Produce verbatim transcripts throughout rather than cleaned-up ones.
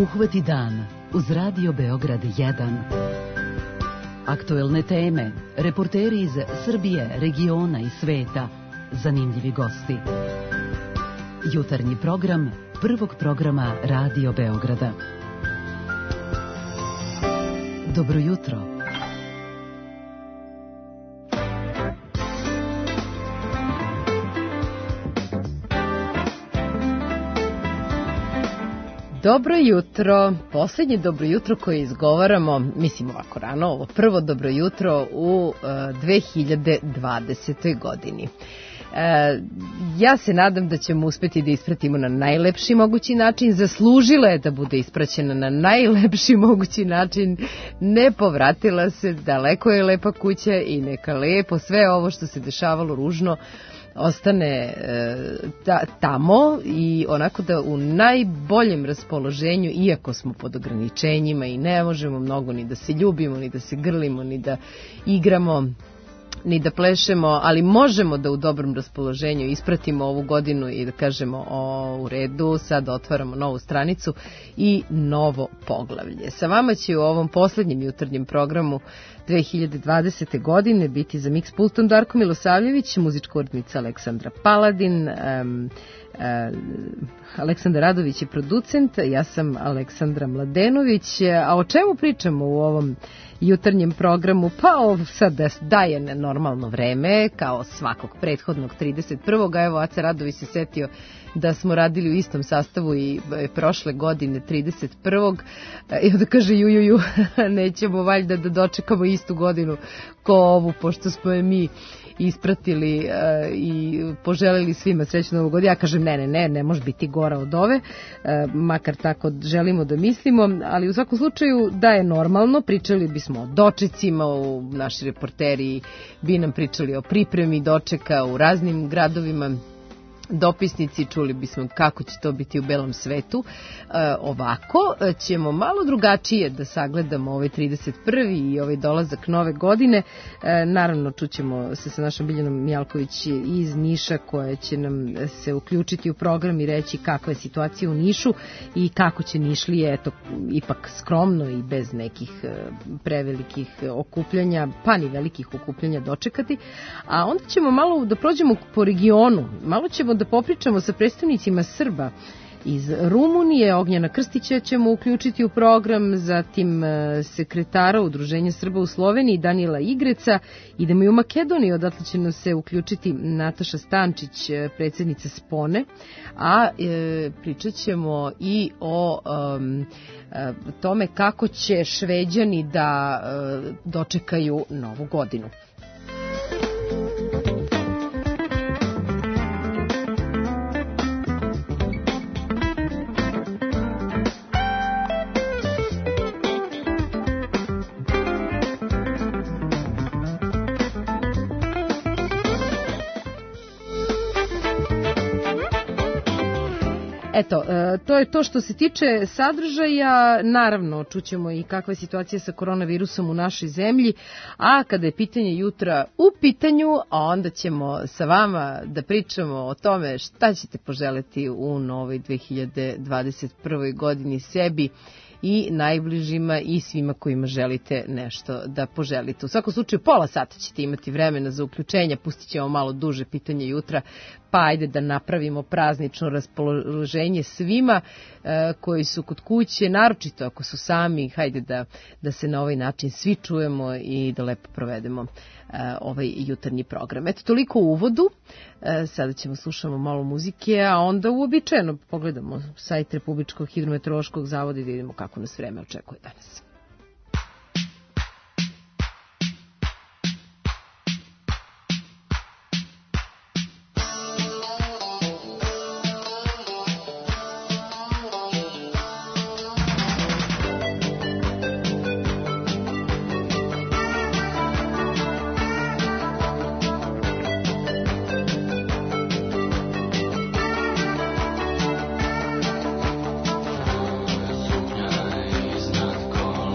Uhvati dan uz Radio Beograd jedan. Aktuelne teme, reporteri iz Srbije, regiona i sveta, zanimljivi gosti. Jutarnji program prvog programa Radio Beograda. Dobro jutro. Dobro jutro, posljednje dobro jutro koje izgovaramo, mislim ovako rano, ovo prvo dobro jutro u uh, dve hiljade dvadesetoj godini. Uh, ja se nadam da ćemo uspjeti da ispratimo na najlepši mogući način, zaslužila je da bude ispraćena na najlepši mogući način, ne povratila se, daleko je lepa kuća i neka lepo sve ovo što se dešavalo ružno ostane e, ta, tamo i onako da u najboljem raspoloženju, iako smo pod ograničenjima i ne možemo mnogo ni da se ljubimo, ni da se grlimo, ni da igramo, ni da plešemo, ali možemo da u dobrom raspoloženju ispratimo ovu godinu i da kažemo o, u redu, sad otvaramo novu stranicu i novo poglavlje. Sa vama će u ovom posljednjem jutarnjem programu dve hiljade dvadesete. godine biti za Mix pultom Darko Milosavljević, muzička urednica Aleksandra Paladin, um, uh, Aleksandar Radović je producent, ja sam Aleksandra Mladenović. A o čemu pričamo u ovom jutarnjem programu? Pa ovo sad daje normalno vreme, kao svakog prethodnog trideset prvog Evo, Aca Radović se setio da smo radili u istom sastavu i prošle godine trideset prvog I onda kaže ju, ju, ju, nećemo valjda da dočekamo istu godinu ko ovu, pošto smo je mi ispratili uh, i poželili svima srećnu novu godinu. Ja kažem ne, ne, ne, ne može biti gora od ove, uh, makar tako želimo da mislimo, ali u svakom slučaju da je normalno, pričali bismo o dočecima, u naši reporteri bi nam pričali o pripremi dočeka u raznim gradovima, dopisnici, čuli bismo kako će to biti u belom svetu. E, ovako ćemo malo drugačije da sagledamo ovaj trideset prvi i ovaj dolazak nove godine. E, naravno čućemo se sa našom Biljanom Mijalković iz Niša, koja će nam se uključiti u program i reći kakva je situacija u Nišu i kako će Nišlije, eto, ipak skromno i bez nekih prevelikih okupljanja, pa ni velikih okupljanja dočekati. A onda ćemo malo da prođemo po regionu, malo ćemo da popričamo sa predstavnicima Srba iz Rumunije. Ognjena Krstića ćemo uključiti u program, zatim sekretara Udruženja Srba u Sloveniji Danila Igreca. Idemo i u Makedoniju, odatle će nam se uključiti Nataša Stančić, predsjednica Spone, a e, pričat ćemo i o um, tome kako će Šveđani da e, dočekaju novu godinu. Eto, to je to što se tiče sadržaja. Naravno, čućemo i kakva je situacija sa koronavirusom u našoj zemlji, a kada je pitanje jutra u pitanju, a onda ćemo sa vama da pričamo o tome šta ćete poželeti u novoj dve hiljade dvadeset prvoj. godini sebi i najbližima i svima kojima želite nešto da poželite. U svakom slučaju pola sata ćete imati vremena za uključenja, pustit ćemo malo duže pitanje jutra, pa ajde da napravimo praznično raspoloženje svima e, koji su kod kuće, naročito ako su sami, hajde da, da se na ovaj način svi čujemo i da lepo provedemo e, ovaj jutarnji program. Eto, toliko u uvodu, e, sada ćemo slušamo malo muzike, a onda uobičajeno pogledamo sajt Republičkog hidrometeorološkog zavoda i da vidimo kako nas vreme očekuje danas. Not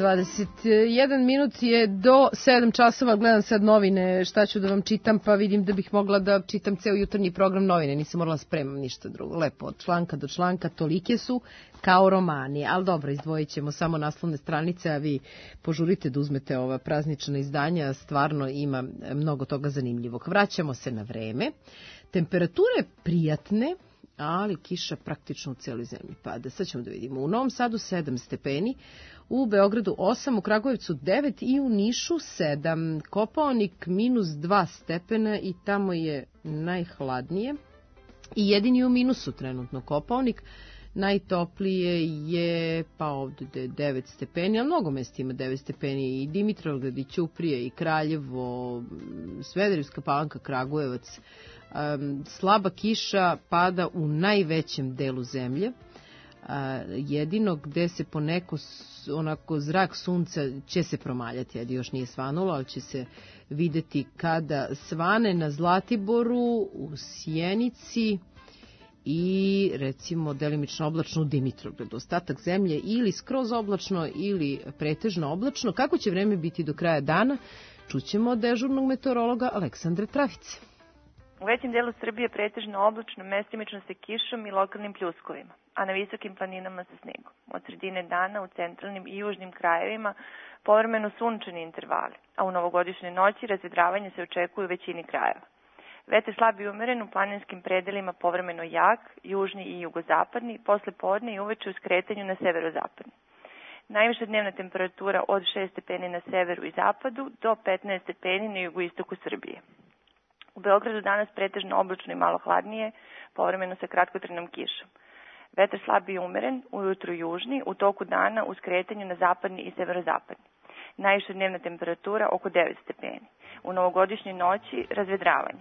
dvadeset jedan minut je do sedam časova, gledam sad novine, šta ću da vam čitam, pa vidim da bih mogla da čitam ceo jutarnji program novine, nisam morala spremam ništa drugo, lepo od članka do članka, tolike su kao romani, ali dobro, izdvojit ćemo samo naslovne stranice, a vi požurite da uzmete ova praznična izdanja, stvarno ima mnogo toga zanimljivog. Vraćamo se na vreme, temperature prijatne, ali kiša praktično u cijeloj zemlji pada. Sad ćemo da vidimo. U Novom Sadu sedam stepeni, u Beogradu osam, u Kragujevcu devet i u Nišu sedam. Kopaonik minus dva stepena i tamo je najhladnije. I jedini u minusu trenutno Kopaonik. Najtoplije je pa ovde devet stepeni, ali mnogo mesta ima devet stepeni, i Dimitrovgrad, i Ćuprije, i Kraljevo, Smederevska Palanka, Kragujevac. Um, slaba kiša pada u najvećem delu zemlje. Uh, jedino gde se poneko onako zrak sunca će se promaljati, ajde još nije svanulo, ali će se videti kada svane na Zlatiboru, u Sjenici i recimo delimično oblačno u Dimitrovgradu. Ostatak zemlje ili skroz oblačno ili pretežno oblačno. Kako će vreme biti do kraja dana, čućemo od dežurnog meteorologa Aleksandre Trafice. U većem delu Srbije pretežno oblačno, mestimično sa kišom i lokalnim pljuskovima, a na visokim planinama sa snegom. Od sredine dana u centralnim i južnim krajevima povremeno sunčani intervali, a u novogodišnjoj noći razvedravanje se očekuje u većini krajeva. Vetar slab i umeren, u planinskim predelima povremeno jak, južni i jugozapadni, posle podne i uveče u skretanju na severozapadni. Najviša dnevna temperatura od šest stepeni na severu i zapadu do petnaest stepeni na jugoistoku Srbije. U Beogradu danas pretežno oblačno i malo hladnije, povremeno sa kratkotrajnom kišom. Vetar slab i umeren, ujutru južni, u toku dana u skretanju na zapadni i severozapadni. Najviša dnevna temperatura oko devet stepeni. U novogodišnjoj noći razvedravanje.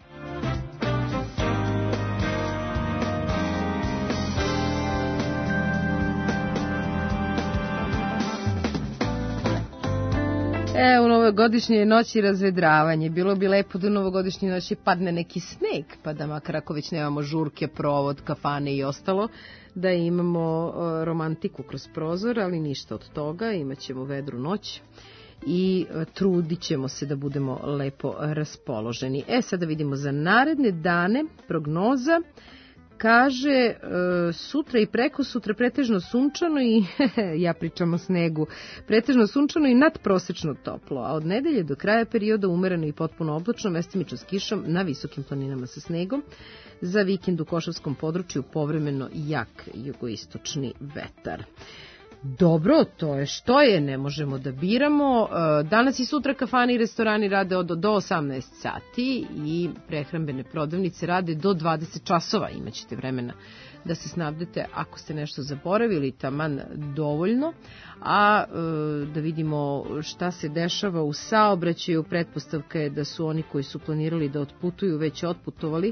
E, u novogodišnjoj noći razvedravanje. Bilo bi lepo da u novogodišnjoj noći padne neki sneg, pa da makar ako već nemamo žurke, provod, kafane i ostalo, da imamo romantiku kroz prozor, ali ništa od toga, imat ćemo vedru noć i trudit ćemo se da budemo lepo raspoloženi. E, sada vidimo za naredne dane prognoza. Kaže, e, sutra i preko sutra pretežno sunčano i, ja pričam o snegu, pretežno sunčano i nadprosečno toplo, a od nedelje do kraja perioda umereno i potpuno oblačno, mestimično s kišom na visokim planinama sa snegom. Za vikend u Košavskom području povremeno jak jugoistočni vetar. Dobro, to je što je, ne možemo da biramo. Danas i sutra kafani i restorani rade od do osamnaest sati i prehrambene prodavnice rade do dvadeset časova. Imaćete vremena da se snabdete ako ste nešto zaboravili, taman dovoljno. A da vidimo šta se dešava u saobraćaju. Pretpostavka je da su oni koji su planirali da otputuju već otputovali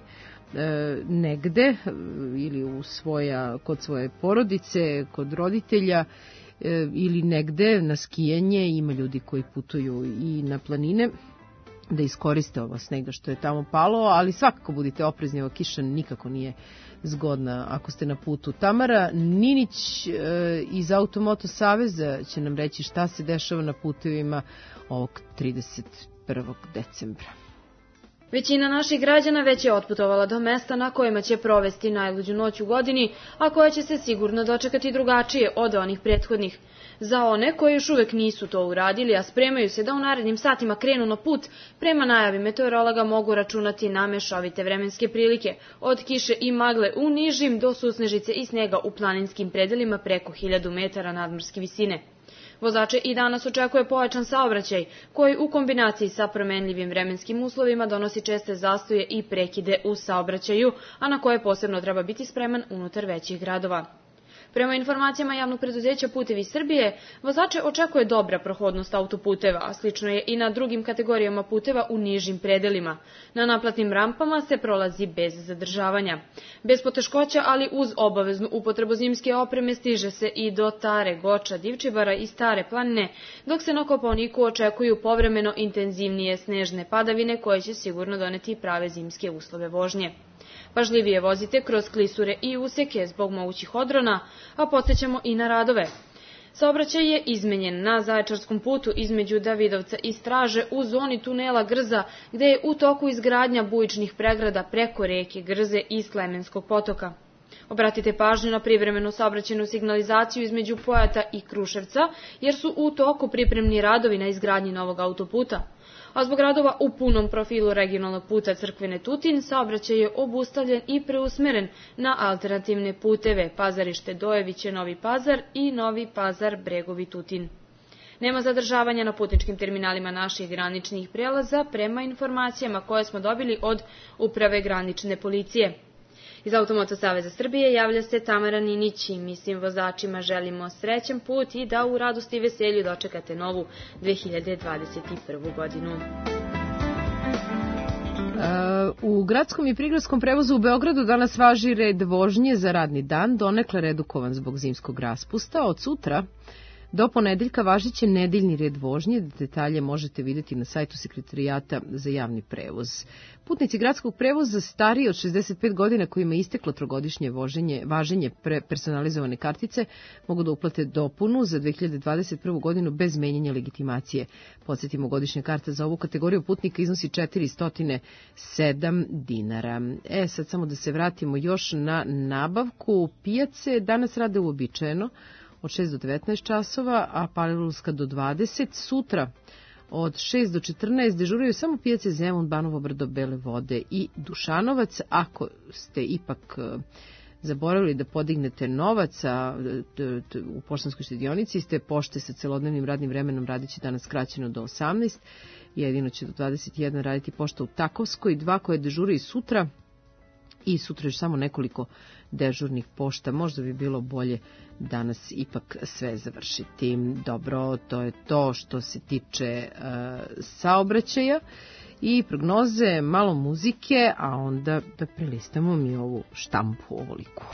negde ili u svoja, kod svoje porodice, kod roditelja ili negde na skijanje. Ima ljudi koji putuju i na planine da iskoriste ovo snega što je tamo palo, ali svakako budite oprezni, ova kiša nikako nije zgodna ako ste na putu. Tamara Ninić iz Automoto Saveza će nam reći šta se dešava na putevima ovog trideset prvog decembra. Većina naših građana već je otputovala do mesta na kojima će provesti najluđu noć u godini, a koja će se sigurno dočekati drugačije od onih prethodnih. Za one koji još uvek nisu to uradili, a spremaju se da u narednim satima krenu na put, prema najavi meteorologa mogu računati na mešovite vremenske prilike, od kiše i magle u nižim do susnežice i snega u planinskim predelima preko hiljadu metara nadmorske visine. Vozače i danas očekuje pojačan saobraćaj, koji u kombinaciji sa promenljivim vremenskim uslovima donosi česte zastoje i prekide u saobraćaju, a na koje posebno treba biti spreman unutar većih gradova. Prema informacijama javnog preduzeća Putevi Srbije, vozače očekuje dobra prohodnost autoputeva, a slično je i na drugim kategorijama puteva u nižim predelima. Na naplatnim rampama se prolazi bez zadržavanja. Bez poteškoća, ali uz obaveznu upotrebu zimske opreme, stiže se i do Tare, Goča, Divčibara i Stare planine, dok se na Kopaoniku očekuju povremeno intenzivnije snežne padavine koje će sigurno doneti prave zimske uslove vožnje. Pažljivije vozite kroz klisure i useke zbog mogućih odrona, a podsjećamo i na radove. Saobraćaj je izmenjen na Zaječarskom putu između Davidovca i Straže u zoni tunela Grza, gde je u toku izgradnja bujičnih pregrada preko reke Grze i Slemenskog potoka. Obratite pažnju na privremenu saobraćajnu signalizaciju između Pojata i Kruševca, jer su u toku pripremni radovi na izgradnji novog autoputa. A zbog radova u punom profilu regionalnog puta Crkvene Tutin, saobraćaj je obustavljen i preusmeren na alternativne puteve Pazarište Dojeviće Novi Pazar i Novi Pazar Bregovi Tutin. Nema zadržavanja na putničkim terminalima naših graničnih prelaza prema informacijama koje smo dobili od Uprave granične policije. Iz Automoto Saveza Srbije javlja se Tamara Ninić i mi svim vozačima želimo srećan put i da u radosti i veselju dočekate novu dve hiljade dvadeset prvu godinu. U gradskom i prigradskom prevozu u Beogradu danas važi red vožnje za radni dan, donekle redukovan zbog zimskog raspusta. Od sutra do ponedeljka važiće nedeljni red vožnje, detalje možete vidjeti na sajtu Sekretarijata za javni prevoz. Putnici gradskog prevoza stariji od šezdeset pet godina kojima je isteklo trogodišnje voženje, važenje pre personalizovane kartice mogu da uplate dopunu za dve hiljade dvadeset prvu godinu bez menjanja legitimacije. Podsjetimo, godišnja karta za ovu kategoriju putnika iznosi četiristo sedam dinara. E, sad samo da se vratimo još na nabavku. Pijace danas rade uobičajeno od šest do devetnaest časova, a Palilulska do dvadeset. Sutra od šest do četrnaest dežuraju samo pijace Zemun, Banovo Brdo, Bele Vode i Dušanovac. Ako ste ipak zaboravili da podignete novac, a u Poštanskoj štedionici ste pošte sa celodnevnim radnim vremenom radići danas skraćeno do osamnaest, jedino će do dvadeset jedan raditi pošta u Takovskoj, dva koje dežuraju sutra i sutra još samo nekoliko dežurnih pošta. Možda bi bilo bolje danas ipak sve završiti. Dobro, to je to što se tiče uh, saobraćaja i prognoze, malo muzike, a onda da prelistamo mi ovu štampu ovoliku.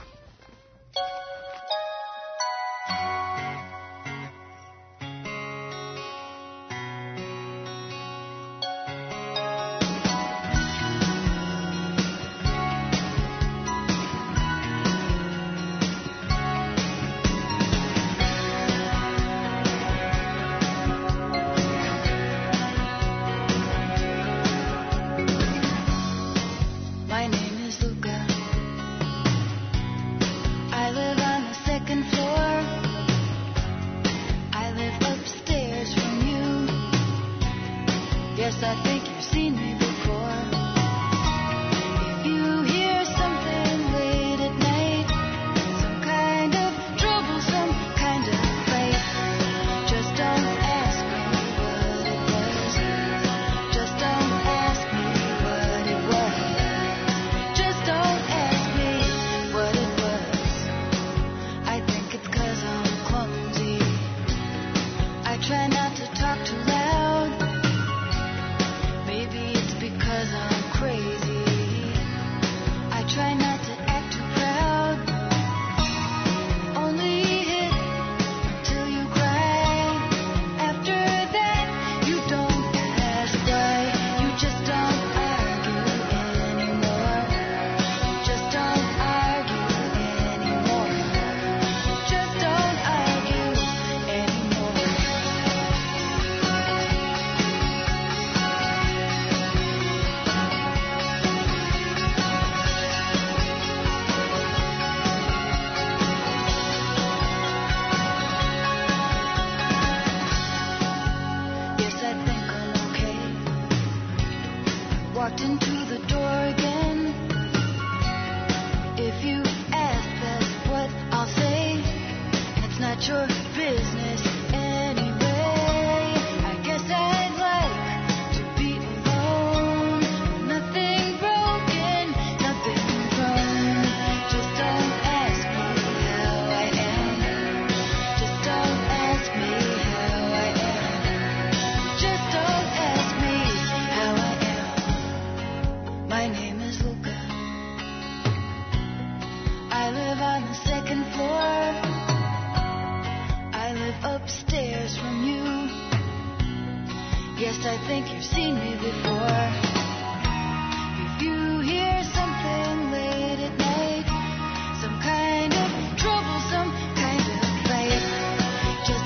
Just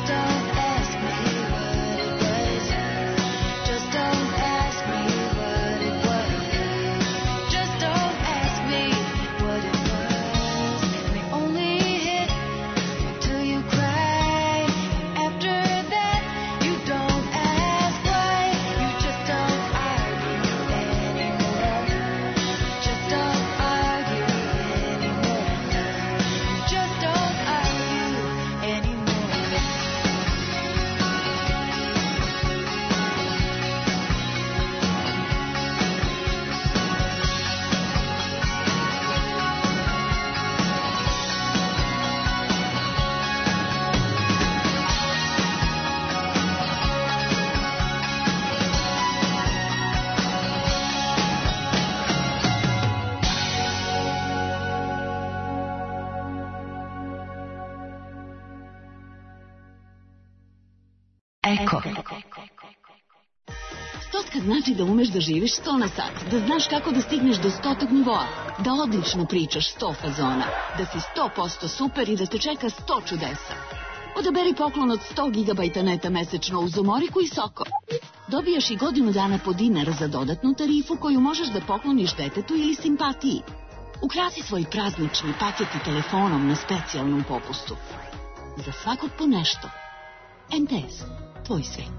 Stotka znači da umeš da živiš sto na sat, da znaš kako da stigneš do stotog nivoa, da odlično pričaš sto fazona, da si sto posto super i da te čeka sto čudesa. Odaberi poklon od sto gigabajta neta mesečno uz Umoriku i Soko. Dobijaš i godinu dana po dinar za dodatnu tarifu koju možeš da pokloniš detetu ili simpatiji. Ukrasi svoj praznični paket i telefonom na specijalnom popustu. Za svakog po nešto. en te es, tvoj svet.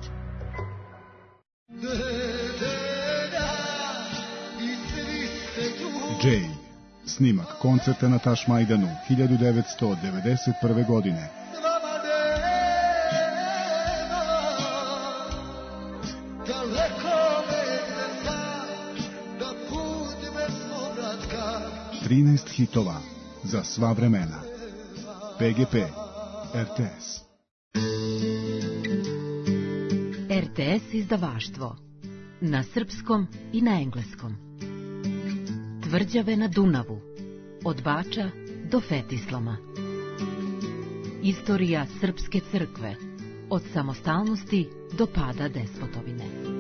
Jay, snimak koncerta na Tašmajdanu hiljadu devetsto devedeset prve. godine. trinaest hitova za sva vremena. pe ge pe, er te es. er te es izdavaštvo. Na srpskom i na engleskom. Tvrđave na Dunavu. Od Bača do Fetislama. Istorija srpske crkve. Od samostalnosti do pada despotovine.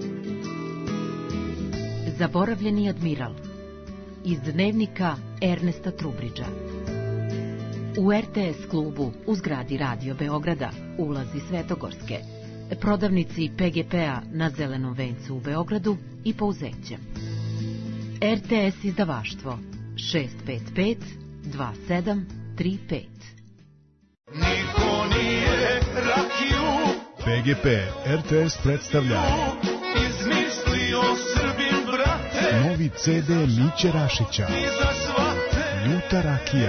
Zaboravljeni admiral. Iz dnevnika Ernesta Trubridža. U er te es klubu u zgradi Radio Beograda, ulazi Svetogorske, prodavnici pe ge pe-a na Zelenom vencu u Beogradu i Pouzećem. er te es izdavaštvo šest pet pet dva sedam tri pet. Niko nije rakiju pe ge pe er te es predstavlja izmislio Srbin, brate, novi ce de Miće Rašića, i za svate. Ljuta rakija.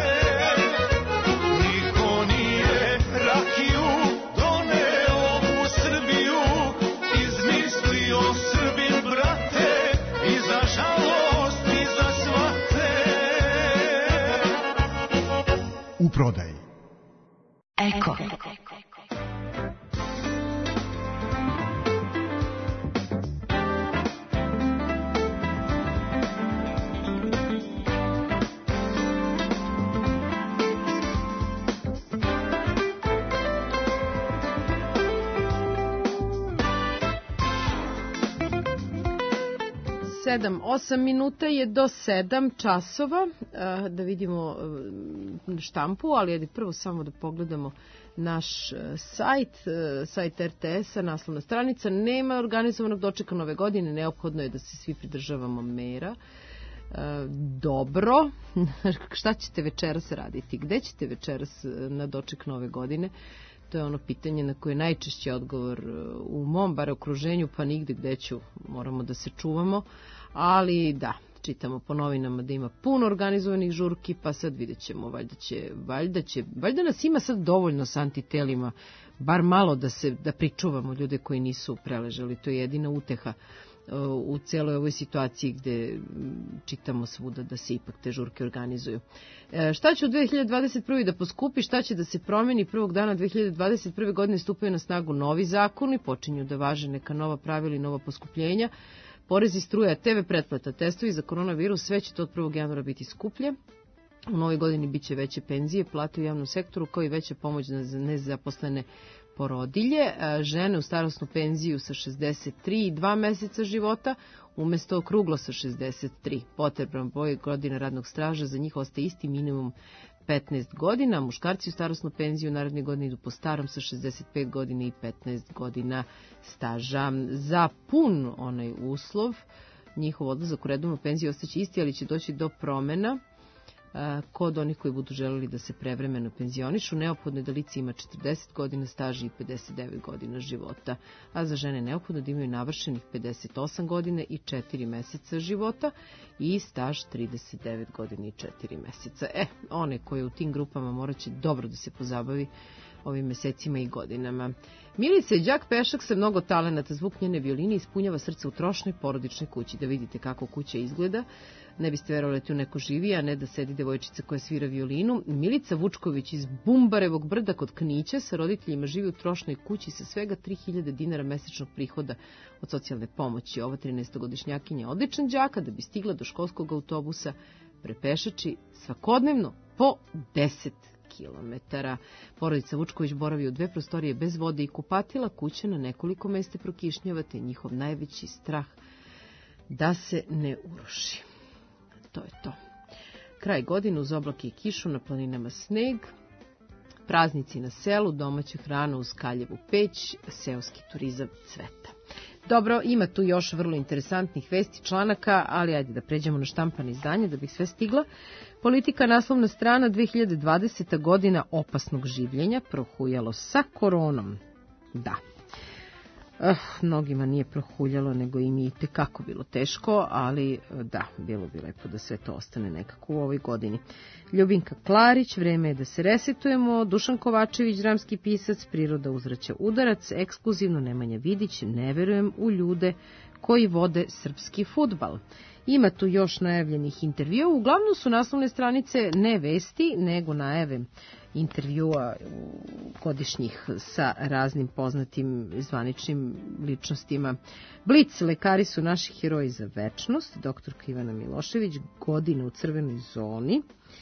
Niko nije rakiju doneo u Srbiju, izmislio Srbin, brate, i za žalost i za svate. U prodaji. Eko. sedam osam minuta je do sedam časova, da vidimo štampu, ali ajde prvo samo da pogledamo naš sajt, sajt er te es-a, naslovna stranica. Nema organizovanog dočeka nove godine, neophodno je da se svi pridržavamo mera. Dobro, šta ćete večeras raditi? Gde ćete večeras na doček nove godine? To je ono pitanje na koje je najčešće odgovor u mom, bar okruženju, pa nigde gde ću, moramo da se čuvamo. Ali da, čitamo po novinama da ima puno organizovanih žurki, pa sad vidjet ćemo, valjda će, valjda će, valjda nas ima sad dovoljno s antitelima, bar malo da se, da pričuvamo ljude koji nisu preležali, to je jedina uteha u cijeloj ovoj situaciji gde čitamo svuda da se ipak te žurke organizuju. E, šta će u dve hiljade dvadeset prve. da poskupi, šta će da se promeni? Prvog dana dve hiljade dvadeset prve. godine stupaju na snagu novi zakoni, počinju da važe neka nova pravila i nova poskupljenja. Porezi, struja, te ve pretplata, testovi za koronavirus, sve će to od prvog januara biti skuplje. U novoj godini biće veće penzije, plate u javnom sektoru, kao i veća pomoć za nezaposlene porodilje. Žene u starosnu penziju sa šezdeset tri i dva meseca života, umesto okruglo sa šezdeset tri. Potreban broj godina radnog staža, za njih ostaje isti, minimum petnaest godina. Muškarci u starosnu penziju naredne godine idu po starom sa šezdeset pet godina i petnaest godina staža. Za pun onaj uslov, njihov odlazak u redovnu penziju ostaće isti, ali će doći do promena. Kod onih koji budu želeli da se prevremeno penzionišu, neophodno je da lice ima četrdeset godina staža i pedeset devet godina života, a za žene neophodno da imaju navršenih pedeset osam godina i četiri meseca života i staž trideset devet godina i četiri meseca. E, one koje u tim grupama morat će dobro da se pozabavi ovim mesecima i godinama. Milica je đak pešak sa mnogo talenata, zvuk njene violine ispunjava srce u trošnoj porodičnoj kući. Da vidite kako kuća izgleda, ne biste verovali tu neko živi, a ne da sedi devojčica koja svira violinu. Milica Vučković iz Bumbarevog brda kod Knića sa roditeljima živi u trošnoj kući sa svega tri hiljade dinara mesečnog prihoda od socijalne pomoći. Ova trinaestogodišnjakinja je odličan đaka, da bi stigla do školskog autobusa prepešači svakodnevno po deset kilometara. Porodica Vučković boravi u dve prostorije bez vode i kupatila, kuća na nekoliko mesta prokišnjava, te njihov najveći strah da se ne uruši. To je to. Kraj godine uz oblake i kišu, na planinama sneg, praznici na selu, domaća hrana uz kaljevu peć, seoski turizam cveta. Dobro, ima tu još vrlo interesantnih vesti, članaka, ali ajde da pređemo na štampane izdanje da bih sve stigla. Politika, naslovna strana, dve hiljade dvadeseta godina opasnog življenja, prohujalo sa koronom. Da. Uh, mnogima nije prohuljalo, nego im je i tekako bilo teško, ali da, bilo bi lepo da sve to ostane nekako u ovoj godini. Ljubinka Klarić, vreme je da se resetujemo. Dušan Kovačević, dramski pisac, priroda uzvraća udarac, ekskluzivno Nemanja Vidić, ne verujem u ljude koji vode srpski fudbal. Ima tu još najavljenih intervjua, uglavnom su naslovne stranice ne vesti, nego najave intervjua godišnjih sa raznim poznatim zvaničnim ličnostima. Blic, lekari su naši heroji za večnost, doktorka Ivana Milošević, godina u crvenoj zoni.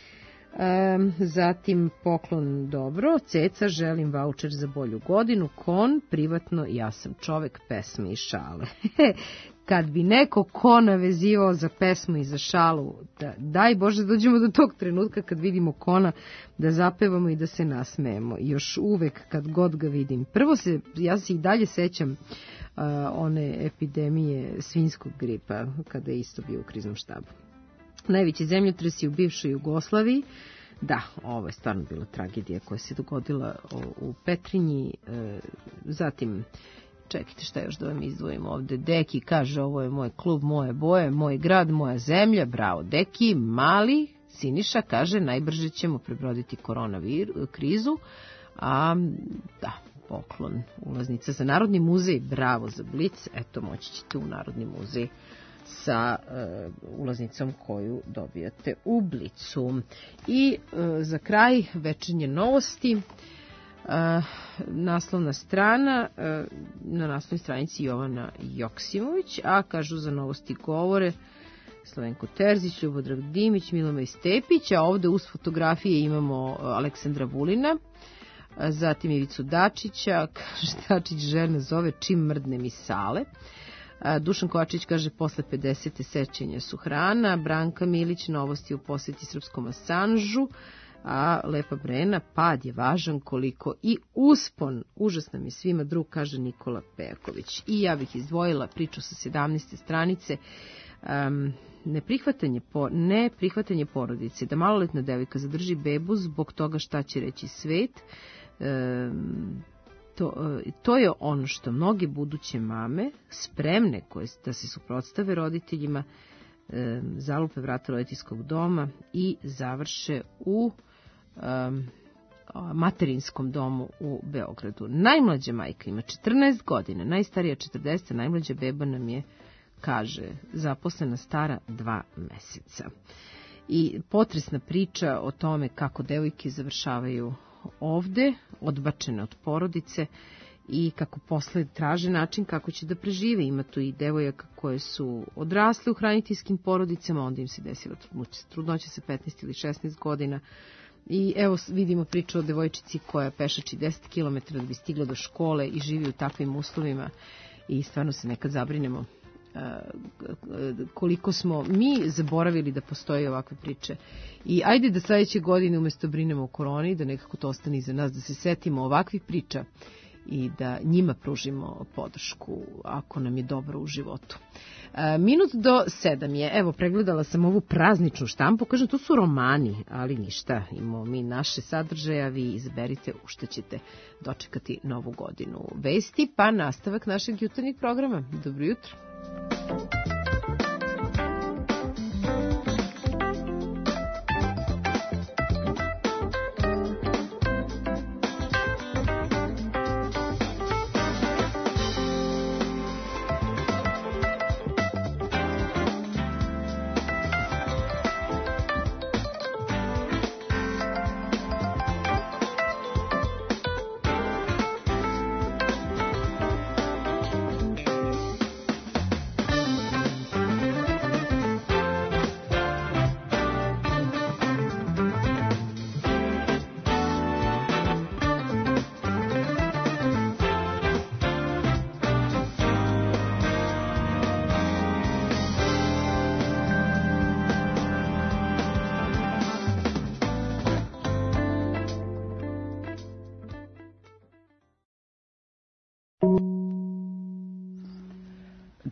E, zatim poklon dobro, Ceca, želim vaučer za bolju godinu, Kon, privatno, ja sam čovek, pesme i šale. Kad bi neko Kona vezivao za pesmu i za šalu, da, daj Bože da dođemo do tog trenutka kad vidimo Kona, da zapevamo i da se nasmejemo. Još uvek kad god ga vidim. Prvo se, ja se i dalje sećam uh, one epidemije svinjskog gripa, kada je isto bio u kriznom štabu. Najveći zemljotresi u bivšoj Jugoslaviji. Da, ovo je stvarno bila tragedija koja se dogodila u Petrinji. E, zatim, čekajte šta još da vam izdvojimo ovde. Deki kaže, ovo je moj klub, moje boje, moj grad, moja zemlja. Bravo, Deki. Mali Siniša kaže, najbrže ćemo prebroditi koronavirus krizu. A, da, poklon, ulaznica za Narodni muzej. Bravo za Blic. Eto, moći ćete u Narodni muzej sa uh, ulaznicom koju dobijate u Blicu. I uh, za kraj večernje novosti. Uh, naslovna strana, uh, na naslovnoj stranici Jovana Joksimović, a kažu za novosti govore Slavenko Terzić, Ljubodrag Dimić, Milomej Stepić, a ovde uz fotografije imamo Aleksandra Vulina, a zatim Ivicu Dačića, kaže Dačić žena zove čim mrdne mi sale. Dušan Kovačić kaže, posle pedesete sećenja su hrana. Branka Milić, novosti u posjeti srpskom Asanžu. A Lepa Brena, pad je važan koliko i uspon. Užasno mi svima drug, kaže Nikola Pejaković. I ja bih izdvojila priču sa sedamnaeste stranice. Um, neprihvatanje, po, neprihvatanje porodice, da maloletna devojka zadrži bebu zbog toga šta će reći svet. Um, To, to je ono što mnoge buduće mame, spremne koje da se suprotstave roditeljima, e, zalupe vrata roditeljskog doma i završe u e, materinskom domu u Beogradu. Najmlađa majka ima četrnaest godina, najstarija četrdeset, najmlađa beba nam je, kaže, zaposlena stara dva meseca. I potresna priča o tome kako devojke završavaju ovde, odbačene od porodice i kako posle traže način kako će da prežive. Ima tu i devojaka koje su odrasle u hraniteljskim porodicama, onda im se desila trudnoća sa petnaest ili šesnaest godina. I evo vidimo priču o devojčici koja pešači deset kilometara da bi stigla do škole i živi u takvim uslovima i stvarno se nekad zabrinemo koliko smo mi zaboravili da postoje ovakve priče. I ajde da sledeće godine umesto brinemo o koroni, da nekako to ostane iza nas, da se setimo ovakvih priča i da njima pružimo podršku ako nam je dobro u životu. E, minut do sedam je, evo pregledala sam ovu prazničnu štampu, kažem to su romani, ali ništa, imamo mi naše sadržaja, vi izaberite u što ćete dočekati novu godinu. Vesti pa nastavak našeg jutarnjeg programa. Dobro jutro.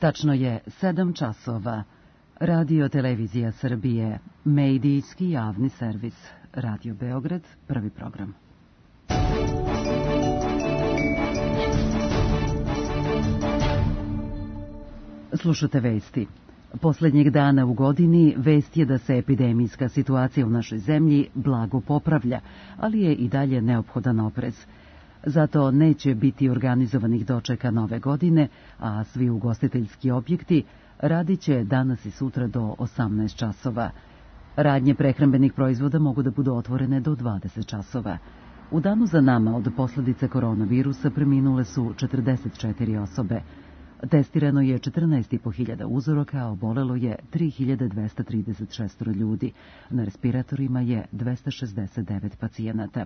Tačno je sedam časova. Radio Televizija Srbije, medijski javni servis. Radio Beograd, prvi program. Slušate vesti. Poslednjeg dana u godini vest je da se epidemijska situacija u našoj zemlji blago popravlja, ali je i dalje neophodan oprez. Zato neće biti organizovanih dočeka nove godine, a svi ugostiteljski objekti radit će danas i sutra do osamnaest časova. Radnje prehrambenih proizvoda mogu da budu otvorene do dvadeset časova. U danu za nama od posledice koronavirusa preminule su četrdeset četiri osobe. Testirano je četrnaest i po hiljada uzoraka, a obolelo je tri hiljade dvesta trideset šest ljudi. Na respiratorima je dvesta šezdeset devet pacijenata.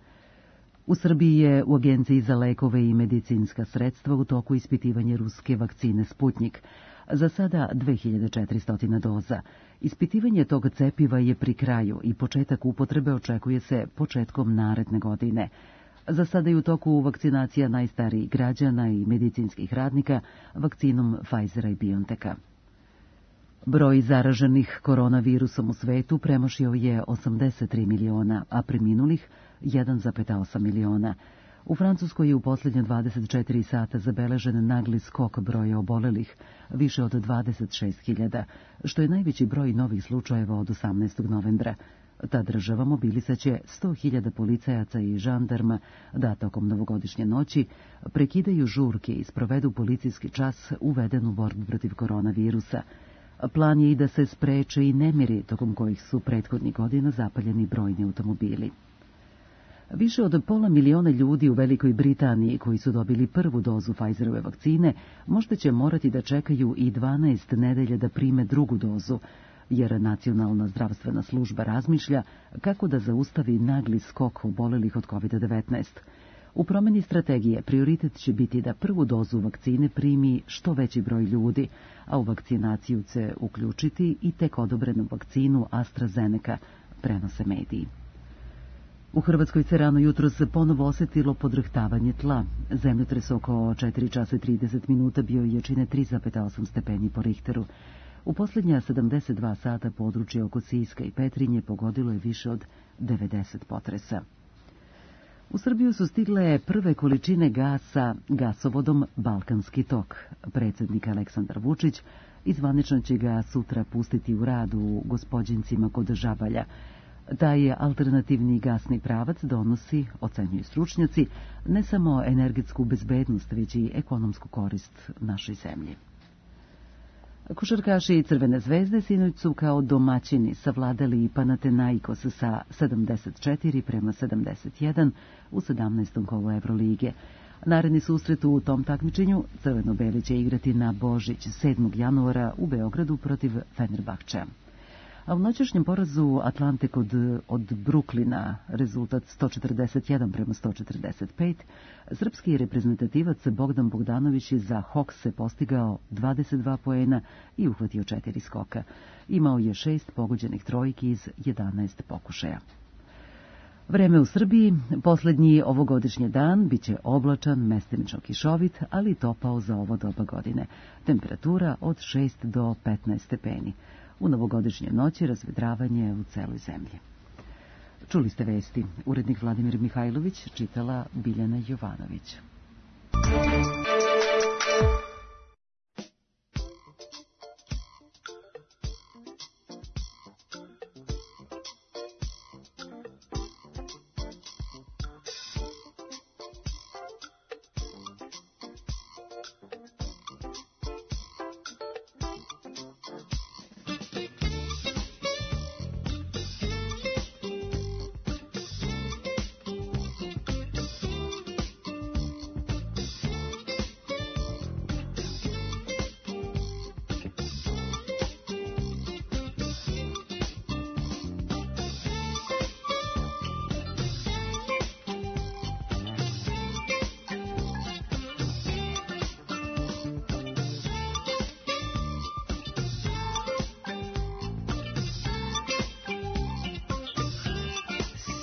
U Srbiji je u Agenciji za lekove i medicinska sredstva u toku ispitivanje ruske vakcine Sputnjik. Za sada dve hiljade četiristo doza. Ispitivanje tog cepiva je pri kraju i početak upotrebe očekuje se početkom naredne godine. Za sada je u toku vakcinacija najstarijih građana i medicinskih radnika vakcinom Pfizera i BioNTecha. Broj zaraženih koronavirusom u svetu premašio je osamdeset tri miliona, a preminulih jedan zarez osam miliona. U Francuskoj je u posljednje dvadeset četiri sata zabeležen nagli skok broja obolelih, više od dvadeset šest hiljada, što je najveći broj novih slučajeva od osamnaestog novembra. Ta država mobilisaće sto hiljada policajaca i žandarma da tokom novogodišnje noći prekidaju žurke i sprovedu policijski čas uveden u borbu protiv koronavirusa. Plan je i da se spreče i nemiri tokom kojih su prethodnih godina zapaljeni brojni automobili. Više od pola miliona ljudi u Velikoj Britaniji koji su dobili prvu dozu Pfizerove vakcine možda će morati da čekaju i dvanaest nedelja da prime drugu dozu, jer Nacionalna zdravstvena služba razmišlja kako da zaustavi nagli skok obolelih od kovid devetnaest. U promeni strategije prioritet će biti da prvu dozu vakcine primi što veći broj ljudi, a u vakcinaciju će uključiti i tek odobrenu vakcinu AstraZeneca, prenose mediji. U Hrvatskoj se rano jutro se ponovo osetilo podrhtavanje tla. Zemljotres oko četiri časa i trideset minuta bio je jačine tri zarez osam stepeni po Richteru. U posljednja sedamdeset dva sata područje oko Siska i Petrinje pogodilo je više od devedeset potresa. U Srbiju su stigle prve količine gasa gasovodom Balkanski tok. Predsjednik Aleksandar Vučić izvanično će ga sutra pustiti u rad u Gospođincima kod Žabalja. Taj alternativni gasni pravac donosi, ocenjuju stručnjaci, ne samo energetsku bezbednost, već i ekonomsku korist našoj zemlji. Košarkaši Crvene zvezde sinoć su kao domaćini savladali Panathinaikos sa sedamdeset četiri prema sedamdeset jedan u sedamnaestom kolu Evrolige. Naredni susret u tom takmičenju crveno-beli će igrati na Božić sedmog januara u Beogradu protiv Fenerbahčea. A u noćašnjem porazu Atlante kod, od Bruklina, rezultat sto četrdeset jedan prema sto četrdeset pet, srpski reprezentativac Bogdan Bogdanović je za Hokse postigao dvadeset dva poena i uhvatio četiri skoka. Imao je šest pogođenih trojki iz jedanaest pokušaja. Vreme u Srbiji, posljednji ovogodišnji dan, bit će oblačan, mestimično kišovit, ali topao za ovo doba godine. Temperatura od šest do petnaest stepeni. U novogodišnjoj noći razvedravanje u celoj zemlji. Čuli ste vesti. Urednik Vladimir Mihajlović, čitala Biljana Jovanović.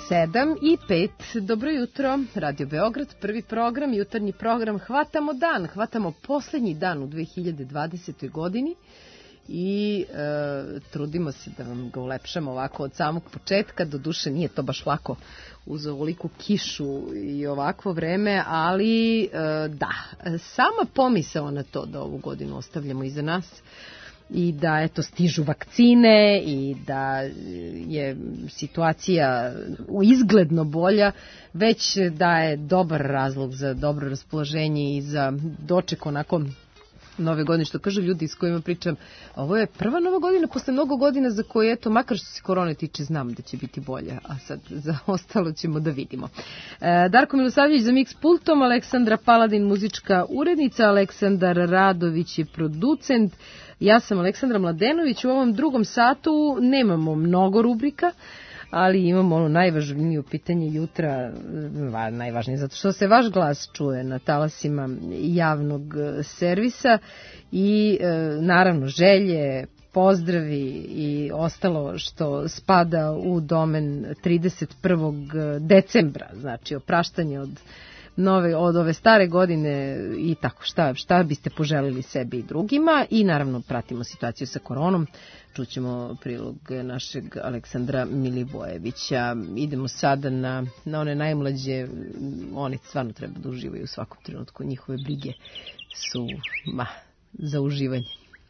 sedam i pet. Dobro jutro, Radio Beograd, prvi program, jutarnji program. Hvatamo dan, hvatamo poslednji dan u dve hiljade dvadesetoj godini i e, trudimo se da vam ga ulepšamo ovako od samog početka. Doduše nije to baš lako uz ovoliku kišu i ovakvo vreme, ali e, da, sama pomisao na to da ovu godinu ostavljamo iza nas i da eto stižu vakcine i da je situacija izgledno bolja, već daje dobar razlog za dobro raspoloženje i za doček onako nove godine, što kažu ljudi s kojima pričam. Ovo je prva nova godina posle mnogo godina za koje, eto, makar što se korone tiče, znam da će biti bolja, a sad za ostalo ćemo da vidimo. E, Darko Milosavljević za Mix pultom, Aleksandra Paladin muzička urednica, Aleksandar Radović je producent, ja sam Aleksandra Mladenović. U ovom drugom satu nemamo mnogo rubrika, ali imamo ono najvažnije pitanje jutra, najvažnije zato što se vaš glas čuje na talasima javnog servisa i e, naravno želje, pozdravi i ostalo što spada u domen trideset prvog decembra, znači opraštanje od nove, od ove stare godine i tako šta, šta biste poželili sebi i drugima i naravno pratimo situaciju sa koronom. Čućemo prilog našeg Aleksandra Milivojevića. Idemo sada na, na one najmlađe, oni stvarno treba da uživaju u svakom trenutku. Njihove brige su ma, za uživanje.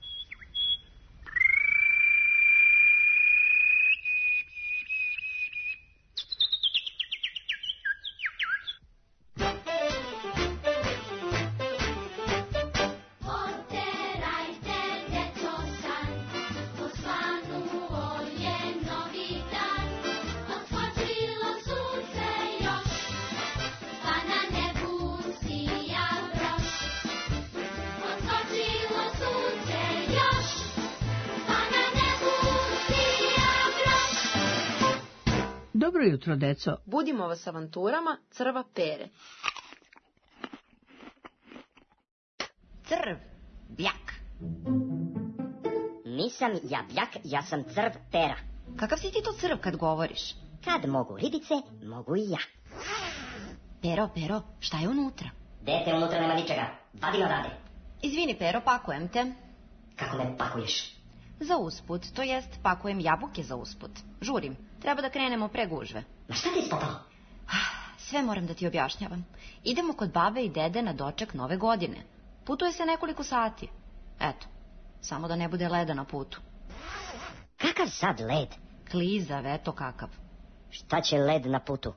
Dobro jutro, deco. Budimo vas avanturama crva pere. Crv, bjak. Nisam ja bjak, ja sam crv pera. Kakav si ti to crv kad govoriš? Kad mogu ribice, mogu i ja. Pero, Pero, šta je unutra? Dete, unutra nema ničega. Vadimo rade. Izvini, Pero, pakujem te. Kako me pakuješ? Za usput, to jest pakujem jabuke za usput. Žurim, treba da krenemo pre gužve. Ma šta ti spopalo? Sve moram da ti objašnjavam. Idemo kod babe i dede na doček nove godine. Putuje se nekoliko sati. Eto, samo da ne bude leda na putu. Kakav sad led? Klizav, eto kakav. Šta će led na putu?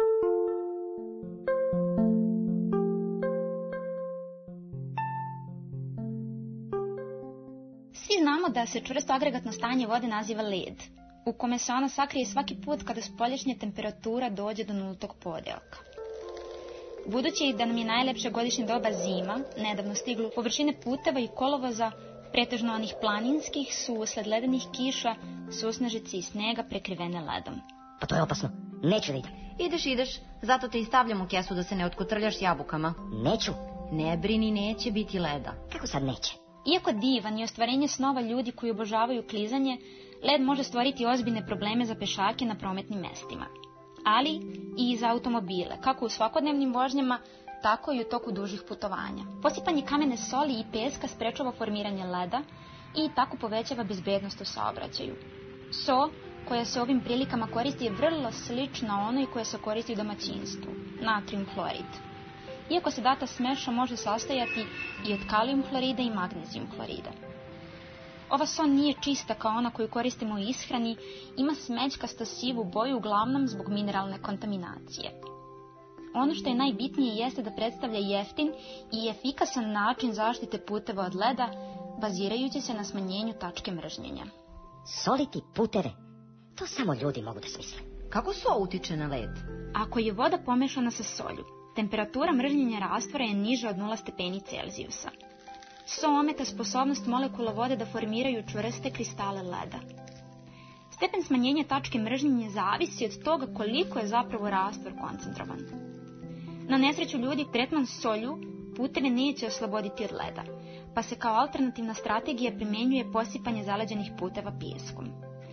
Svi znamo da se čvrsto agregatno stanje vode naziva led, u kome se ona sakrije svaki put kada spoljašnja temperatura dođe do nultog podelka. Budući da nam je najlepše godišnje doba zima, nedavno stiglo, površine puteva i kolovoza, pretežno onih planinskih, su usled ledenih kiša, susnežice i snega prekrivene ledom. Pa to je opasno, neću da idem. Ideš, ideš, zato te i stavljam u kesu da se ne otkotrljaš s jabukama. Neću. Ne brini, neće biti leda. Kako sad neće? Iako divan i ostvarenje snova ljudi koji obožavaju klizanje, led može stvoriti ozbiljne probleme za pešake na prometnim mestima. Ali i za automobile, kako u svakodnevnim vožnjama, tako i u toku dužih putovanja. Posipanje kamene soli i peska sprečava formiranje leda i tako povećava bezbednost u saobraćaju. So, koja se ovim prilikama koristi, je vrlo slična onoj koja se koristi u domaćinstvu, natrijum hlorid. Iako se data smeša može sastojati i od kalijum hlorida i magnezijum hlorida. Ova so nije čista kao ona koju koristimo u ishrani, ima smeđkasto sivu boju uglavnom zbog mineralne kontaminacije. Ono što je najbitnije jeste da predstavlja jeftin i efikasan način zaštite puteva od leda, bazirajući se na smanjenju tačke mržnjenja. Soliti puteve? To samo ljudi mogu da smisle. Kako so utiče na led? Ako je voda pomešana sa solju, temperatura mržnjenja rastvora je niža od nula stepeni Celzijusa. So ometa sposobnost molekula vode da formiraju čvrste kristale leda. Stepen smanjenja tačke mržnjenja zavisi od toga koliko je zapravo rastvor koncentrovan. Na nesreću ljudi, tretman solju puteve neće osloboditi od leda, pa se kao alternativna strategija primjenjuje posipanje zaleđenih puteva pijeskom.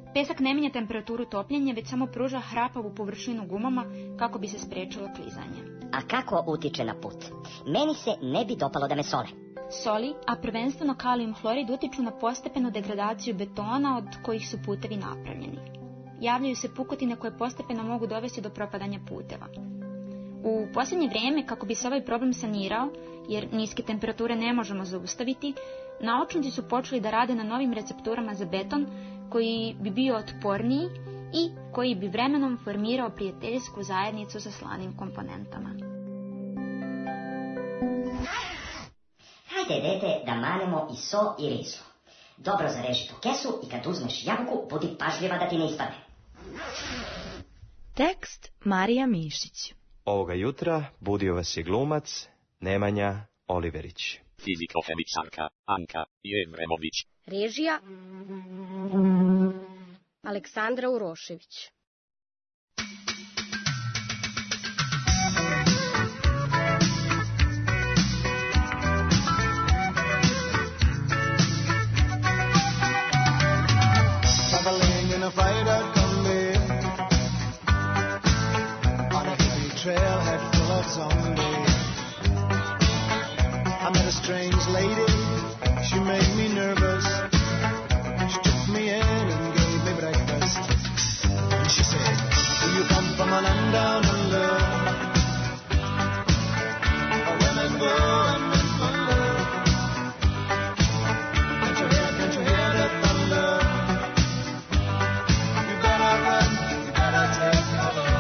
Pesak ne menja temperaturu topljenja, već samo pruža hrapavu površinu gumama kako bi se sprečilo klizanje. A kako utiče na put? Meni se ne bi dopalo da me sole. Soli, a prvenstveno kalijum hlorid, utiču na postepenu degradaciju betona od kojih su putevi napravljeni. Javljaju se pukotine koje postepeno mogu dovesti do propadanja puteva. U posljednje vrijeme, kako bi se ovaj problem sanirao, jer niske temperature ne možemo zaustaviti, naučnici su počeli da rade na novim recepturama za beton koji bi bio otporniji i koji bi vremenom formirao prijateljsku zajednicu sa slanim komponentama. Hajde, dete, da manemo i so i rizu. Dobro zareži po kesu i kad uzmeš jabuku, budi pažljiva da ti ne ispadne. Tekst Marija Mišić. Ovoga jutra budio vas je glumac Nemanja Oliverić. Fiziko-hemičarka Anka Jevremović. Režija Aleksandra Urošević. Traveling in a fighter combi on a hippie trailhead full of zombies. I met a strange lady, she made me nervous. She took me in and gave me breakfast. And she said, do you come from a land down under? Where women go and men wonder. Can't you hear, can't you hear the thunder? You better run, you better take cover.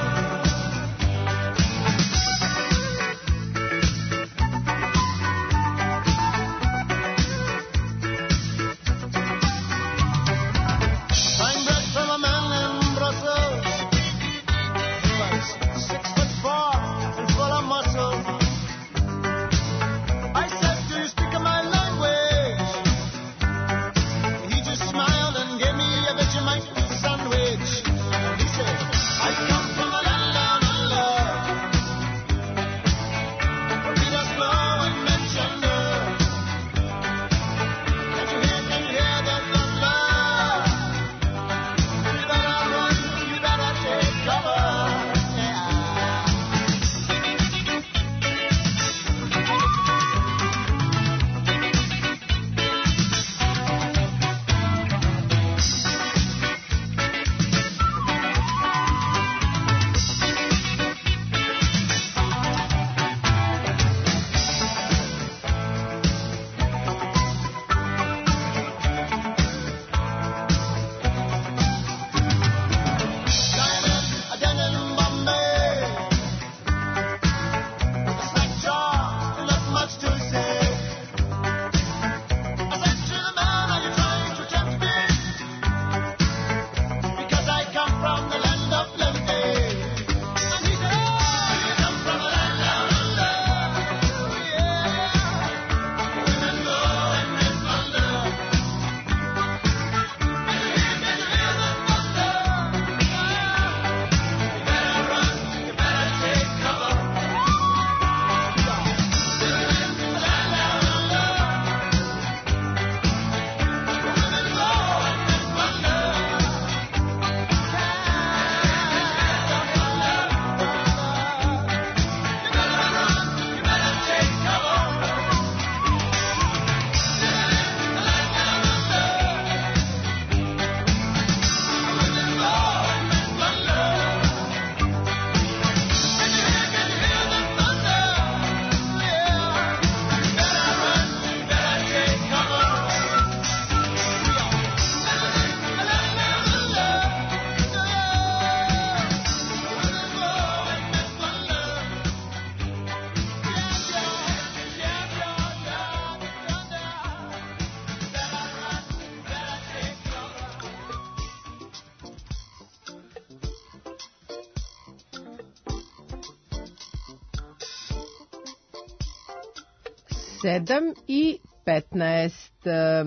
sedam i petnaest,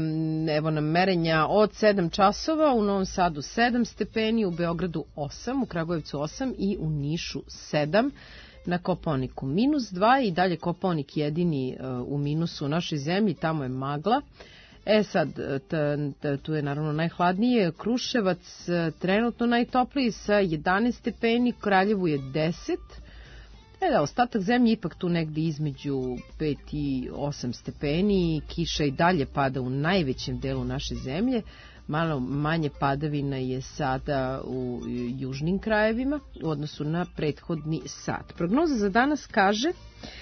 evo nam merenja od sedam časova, u Novom Sadu sedam stepeni, u Beogradu osam, u Kragujevcu osam i u Nišu sedam, na Kopaoniku minus dva i dalje Kopaonik jedini u minusu u našoj zemlji, tamo je magla. E sad, t, t, tu je naravno najhladnije, Kruševac trenutno najtopliji sa jedanaest stepeni, Kraljevu je deset. E da, ostatak zemlje ipak tu negde između pet i osam stepeni, kiša i dalje pada u najvećem delu naše zemlje, malo manje padavina je sada u južnim krajevima u odnosu na prethodni sat. Prognoza za danas kaže,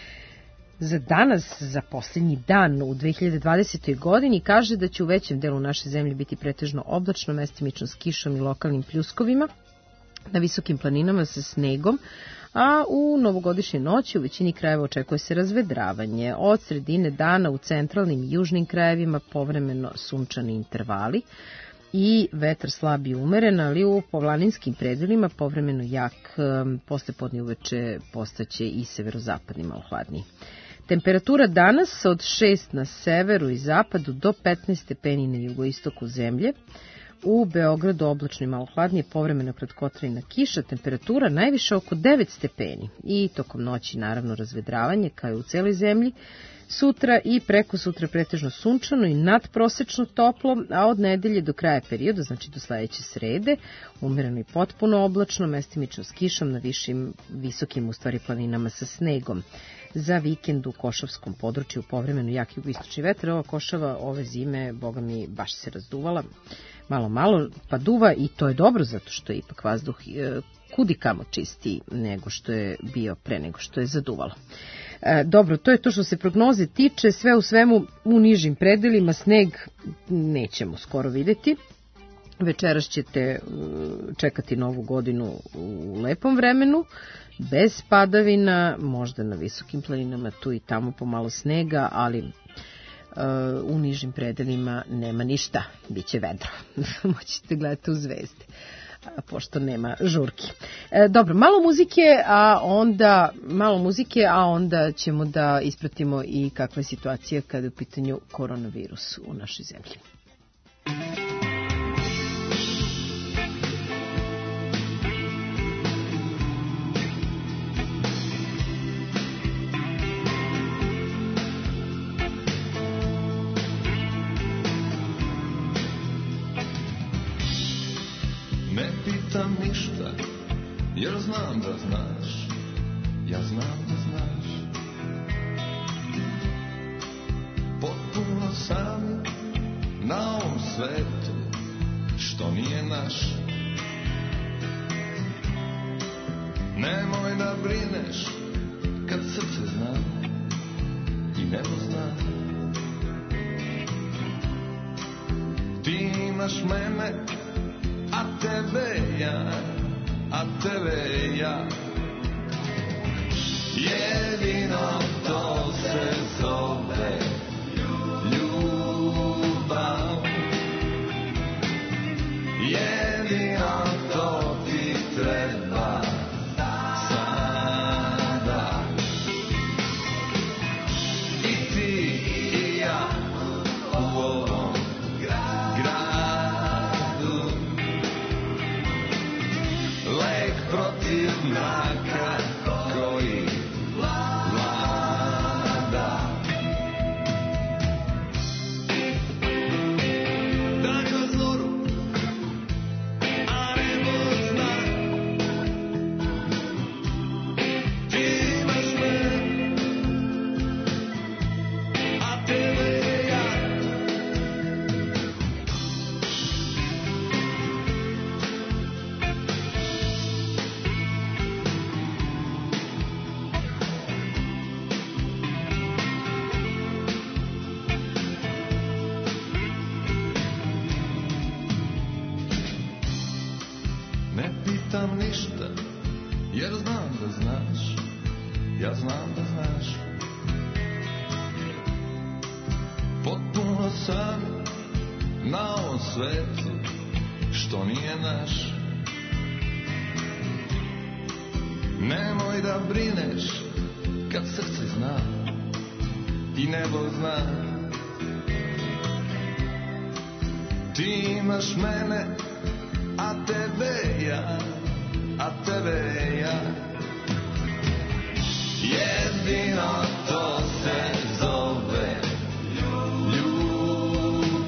za danas, za posljednji dan u dve hiljade dvadesetoj. godini, kaže da će u većem delu naše zemlje biti pretežno oblačno, mestimično s kišom i lokalnim pljuskovima, na visokim planinama sa snegom, a u novogodišnje noći u većini krajeva očekuje se razvedravanje. Od sredine dana u centralnim i južnim krajevima povremeno sunčani intervali i vetar slab i umeren, ali u povlaninskim predelima povremeno jak, poslepodne uveče postaće i severozapadni malo hladniji. Temperatura danas od šest na severu i zapadu do petnaest stepeni na jugoistoku zemlje. U Beogradu oblačno i malo hladnije, povremeno kratkotrajna kiša, temperatura najviše oko devet stepeni i tokom noći naravno razvedravanje kao i u celoj zemlji. Sutra i preko sutra pretežno sunčano i nadprosečno toplo, a od nedelje do kraja perioda, znači do sledeće srede, umereno i potpuno oblačno, mestimično s kišom na višim, visokim u stvari planinama sa snegom. Za vikend u Košavskom području povremeno jak jugoistočni vetar. Ova Košava ove zime, boga mi, baš se razduvala. Malo, malo pa duva i to je dobro zato što je ipak vazduh e, kudikamo čistiji nego što je bio pre nego što je zaduvalo. E, dobro, to je to što se prognoze tiče. Sve u svemu u nižim predelima sneg nećemo skoro videti. Večeras ćete čekati novu godinu u lepom vremenu, bez padavina, možda na visokim planinama tu i tamo pomalo snega, ali u nižim predelima nema ništa, bit će vedro. Moćete gledati u zvezde, pošto nema žurki. E, dobro, malo muzike, a onda malo muzike, a onda ćemo da ispratimo i kakva je situacija kada je u pitanju koronavirus u našoj zemlji. Pitam ništa, jer znam da znaš, ja znam da znaš. Potpuno sam na ovom svetu, što nije naš. Nemoj da brineš, kad srce zna i nebo zna. Ti imaš mene, a tebe ja, a tebe ja. Jedino to se zove ljubav. Jedino to ti treba sada. I ti i ja u ovom gradu. Lek protiv mraka koji vlada. Daj na zoru, a nebo zna. Ti imaš me, a tebe ja. Ne pitam ništa, jer znam da znaš, ja znam da znaš. Potpuno sam na ovom svetu, što nije naš. Nemoj da brineš, kad srce zna i nebo zna. Ti imaš mene, a tebe ja, a tebe ja. Jedino to se zove ljubav.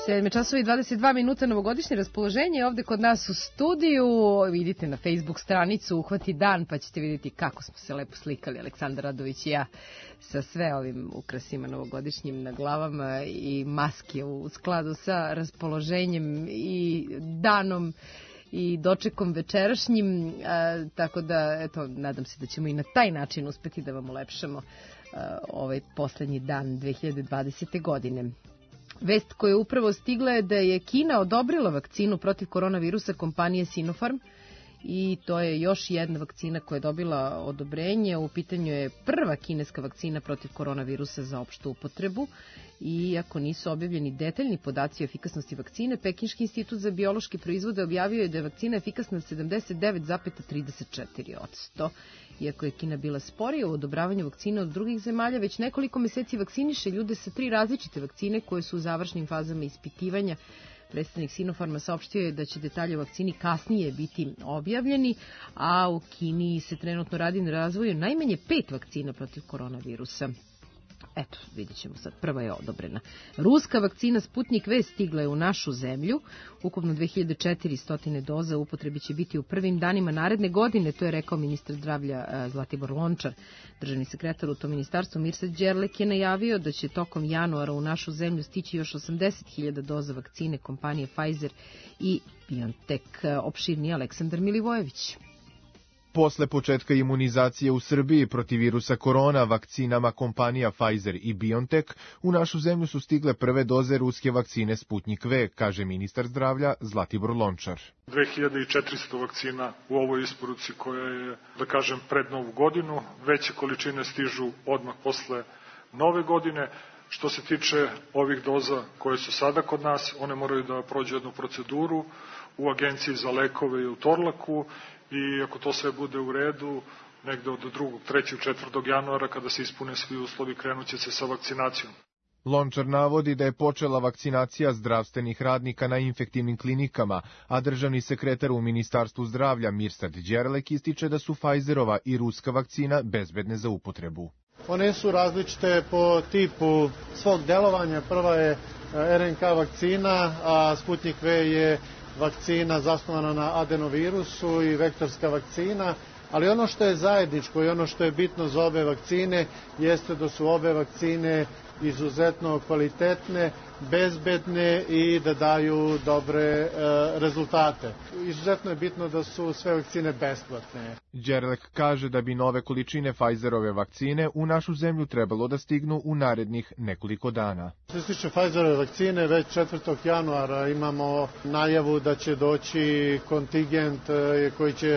sedam časova i dvadeset dva minuta, novogodišnje raspoloženje ovde kod nas u studiju. Vidite na Facebook stranicu Uhvati dan, pa ćete vidjeti kako smo se lepo slikali, Aleksandar Radović i ja, sa sve ovim ukrasima novogodišnjim na glavama i maske u skladu sa raspoloženjem i danom i dočekom večerašnjim, a, tako da, eto, nadam se da ćemo i na taj način uspeti da vam ulepšamo a, ovaj poslednji dan dve hiljade dvadesete. godine. Vest koja je upravo stigla je da je Kina odobrila vakcinu protiv koronavirusa kompanije Sinopharm i to je još jedna vakcina koja je dobila odobrenje. U pitanju je prva kineska vakcina protiv koronavirusa za opštu upotrebu. Iako nisu objavljeni detaljni podaci o efikasnosti vakcine, Pekinški institut za biološke proizvode objavio je da je vakcina efikasna sedamdeset devet zarez trideset četiri posto. Iako je Kina bila sporija u odobravanju vakcina od drugih zemalja, već nekoliko meseci vakciniše ljude sa tri različite vakcine koje su u završnim fazama ispitivanja. Predstavnik Sinopharma saopštio je da će detalje o vakcini kasnije biti objavljeni, a u Kini se trenutno radi na razvoju najmanje pet vakcina protiv koronavirusa. Eto, vidjet ćemo sad, prva je odobrena. Ruska vakcina Sputnik V stigla je u našu zemlju. Ukupno dve hiljade četiristo doza upotrebi će biti u prvim danima naredne godine, to je rekao ministar zdravlja Zlatibor Lončar. Državni sekretar u tom ministarstvu Mirsad Đerlek je najavio da će tokom januara u našu zemlju stići još osamdeset hiljada doza vakcine kompanije Pfizer i BioNTech. Opširniji Aleksandar Milivojević. Posle početka imunizacije u Srbiji protiv virusa korona vakcinama kompanija Pfizer i BioNTech, u našu zemlju su stigle prve doze ruske vakcine Sputnik V, kaže ministar zdravlja Zlatibor Lončar. dve hiljade četiristo vakcina u ovoj isporuci koja je, da kažem, pred novu godinu. Veće količine stižu odmah posle nove godine. Što se tiče ovih doza koje su sada kod nas, one moraju da prođu jednu proceduru u Agenciji za lekove i u Torlaku, i ako to sve bude u redu, negde od drugog, trećeg, četvrtog januara, kada se ispune svi uslovi, krenuće se sa vakcinacijom. Lončar navodi da je počela vakcinacija zdravstvenih radnika na infektivnim klinikama, a državni sekretar u Ministarstvu zdravlja Mirsad Đerlek ističe da su Pfizerova i ruska vakcina bezbedne za upotrebu. One su različite po tipu svog delovanja. Prva je er en ka vakcina, a Sputnik V je vakcina zasnovana na adenovirusu i vektorska vakcina, ali ono što je zajedničko i ono što je bitno za obe vakcine jeste da su obe vakcine izuzetno kvalitetne, bezbedne i da daju dobre e, rezultate. Izuzetno je bitno da su sve vakcine besplatne. Đerlek kaže da bi nove količine Pfizerove vakcine u našu zemlju trebalo da stignu u narednih nekoliko dana. Što se tiče Pfizerove vakcine, već četvrtog januara imamo najavu da će doći kontingent e, koji će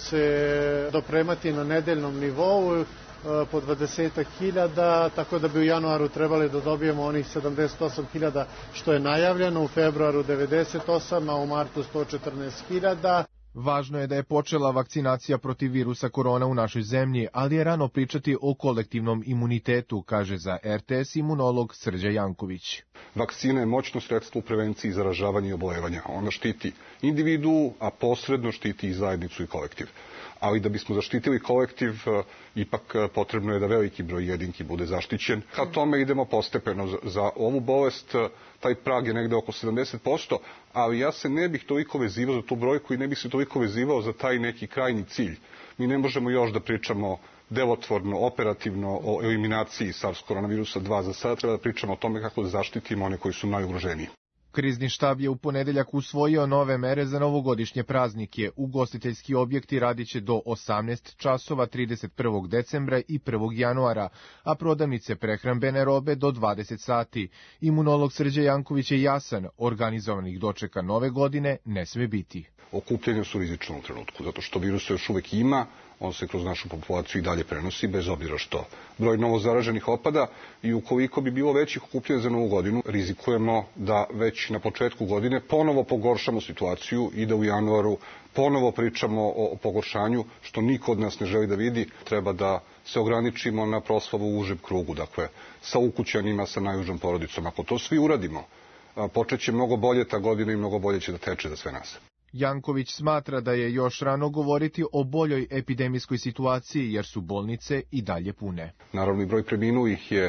se dopremati na nedeljnom nivou po dvadeset hiljada, tako da bi u januaru trebali da dobijemo onih sedamdeset osam hiljada što je najavljeno, u februaru devedeset osam, a u martu sto četrnaest hiljada. Važno je da je počela vakcinacija protiv virusa korona u našoj zemlji, ali je rano pričati o kolektivnom imunitetu, kaže za er te es imunolog Srđa Janković. Vakcina je moćno sredstvo u prevenciji zaražavanja i oboljevanja. Ona štiti individu, a posredno štiti i zajednicu i kolektiv. Ali da bismo zaštitili kolektiv, ipak potrebno je da veliki broj jedinki bude zaštićen. Ka tome idemo postepeno. Za ovu bolest taj prag je negde oko sedamdeset posto, ali ja se ne bih toliko vezivao za tu brojku i ne bih se toliko vezivao za taj neki krajnji cilj. Mi ne možemo još da pričamo delotvorno, operativno o eliminaciji SARS koronavirusa dva. Za sada treba da pričamo o tome kako da zaštitimo one koji su najugroženiji. Krizni štab je u ponedeljak usvojio nove mere za novogodišnje praznike. Ugostiteljski objekti radiće do osamnaest časova trideset prvog decembra i prvog januara, a prodavnice prehrambene robe do dvadeset sati. Imunolog Srđa Janković je jasan, organizovanih dočeka nove godine ne sme biti. Okupljanja su rizična u trenutku, zato što virusa još uvek ima, on se kroz našu populaciju i dalje prenosi, bez obzira što broj novozaraženih opada, i ukoliko bi bilo većih okupljanja za novu godinu, rizikujemo da već na početku godine ponovo pogoršamo situaciju i da u januaru ponovo pričamo o pogoršanju, što niko od nas ne želi da vidi. Treba da se ograničimo na proslavu u užem krugu, dakle sa ukućanima, sa najužom porodicom. Ako to svi uradimo, počeće mnogo bolje ta godina i mnogo bolje će da teče za sve nas. Janković smatra da je još rano govoriti o boljoj epidemijskoj situaciji, jer su bolnice i dalje pune. Naravno, i broj preminulih je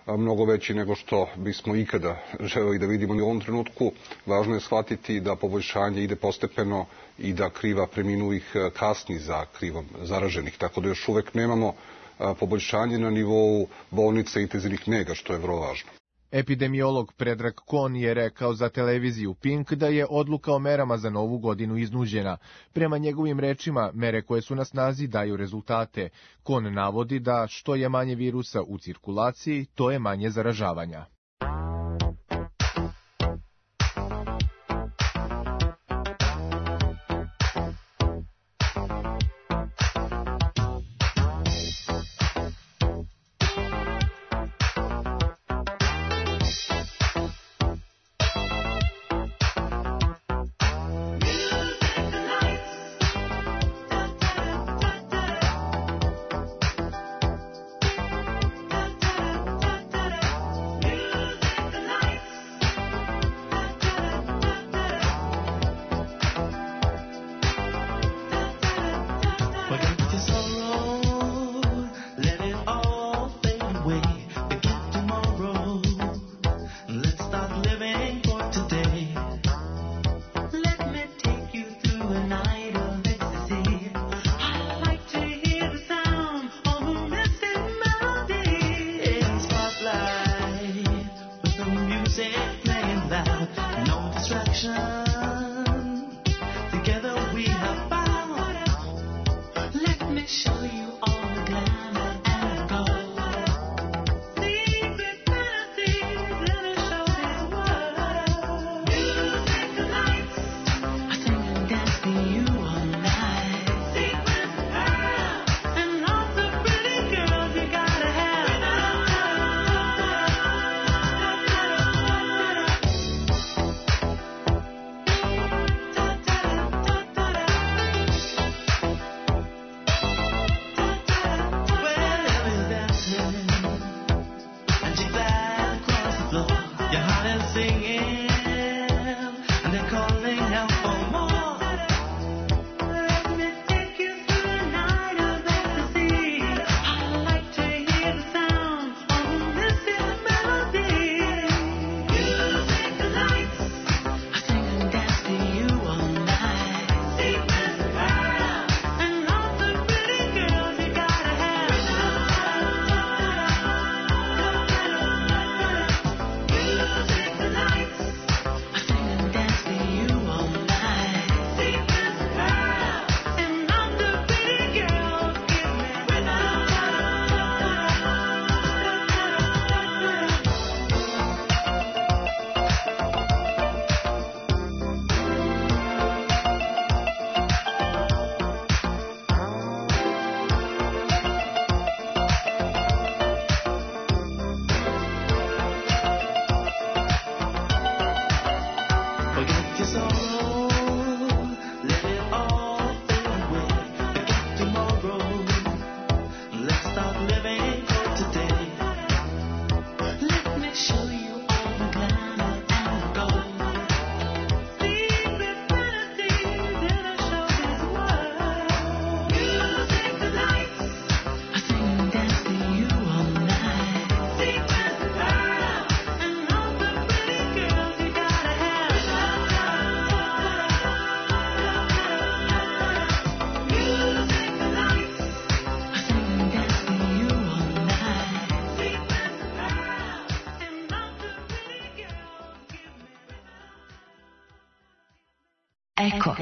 mnogo veći nego što bismo ikada želeli da vidimo. U ovom trenutku važno je shvatiti da poboljšanje ide postepeno i da kriva preminulih kasni za krivom zaraženih, tako da još uvek nemamo poboljšanje na nivou bolnice i intenzivnih nega, što je vrlo važno. Epidemiolog Predrag Kon je rekao za televiziju Pink da je odluka o merama za novu godinu iznuđena. Prema njegovim rečima, mere koje su na snazi daju rezultate. Kon navodi da što je manje virusa u cirkulaciji, to je manje zaražavanja. Eko.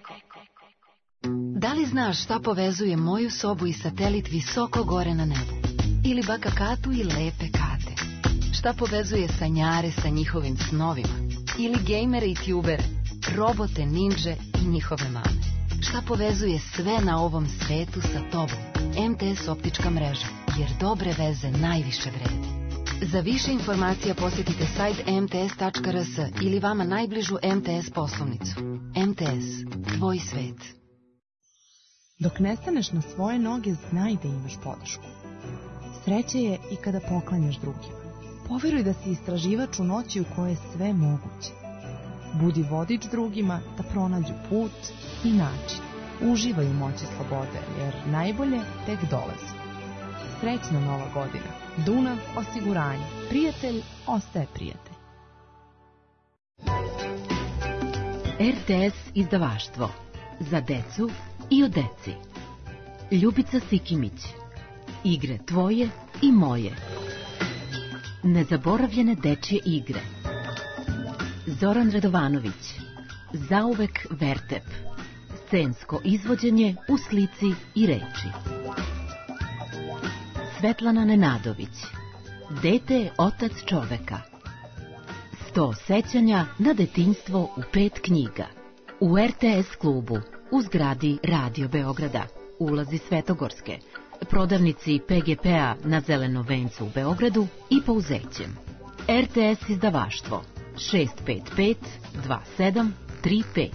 Da li znaš šta povezuje moju sobu i satelit visoko gore na nebu? Ili baka Katu i lepe Kate? Šta povezuje sanjare sa njihovim snovima? Ili gejmere i tubere, robote, ninđe i njihove mame? Šta povezuje sve na ovom svetu sa tobom? M T S optička mreža, jer dobre veze najviše vredi. Za više informacija posjetite sajt em te es tačka er es ili vama najbližu M T S poslovnicu. M T S, tvoj svet. Dok ne staneš na svoje noge, znaj da imaš podršku. Sreće je i kada poklanjaš drugima. Poveruj da si istraživač u noći u kojoj je sve moguće. Budi vodič drugima da pronađu put i način. Uživaj u moći slobode, jer najbolje tek dolazi. Srećna nova godina. Dunav osiguranje. Prijatelj ostaje prijatelj. R T S izdavaštvo. Za decu i o deci. Ljubica Sikimić. Igre tvoje i moje. Nezaboravljene dečje igre. Zoran Radovanović. Zauvek Vertep. Scensko izvođenje u slici i reči. Svetlana Nenadović. Dete je otac čoveka. Sto sećanja na detinjstvo u pet knjiga. U R T S klubu, u zgradi Radio Beograda, ulazi Svetogorske, prodavnici P G P-a na Zelenom vencu u Beogradu i Pouzećem. R T S izdavaštvo šest pet pet dva sedam tri pet.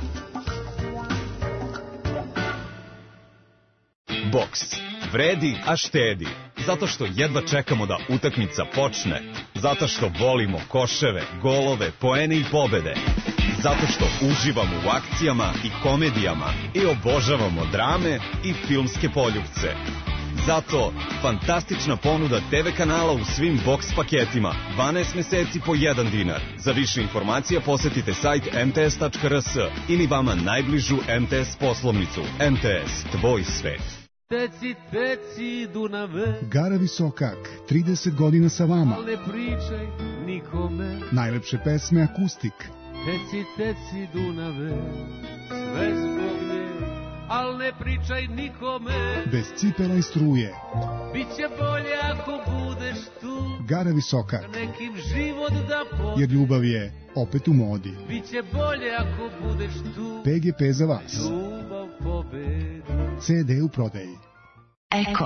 Boks. Vredi, a štedi. Zato što jedva čekamo da utakmica počne. Zato što volimo koševe, golove, poene i pobede. Zato što uživamo u akcijama i komedijama i obožavamo drame i filmske poljupce. Zato fantastična ponuda T V kanala u svim boks paketima. dvanaest meseci po jedan dinar. Za više informacija posetite sajt m t s tačka r s ili vama najbližu M T S poslovnicu. M T S, tvoj svet. Teci, teci, Dunave. Gara Visokak, trideset godina sa vama. Ne pričaj nikome. Najlepše pesme akustik. Teci, teci, Dunave, sve zbog nje, al ne pričaj nikome. Bez cipela i struje. Biće bolje ako budeš tu. Gara Visokak. Nekim život da pobedi. Jer ljubav je opet u modi. Biće bolje ako budeš tu. P G P za vas. Ljubav pobedi. C D u prodaji. Eko.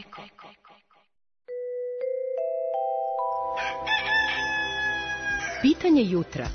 Pitanje jutra.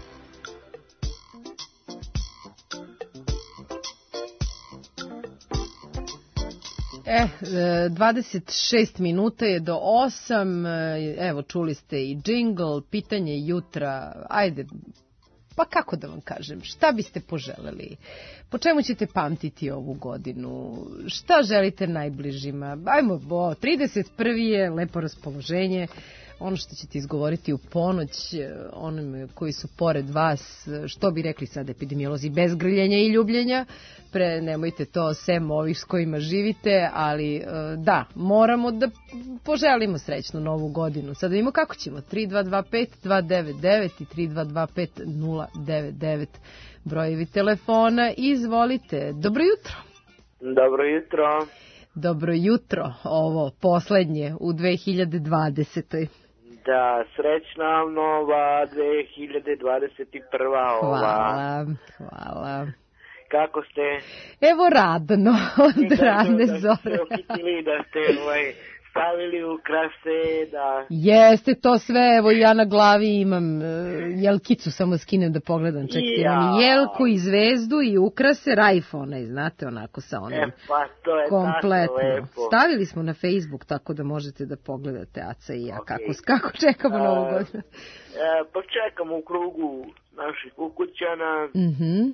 E, dvadeset šest minuta je do osam, evo čuli ste i džingl, pitanje jutra, ajde, pa kako da vam kažem, šta biste poželeli, po čemu ćete pamtiti ovu godinu, šta želite najbližima, ajmo, bo, trideset prvi je lepo raspoloženje, ono što ćete izgovoriti u ponoć, onim koji su pored vas, što bi rekli sad epidemiolozi, bez grljenja i ljubljenja, pre nemojte to sem ovih s kojima živite, ali da, moramo da poželimo srećnu novu godinu. Sad da vidimo kako ćemo, tri dva dva pet dva devet devet i tri dva dva pet nula devet devet brojevi telefona, izvolite. Dobro jutro. Dobro jutro. Dobro jutro, ovo poslednje u dve hiljade dvadesetoj. Da, srećna nova dve hiljade dvadeset prva ova. Hvala, hvala. Kako ste? Evo radno, od rane zore. Da ste okitili, da ste ovaj, stavili ukrase, da... Jeste to sve, evo ja na glavi imam jelkicu, samo skinem da pogledam, čekajte, ja. Imam i jelku i zvezdu i ukrase, rajf onaj, znate, onako sa onim. E pa, to je kompletno. tako lepo. Stavili smo na Facebook, tako da možete da pogledate Aca i ja, okay. kako, kako čekamo uh, novu godinu. E, pa čekamo u krugu naših ukućana. Mhm. Mm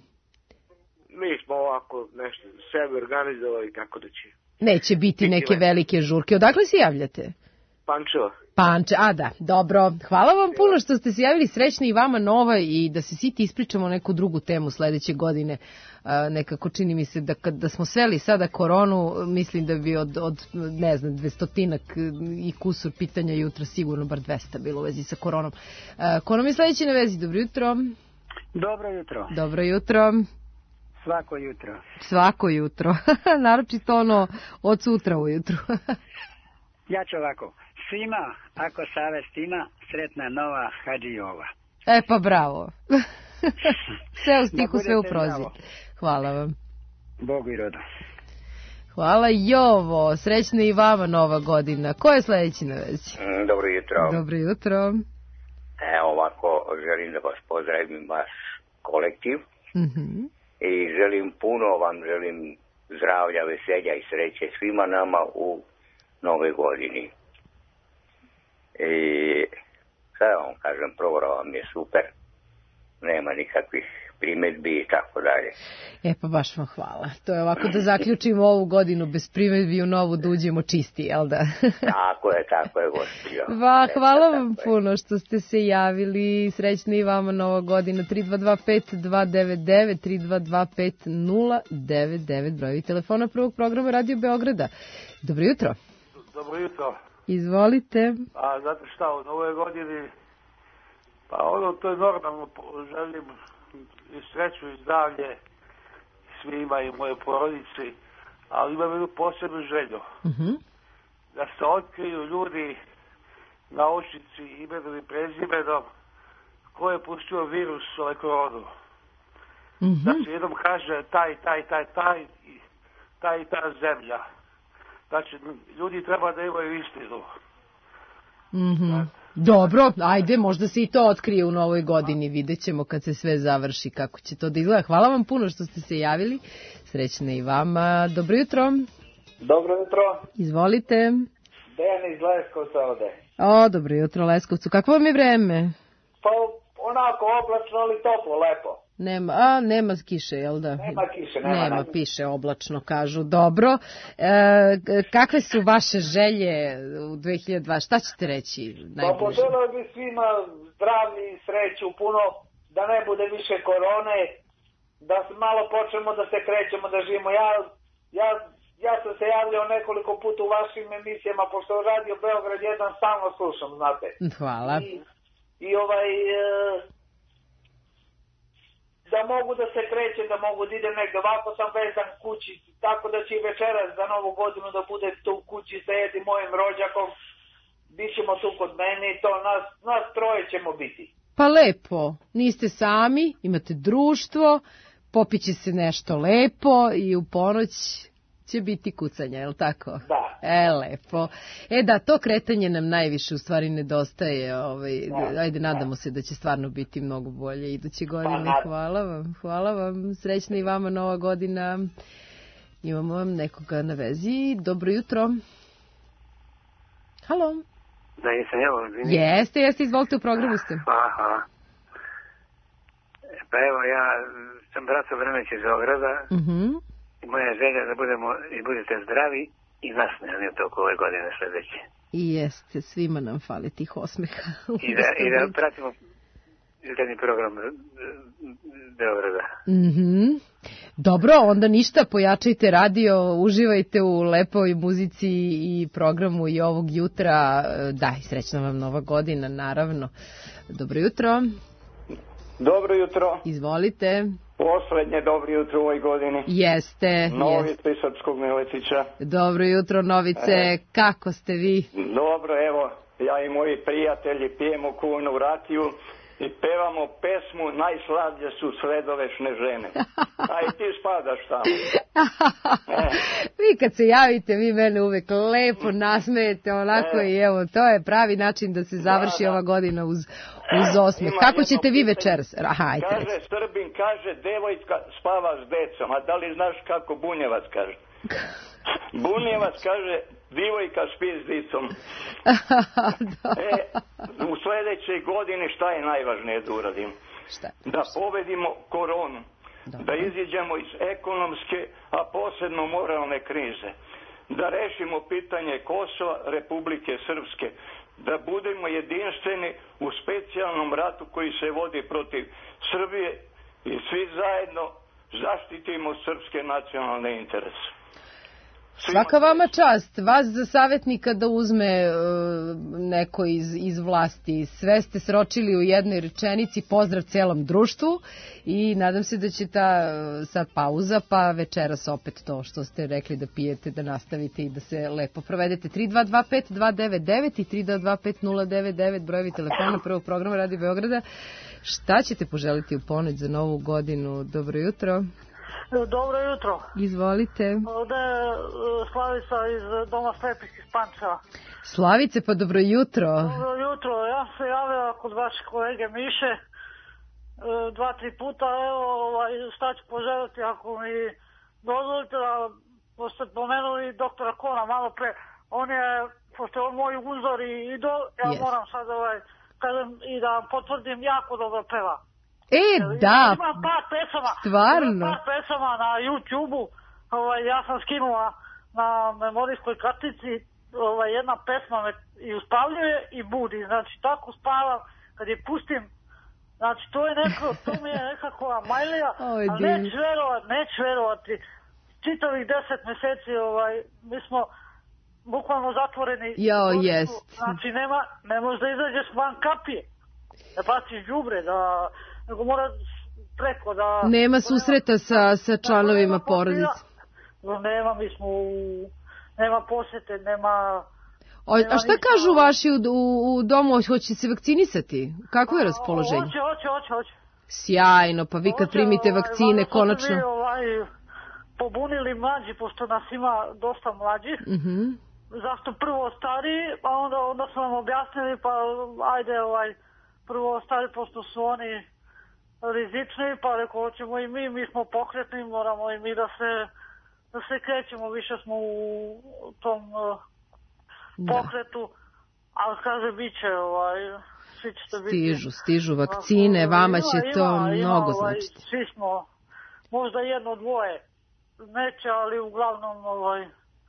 Mi smo ovako nešto sebe organizovali kako da će... Neće biti neke velike žurke. Odakle se javljate? Pančeva. Panče, a da, dobro. Hvala vam puno što ste se javili, srećna i vama nova i da se svi ti ispričamo neku drugu temu sledeće godine. A, nekako čini mi se da kada smo sveli sada koronu, mislim da bi od, od ne znam, dvestotinak i kusur pitanja jutra sigurno bar dvesta bilo u vezi sa koronom. A, ko nam je sledeći na vezi? Dobro jutro. Dobro jutro. Dobro jutro. Svako jutro. Svako jutro. Naročito ono od sutra ujutru. Ja ću ovako. Svima, ako savest ima, sretna nova Hadžijova. E pa bravo. Sve u stihu, sve u prozi. Hvala vam. Bogu i rodu. Hvala Jovo. Srećna i vama nova godina. Ko je sledeći na vezi? Dobro jutro. Dobro jutro. Evo ovako, želim da vas pozdravim, vaš kolektiv. Mhm. Mm I želim puno vam, želim zdravlja, veselja i sreće svima nama u nove godini. I sada vam kažem, program vam je super. nema nikakvih primjedbi i tako dalje. E pa baš vam hvala. To je ovako da zaključimo ovu godinu bez primjedbi, u novu da uđemo čisti, jel da? Tako je, tako je, gospođo. Va, hvala vam puno što ste se javili. Srećna i vama nova godina. tri dva dva pet dva devet devet, tri dva dva pet nula devet devet, brojevi telefona prvog programa Radio Beograda. Dobro jutro. Dobro jutro. Izvolite. A znate šta, u novoj godini, pa ono, to je normalno, želim i sreću i zdravlje svima i moje porodici, ali imam jednu posebnu želju. Uh-huh. Da se otkriju ljudi, naučnici, imenom i prezimenom, ko je pustio virus ovaj koronu. Uh-huh. Da se jednom kaže taj, taj, taj, taj, i taj i ta zemlja. Znači, ljudi treba da imaju istinu. Mm-hmm. Dobro, ajde, možda se i to otkrije u novoj godini, vidjet ćemo kad se sve završi kako će to da izgleda. Hvala vam puno što ste se javili, srećna i vama. Dobro jutro. Dobro jutro. Izvolite. Dejan iz Leskovca ovde. O, dobro jutro Leskovcu, kako vam je vreme? Pa onako oblačno, ali toplo, lepo. Nema, a, nema kiše, jel da? Nema kiše, nema. Nema, piše oblačno, kažu. Dobro. E, kakve su vaše želje u dve hiljade dvadeset? Šta ćete reći najbliže? Pa poželeo bi svima zdravlje i sreću, puno, da ne bude više korone, da malo počnemo da se krećemo, da živimo. Ja, ja, ja sam se javljao nekoliko puta u vašim emisijama, pošto Radio Beograd jedan stalno slušam, znate. Hvala. I, i ovaj... E, da mogu da se krećem, da mogu da idem negde. Ovako sam vezan kući, tako da će i večeras za novu godinu da bude tu u kući sa jednim mojim rođakom. Bićemo tu kod mene i to, nas, nas troje ćemo biti. Pa lepo, niste sami, imate društvo, popiće se nešto lepo i u ponoć će biti kucanja, je li tako? Da. E, lepo. E da, to kretanje nam najviše u stvari nedostaje. Ovaj, da, ajde, nadamo da. se da će stvarno biti mnogo bolje iduće godine. Pa, hvala vam, hvala vam. Srećna i vama nova godina. Imamo vam nekoga na vezi. Dobro jutro. Halo. Da, jesam ja ovdje. Jeste, jeste, izvolite, u programu ste. Hvala, hvala. Pa evo, ja sam Braco Vremeć iz Beograda. Mhm. Moja želja da budemo i budete zdravi i nasmejani toliko ove godine sledeće. I jeste, svima nam fali tih osmeha. I da, i da pratimo jutarnji program Beograda. Mm-hmm. Dobro, onda ništa, pojačajte radio, uživajte u lepoj muzici i programu i ovog jutra. Da, i srećna vam nova godina, naravno. Dobro jutro. Dobro jutro. Izvolite. Poslednje dobro jutro u ovoj godini. Jeste. Novice iz Srpskog Miletića. Dobro jutro, Novice. E, kako ste vi? Dobro, evo, ja i moji prijatelji pijemo kuvnu rakiju i pevamo pesmu Najslavlje su sredovešne žene. A i ti spadaš tamo. E. Vi kad se javite, vi mene uvek lepo nasmejete, onako e. i evo, to je pravi način da se završi da, da. ova godina uz, uz osmeh. Ima Kako ćete vi večeras? Aha, kaže, Srbin kaže, devojka spava s decom, a da li znaš kako Bunjevac kaže? Bunjevac kaže, divojka spi s dicom. E, u sledećoj godini šta je najvažnije da uradim? Šta? Da pobedimo koronu. Dobro. Da iziđemo iz ekonomske, a posebno moralne krize. Da rešimo pitanje Kosova, Republike Srpske. Da budemo jedinstveni u specijalnom ratu koji se vodi protiv Srbije i svi zajedno zaštitimo srpske nacionalne interese. Svaka vama čast, vas za savjetnika da uzme uh, neko iz, iz vlasti. Sve ste sročili u jednoj rečenici, pozdrav celom društvu i nadam se da će ta uh, sad pauza, pa večeras opet to što ste rekli da pijete, da nastavite i da se lepo provedete. tri dva dva pet dva devet devet i tri dva dva pet nula devet devet, brojevi telefona prvog programa Radio Beograda. Šta ćete poželiti u ponoć za novu godinu? Dobro jutro. Dobro jutro. Izvolite. Ovde je Slavica iz Doma slepih iz Pančeva. Slavice, pa dobro jutro. Dobro jutro. Ja se javila kod vaše kolege Miše dva, tri puta. Evo, ovaj, šta ću poželiti ako mi dozvolite da, pošto ste pomenuli doktora Kona malo pre, on je, pošto je on moj uzor i idol, ja yes. moram sad ovaj, kažem, i da potvrdim, jako dobro peva. E, da, Ima par pesama, stvarno. Ima par pesama na YouTube-u, ovaj, ja sam skinula na memorijskoj kartici, ovaj, jedna pesma me i uspavljuje i budi, znači tako spavam, kad je pustim, znači to je neko, to mi je nekakva majlija, a neću verovat, neću verovati, čitavih deset meseci, ovaj, mi smo bukvalno zatvoreni. Jo, jest. Znači nema, ne možeš da izađeš van kapije, da baciš đubre, da, nego mora preko da... Nema susreta sa, sa članovima porodice. Nema, mi smo u... Nema posete, nema... O, a šta kažu vaši u, u, u domu, hoće se vakcinisati? Kako je raspoloženje? Hoće, hoće, hoće, hoće. Sjajno, pa vi kad primite vakcine, konačno... Hoće, ovaj, pobunili mlađi, pošto nas ima dosta mlađih. Mhm. Zašto prvo stariji, a onda, onda smo nam objasnili, pa ajde, ovaj, prvo stari, pošto su oni rizični, pa rekao, hoćemo i mi, mi smo pokretni, moramo i mi da se... da se krećemo, više smo u tom uh, pokretu, da. Ali kaže, bit će, ovaj, svi ćete biti... Stižu, stižu vakcine, ovaj, vama će ima, to ima, mnogo ima, ovaj, značiti. Svi smo, možda jedno, dvoje, neće, ali uglavnom, ovaj...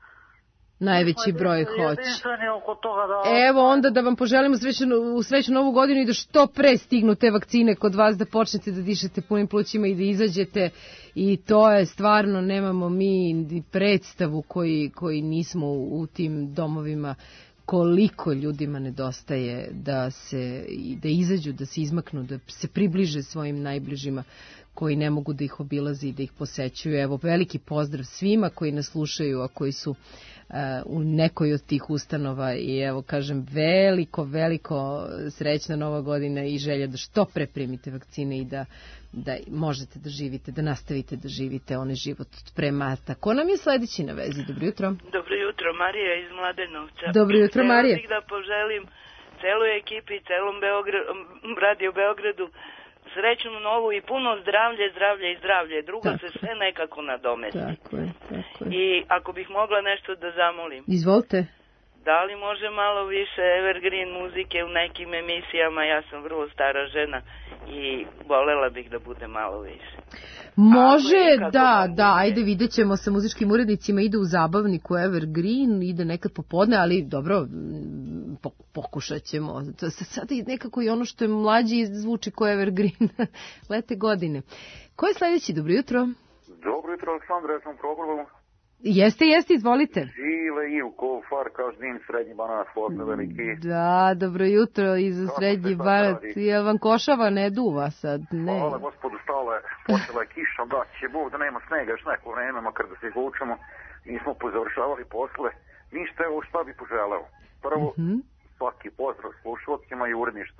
Najveći broj hoće. Toga da... Evo onda da vam poželimo srećnu, u srećnu novu godinu i da što pre stignu te vakcine kod vas, da počnete da dišete punim plućima i da izađete, i to je stvarno, nemamo mi predstavu koji, koji nismo u, u tim domovima, koliko ljudima nedostaje da se da izađu, da se izmaknu, da se približe svojim najbližima koji ne mogu da ih obilaze i da ih posećuju. Evo, veliki pozdrav svima koji nas slušaju, a koji su uh, u nekoj od tih ustanova, i evo, kažem, veliko, veliko srećna nova godina i želja da što pre primite vakcine i da, da možete da živite, da nastavite da živite onaj život od pre marta. Ko nam je sledeći na vezi? Dobro jutro. Dobro jutro, Marija iz Mladenovca. Dobro jutro, Marija. Htela bih da poželim celoj ekipi, celom Beogradu, Radio Beogradu, srećnu novu i puno zdravlje, zdravlje i zdravlje. Drugo tako se sve nekako nadomesti. Tako je, tako je. I ako bih mogla nešto da zamolim. Izvolite. Da li može malo više evergreen muzike u nekim emisijama? Ja sam vrlo stara žena i volela bih da bude malo više. Može, da, da, ajde, vidjet ćemo sa muzičkim urednicima, ide u zabavniku evergreen, ide nekad popodne, ali dobro, pokušat ćemo. Sada nekako i ono što je mlađi zvuči ko evergreen, lete godine. Ko je sledeći? Dobro jutro. Dobro jutro, Aleksandra, ja sam probao. Jeste, jeste, izvolite. Žile i u ko far každim srednji banat, posle veliki. Da, dobro jutro i za srednji banat. Jel vam košava ne duva sad? Ne. Hvala gospodu, stala je, počela je kiša, da će Bog da nema snega još neko vreme, makar da se izvučemo. Nismo pozavršavali posle. Ništa, evo šta bi poželeo. Prvo, mm-hmm. svaki pozdrav slušalcima i uredništvu.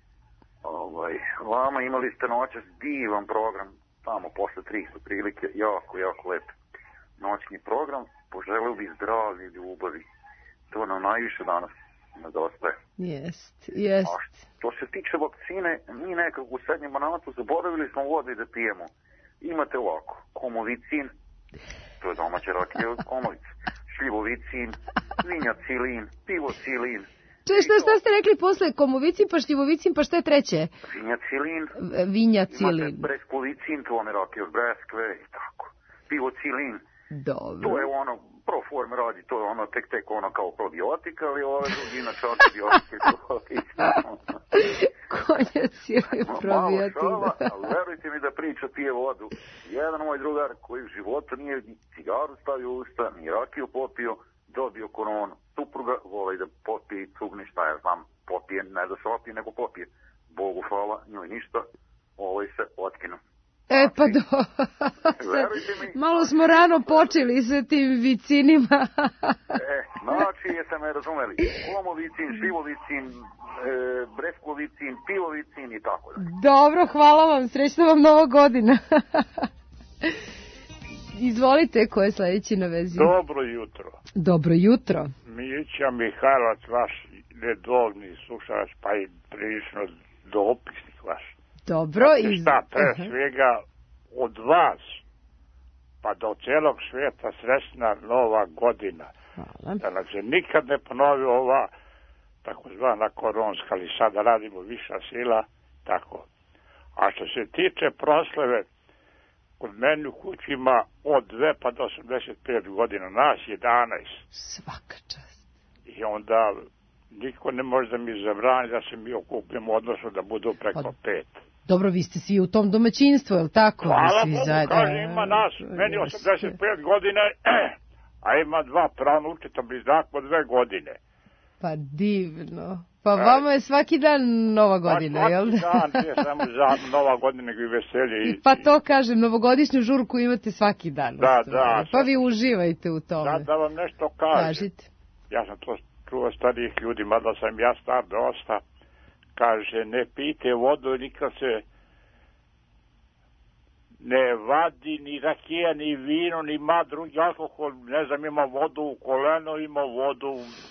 Ovaj, vama imali ste noćas divan program, tamo posle tri prilike, jako, jako lep noćni program, poželeo bi zdravlje, ljubavi. To nam najviše danas nedostaje. Jest, jest. A što se tiče vakcine, mi nekako u srednjem banatu zaboravili smo vode da pijemo. Imate ovako, komovicin, to je domaća rakija od komovice, šljivovicin, vinjacilin, pivocilin. Če, šta, šta ste rekli posle? Komovicin, pa šljivovicin, pa šta je treće? Vinjacilin. Vinjacilin. Imate breskvovicin, to vam je rakija od breskve i tako. Pivocilin. Dobro. To je ono, pro forme radi, to je ono tek tek ono kao probiotika, ali ove drugi inače antibiotike. Konjac je probiotika. Malo šala, ali verujte mi da priča pije vodu. Jedan moj drugar koji u životu nije ni cigaru stavio u usta, ni rakiju popio, dobio koronu. Supruga voli da popije i cugni, šta ja znam, popije, ne da se opije, nego popije. Bogu hvala, njoj ništa, ovoj se otkinu. E pa do... Malo smo rano počeli sa tim vicinima. E, znači jesam me razumeli. Komovicin, šivovicin, e, breskvovicin, pivovicin i tako da. Dobro, hvala vam, srećna vam nova godina. Izvolite, ko je sledeći na vezi? Dobro jutro. Dobro jutro. Mića Mihajlovac, vaš redovni slušalac, pa i prilično dopisnik vaš. Dobro. I šta, pre uh-huh. svega od vas pa do celog svijeta srećna nova godina. Hvala. Da nam se nikad ne ponovi ova takozvana koronska, ali sada radimo viša sila, tako. A što se tiče proslave, kod mene u kući ima od dve pa do osamdeset pet godina, nas jedanaest. Svaka čast. I onda niko ne može da mi zabrani da se mi okupimo, odnosno da budu preko pa, pet. Dobro, vi ste svi u tom domaćinstvu, je li tako? Hvala svi Bogu, zajedno... kaže, ima nas, meni osamdeset pet godina, a ima dva pranučeta bliznak po dve godine. Pa divno. Pa e, vama je svaki dan Nova godina, pa, jel? Svaki dan, nije samo za Nova godina, nego i veselje. I, pa to kažem, novogodišnju žurku imate svaki dan. Da, da. Pa vi uživajte u tome. Da, da vam nešto kažem. Kažite. Ja sam to čuo starijih ljudi, mada sam ja star dosta. Kaže, ne pijte vodu, nikad se ne vadi ni rakija, ni vino, ni ma drugi alkohol. Ne znam, ima vodu u koleno, ima vodu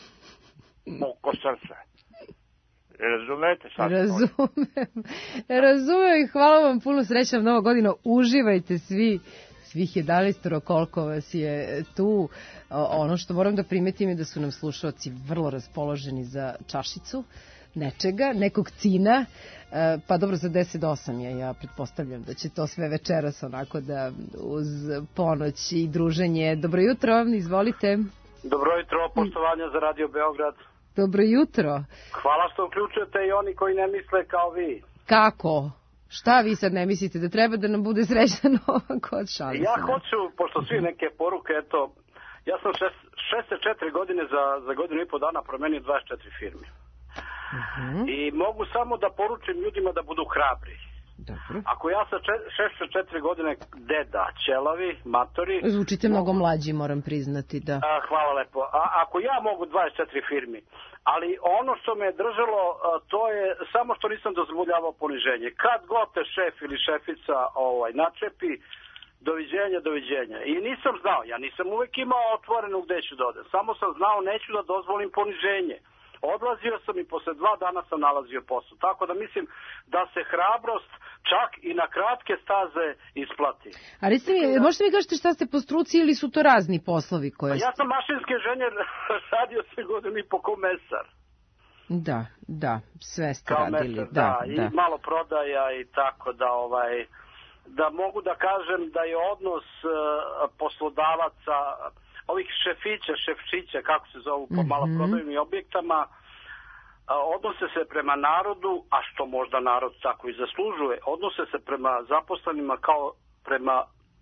oko srca. Razumete sad? Razumem. Razumem i hvala vam, puno srećna Nova godina. Uživajte svi, svih jedanaest koliko vas je tu. Ono što moram da primetim je da su nam slušalci vrlo raspoloženi za čašicu nečega, nekog cina, pa dobro, za deset do osam je, ja pretpostavljam da će to sve večeras onako da uz ponoć i druženje. Dobro jutro, izvolite. Dobro jutro, poštovanja za Radio Beograd. Dobro jutro. Hvala što uključujete i oni koji ne misle kao vi. Kako? Šta vi sad ne mislite, da treba da nam bude srećna Nova god šalim? Ja hoću, pošto svi neke poruke, eto, ja sam šezdeset četiri godine za, za godinu i po dana promenio dvadeset četiri firme. Uh-huh. I mogu samo da poručim ljudima da budu hrabri. Dobro. Ako ja sa šezdeset četiri godine deda, ćelavi, matori... Zvučite mogu... mnogo mlađi, moram priznati, da. A, hvala lepo. A, ako ja mogu dvadeset četiri firmi, ali ono što me je držalo, a, to je samo što nisam dozvoljavao poniženje. Kad god te šef ili šefica ovaj, načepi, doviđenja, doviđenja. I nisam znao, ja nisam uvek imao otvoreno gde ću da odem. Samo sam znao, neću da dozvolim poniženje. Odlazio sam i posle dva dana sam nalazio posao. Tako da mislim da se hrabrost čak i na kratke staze isplati. A recite mi, možete mi kažete šta ste po struci ili su to razni poslovi koje ste? Ja sam mašinski inženjer, radio sve godinu i po kao mesar. Da, da, sve ste kao radili. Mesar, da, da, da, i malo prodaja i tako da ovaj... da mogu da kažem da je odnos uh, poslodavaca, ovih šefića, šefčića, kako se zovu po maloprodajnim objektama, odnose se prema narodu, a što možda narod tako i zaslužuje, odnose se prema zaposlenima kao, prema,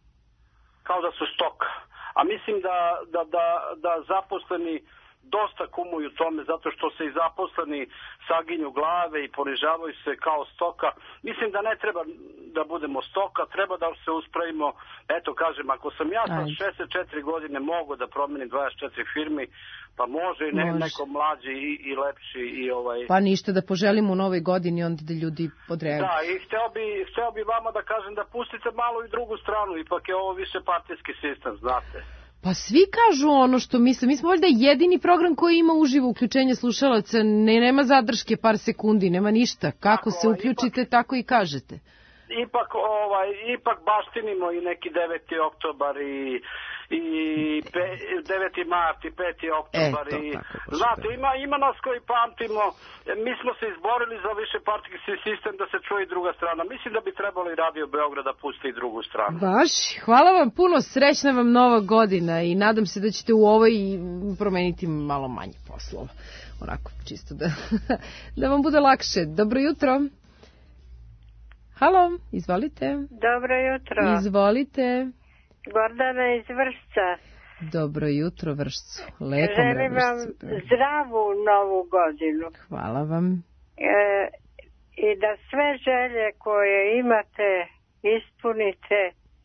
kao da su stoka. A mislim da, da, da, da zaposleni dosta kumuju tome zato što se i zaposleni saginju glave i ponižavaju se kao stoka. Mislim da ne treba da budemo stoka, treba da se uspravimo. Eto, kažem, ako sam ja sa šezdeset četiri godine mogu da promenim dvadeset četiri firmi, pa može i ne, može. Neko mlađi i, i lepši. I ovaj... Pa ništa, da poželimo u novoj godini, onda da ljudi podreaguju. Da, i hteo bi, hteo bi vama da kažem da pustite malo i drugu stranu, ipak je ovo više partijski sistem, znate. Pa svi kažu ono što misle. Mi smo valjda jedini program koji ima uživo uključenje slušalaca. Ne, nema zadrške par sekundi, nema ništa. Kako tako, se uključite, ipak, tako i kažete. Ipak, ovaj, ipak baštinimo i neki deveti oktobar i, i pe, deveti mart i peti oktobar. Eto, i, tako, znate, ima, ima nas koji pamtimo. Mi smo se izborili za više partijski sistem da se čuje i druga strana. Mislim da bi trebalo i Radio Beograd da pusti i drugu stranu. Baš, hvala vam puno, srećna vam Nova godina i nadam se da ćete u ovoj promeniti malo manje poslova. Onako, čisto da, da vam bude lakše. Dobro jutro. Halo, izvolite. Dobro jutro. Izvolite. Gordana iz Vršca. Dobro jutro, Vršcu. Lepom Želim vam zdravu novu godinu. Hvala vam. E, I da sve želje koje imate ispunite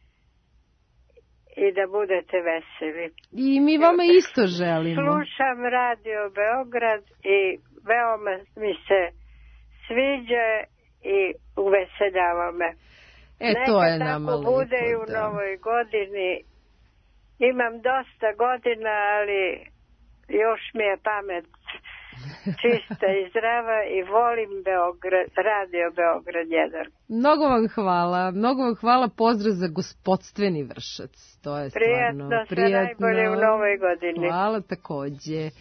i da budete veseli. I mi vama isto želimo. Slušam Radio Beograd i veoma mi se sviđa i uveseljava me. E, neka to je nama lepo. Neka tako bude i u da. Novoj godini. Imam dosta godina, ali još mi je pamet čista i zdrava i volim Beograd, Radio Beograd jedan. Mnogo vam hvala. Mnogo vam hvala. Pozdrav za gospodstveni Vršac. To je prijatno, stvarno prijatno. Sve najbolje u novoj godini. Hvala takođe.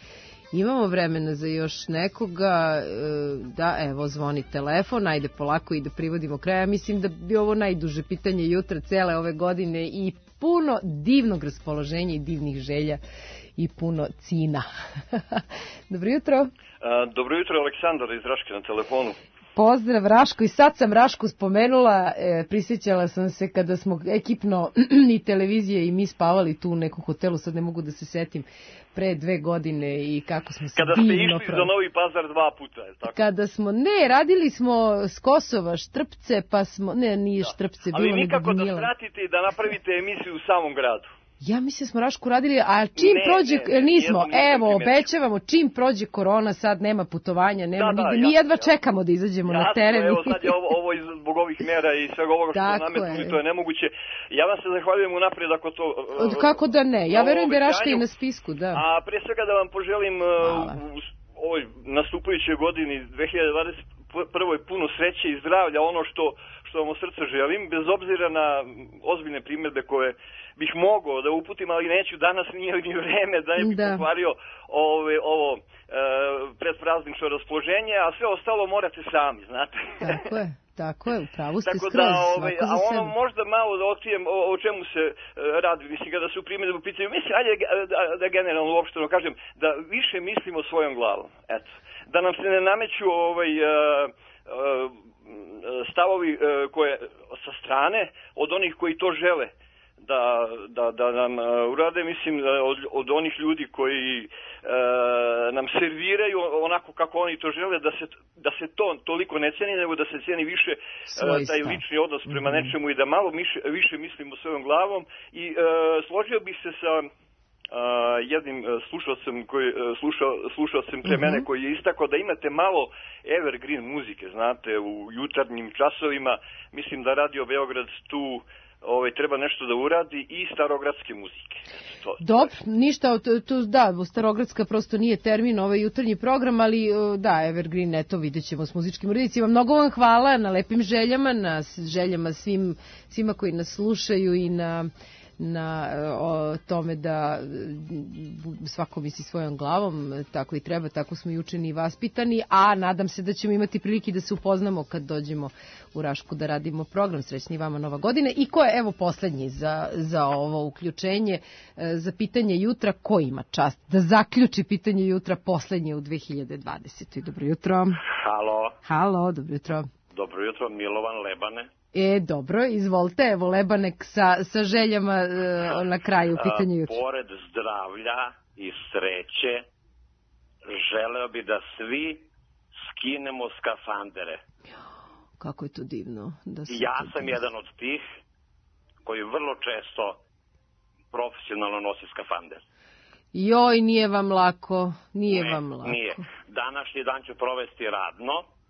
Imamo vremena za još nekoga, da, evo, zvoni telefon, ajde polako i da privodimo kraja. Mislim da bi ovo najduže pitanje jutra cele ove godine i puno divnog raspoloženja i divnih želja i puno cina. Dobro jutro. A, dobro jutro, Aleksandar iz Raške na telefonu. Pozdrav Raško, i sad sam Rašku spomenula, e, prisjećala sam se kada smo ekipno i televizije i mi spavali tu u nekom hotelu, sad ne mogu da se setim, pre dve godine i kako smo se kada divno ste išli pravi. za Novi Pazar dva puta, je tako? Kada smo, ne, radili smo s Kosova Štrpce, pa smo, ne, nije da. Štrpce, bilo ali nikako da Gnjila. skratite i da napravite emisiju u samom gradu. Ja mislim smo Rašku radili, a čim ne, prođe, ne, ne, nismo, evo, obećavamo, čim prođe korona, sad nema putovanja, nema da, da, nigde, mi jasno, jedva jasno. čekamo da izađemo jasno, na teren. Evo sad je ovo, ovo zbog ovih mera i svega ovoga što je nametnuli, to je nemoguće. Ja vam se zahvaljujem unaprijed ako to... Od kako da ne, ja verujem da je Raška i na spisku, da. A pre svega da vam poželim Hvala. u ovoj nastupajućoj godini dve hiljade dvadeset prve puno sreće i zdravlja, ono što, što vam od srca želim, bez obzira na ozbiljne primjedbe koje bih mogao da uputim, ali neću, danas nije ni vreme da ne bih da. pokvario ovo, ovo e, predpraznično raspoloženje, a sve ostalo morate sami, znate. Tako je, tako je, upravo ste tako skroz. Da, ovaj, a ono sebe. Možda malo da otkrijem o, o čemu se e, radi, mislim, kada su primjedbe u pitanju, mislim, ajde da, da generalno uopšteno kažem, da više mislimo svojom glavom, eto. Da nam se ne nameću ovaj, e, e, stavovi e, koje sa strane od onih koji to žele da, da, da nam uh, urade, mislim, od, od onih ljudi koji uh, nam serviraju onako kako oni to žele, da se, da se to toliko ne ceni, nego da se ceni više uh, taj lični odnos prema mm-hmm. nečemu i da malo miše, više mislimo svojom glavom. I uh, složio bih se sa uh, jednim slušalcem, koji, uh, slušao, slušalcem pre mm-hmm. mene koji je istakao da imate malo evergreen muzike, znate, u jutarnjim časovima. Mislim da Radio Beograd tu Ovaj, treba nešto da uradi i starogradske muzike. To, Dobro, ništa, tu, tu, da, starogradska prosto nije termin, ovaj jutarnji program, ali da, Evergreen, eto, vidjet ćemo s muzičkim urednicima. Mnogo vam hvala na lepim željama, na željama svim, svima koji nas slušaju i na, na o tome da svako misli svojom glavom, tako i treba, tako smo i učeni i vaspitani, a nadam se da ćemo imati prilike da se upoznamo kad dođemo u Rašku da radimo program. Srećni vama Nova godina. I ko je, evo, poslednji za, za ovo uključenje, za pitanje jutra, ko ima čast da zaključi pitanje jutra poslednje u dve hiljade dvadesete. Dobro jutro. Halo. Halo, dobro jutro. Dobro jutro, Milovan Lebane. E, dobro, izvolite, evo Lebanek sa, sa željama e, na kraju pitanja jutra. Pored zdravlja i sreće, želeo bi da svi skinemo skafandere. Kako je to divno. Da ja sam divno. Jedan od tih koji vrlo često profesionalno nosi skafander. Joj, nije vam lako, nije ne, vam lako. Nije. Današnji dan ću provesti radno.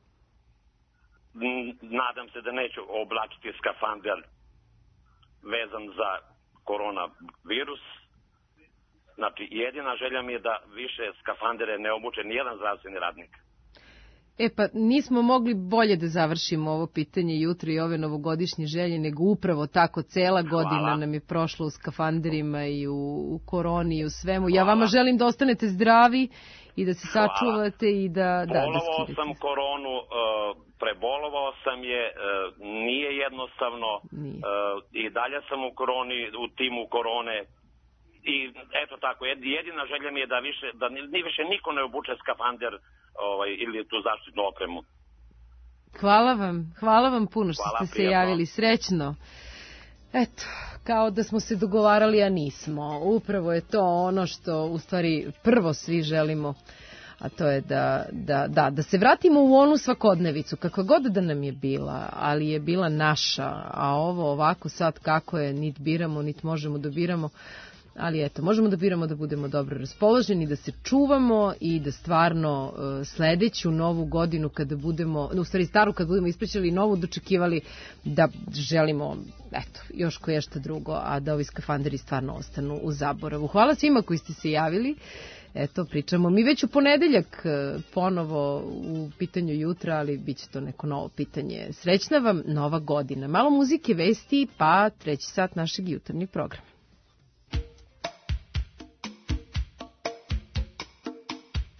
Nadam se da neću oblačiti skafander vezan za koronavirus. Znači, jedina želja mi je da više skafandere ne obuče nijedan zdravstveni radnik. E pa, nismo mogli bolje da završimo ovo pitanje jutra i ove novogodišnje želje, nego upravo tako, cela godina Hvala. Nam je prošla u skafanderima i u, u koroni i u svemu. Hvala. Ja vama želim da ostanete zdravi i da se Hvala. Sačuvate i da... Bolovao da, da sam koronu, uh, prebolovao sam je, uh, nije jednostavno, nije. Uh, i dalje sam u koroni, u timu korone. I eto tako, jedina želja mi je da više, da ni više niko ne obuče skafander ovaj, ili tu zaštitnu opremu. Hvala vam, hvala vam puno što hvala, ste se prijatno. javili, srećno. Eto, kao da smo se dogovarali, a nismo. Upravo je to ono što u stvari prvo svi želimo, a to je da, da, da, da se vratimo u onu svakodnevicu, kakva god da nam je bila, ali je bila naša, a ovo ovako sad kako je, nit biramo, nit možemo da biramo. Ali eto, možemo da biramo da budemo dobro raspoloženi, da se čuvamo i da stvarno uh, sledeću novu godinu kada budemo, u stvari staru kad budemo isprećali i novu dočekivali, da želimo, eto, još koje šta drugo, a da ovi skafanderi stvarno ostanu u zaboravu. Hvala svima koji ste se javili. Eto, pričamo mi već u ponedeljak ponovo u pitanju jutra, ali bit će to neko novo pitanje. Srećna vam nova godina. Malo muzike, vesti, pa treći sat našeg jutarnjeg programa.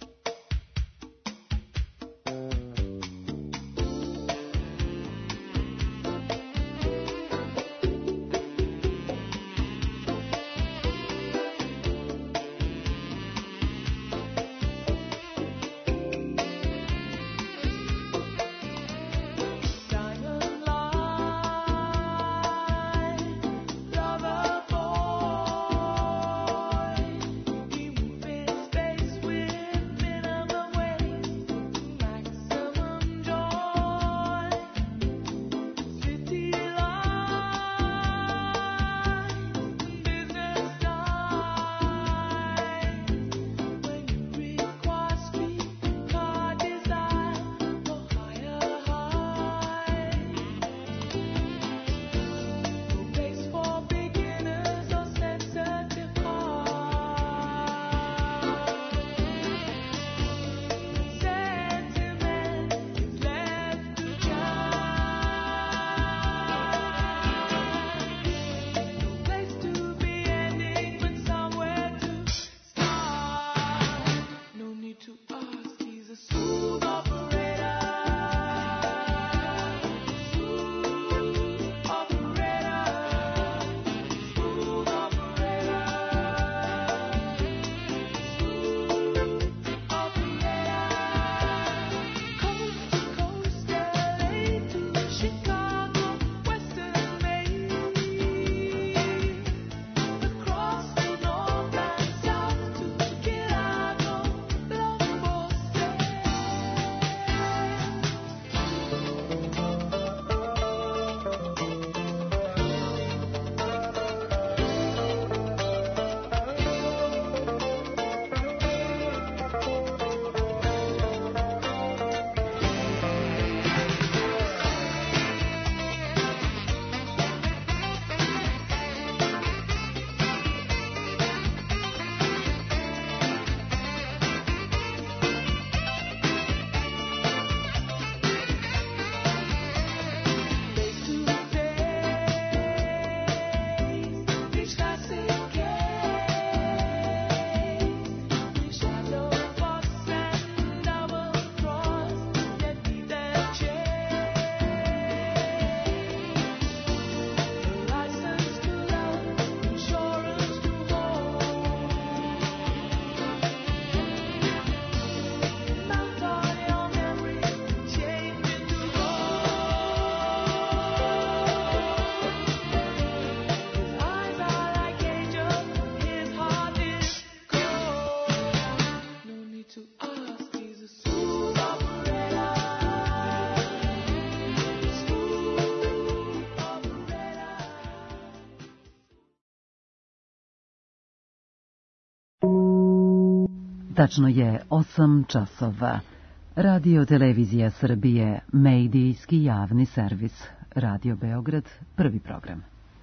Tačno je osam časova. Radio Televizija Srbije, medijski javni servis. Radio Beograd, prvi program.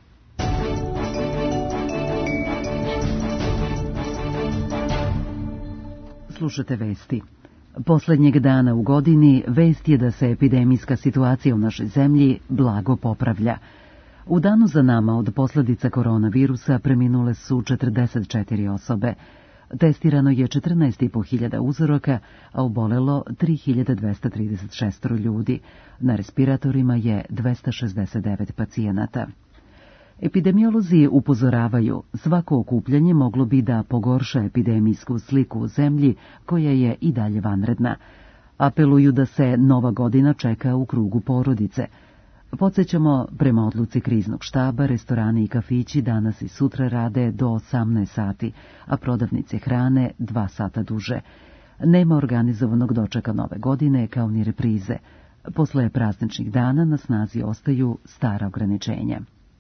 Slušate vesti. Poslednjeg dana u godini vest je da se epidemijska situacija u našoj zemlji blago popravlja. U danu za nama od posledica koronavirusa preminule su četrdeset četiri osobe. Testirano je četrnaest i po hiljada uzoraka, a obolelo tri hiljade dvesta trideset šest ljudi. Na respiratorima je dvesta šezdeset devet pacijenata. Epidemiolozi upozoravaju, svako okupljanje moglo bi da pogorša epidemijsku sliku u zemlji, koja je i dalje vanredna. Apeluju da se nova godina čeka u krugu porodice. Podsjećamo, prema odluci kriznog štaba, restorani i kafići danas i sutra rade do osamnaest sati, a prodavnice hrane dva sata duže. Nema organizovanog dočeka nove godine, kao ni reprize. Posle prazničnih dana na snazi ostaju stara ograničenja.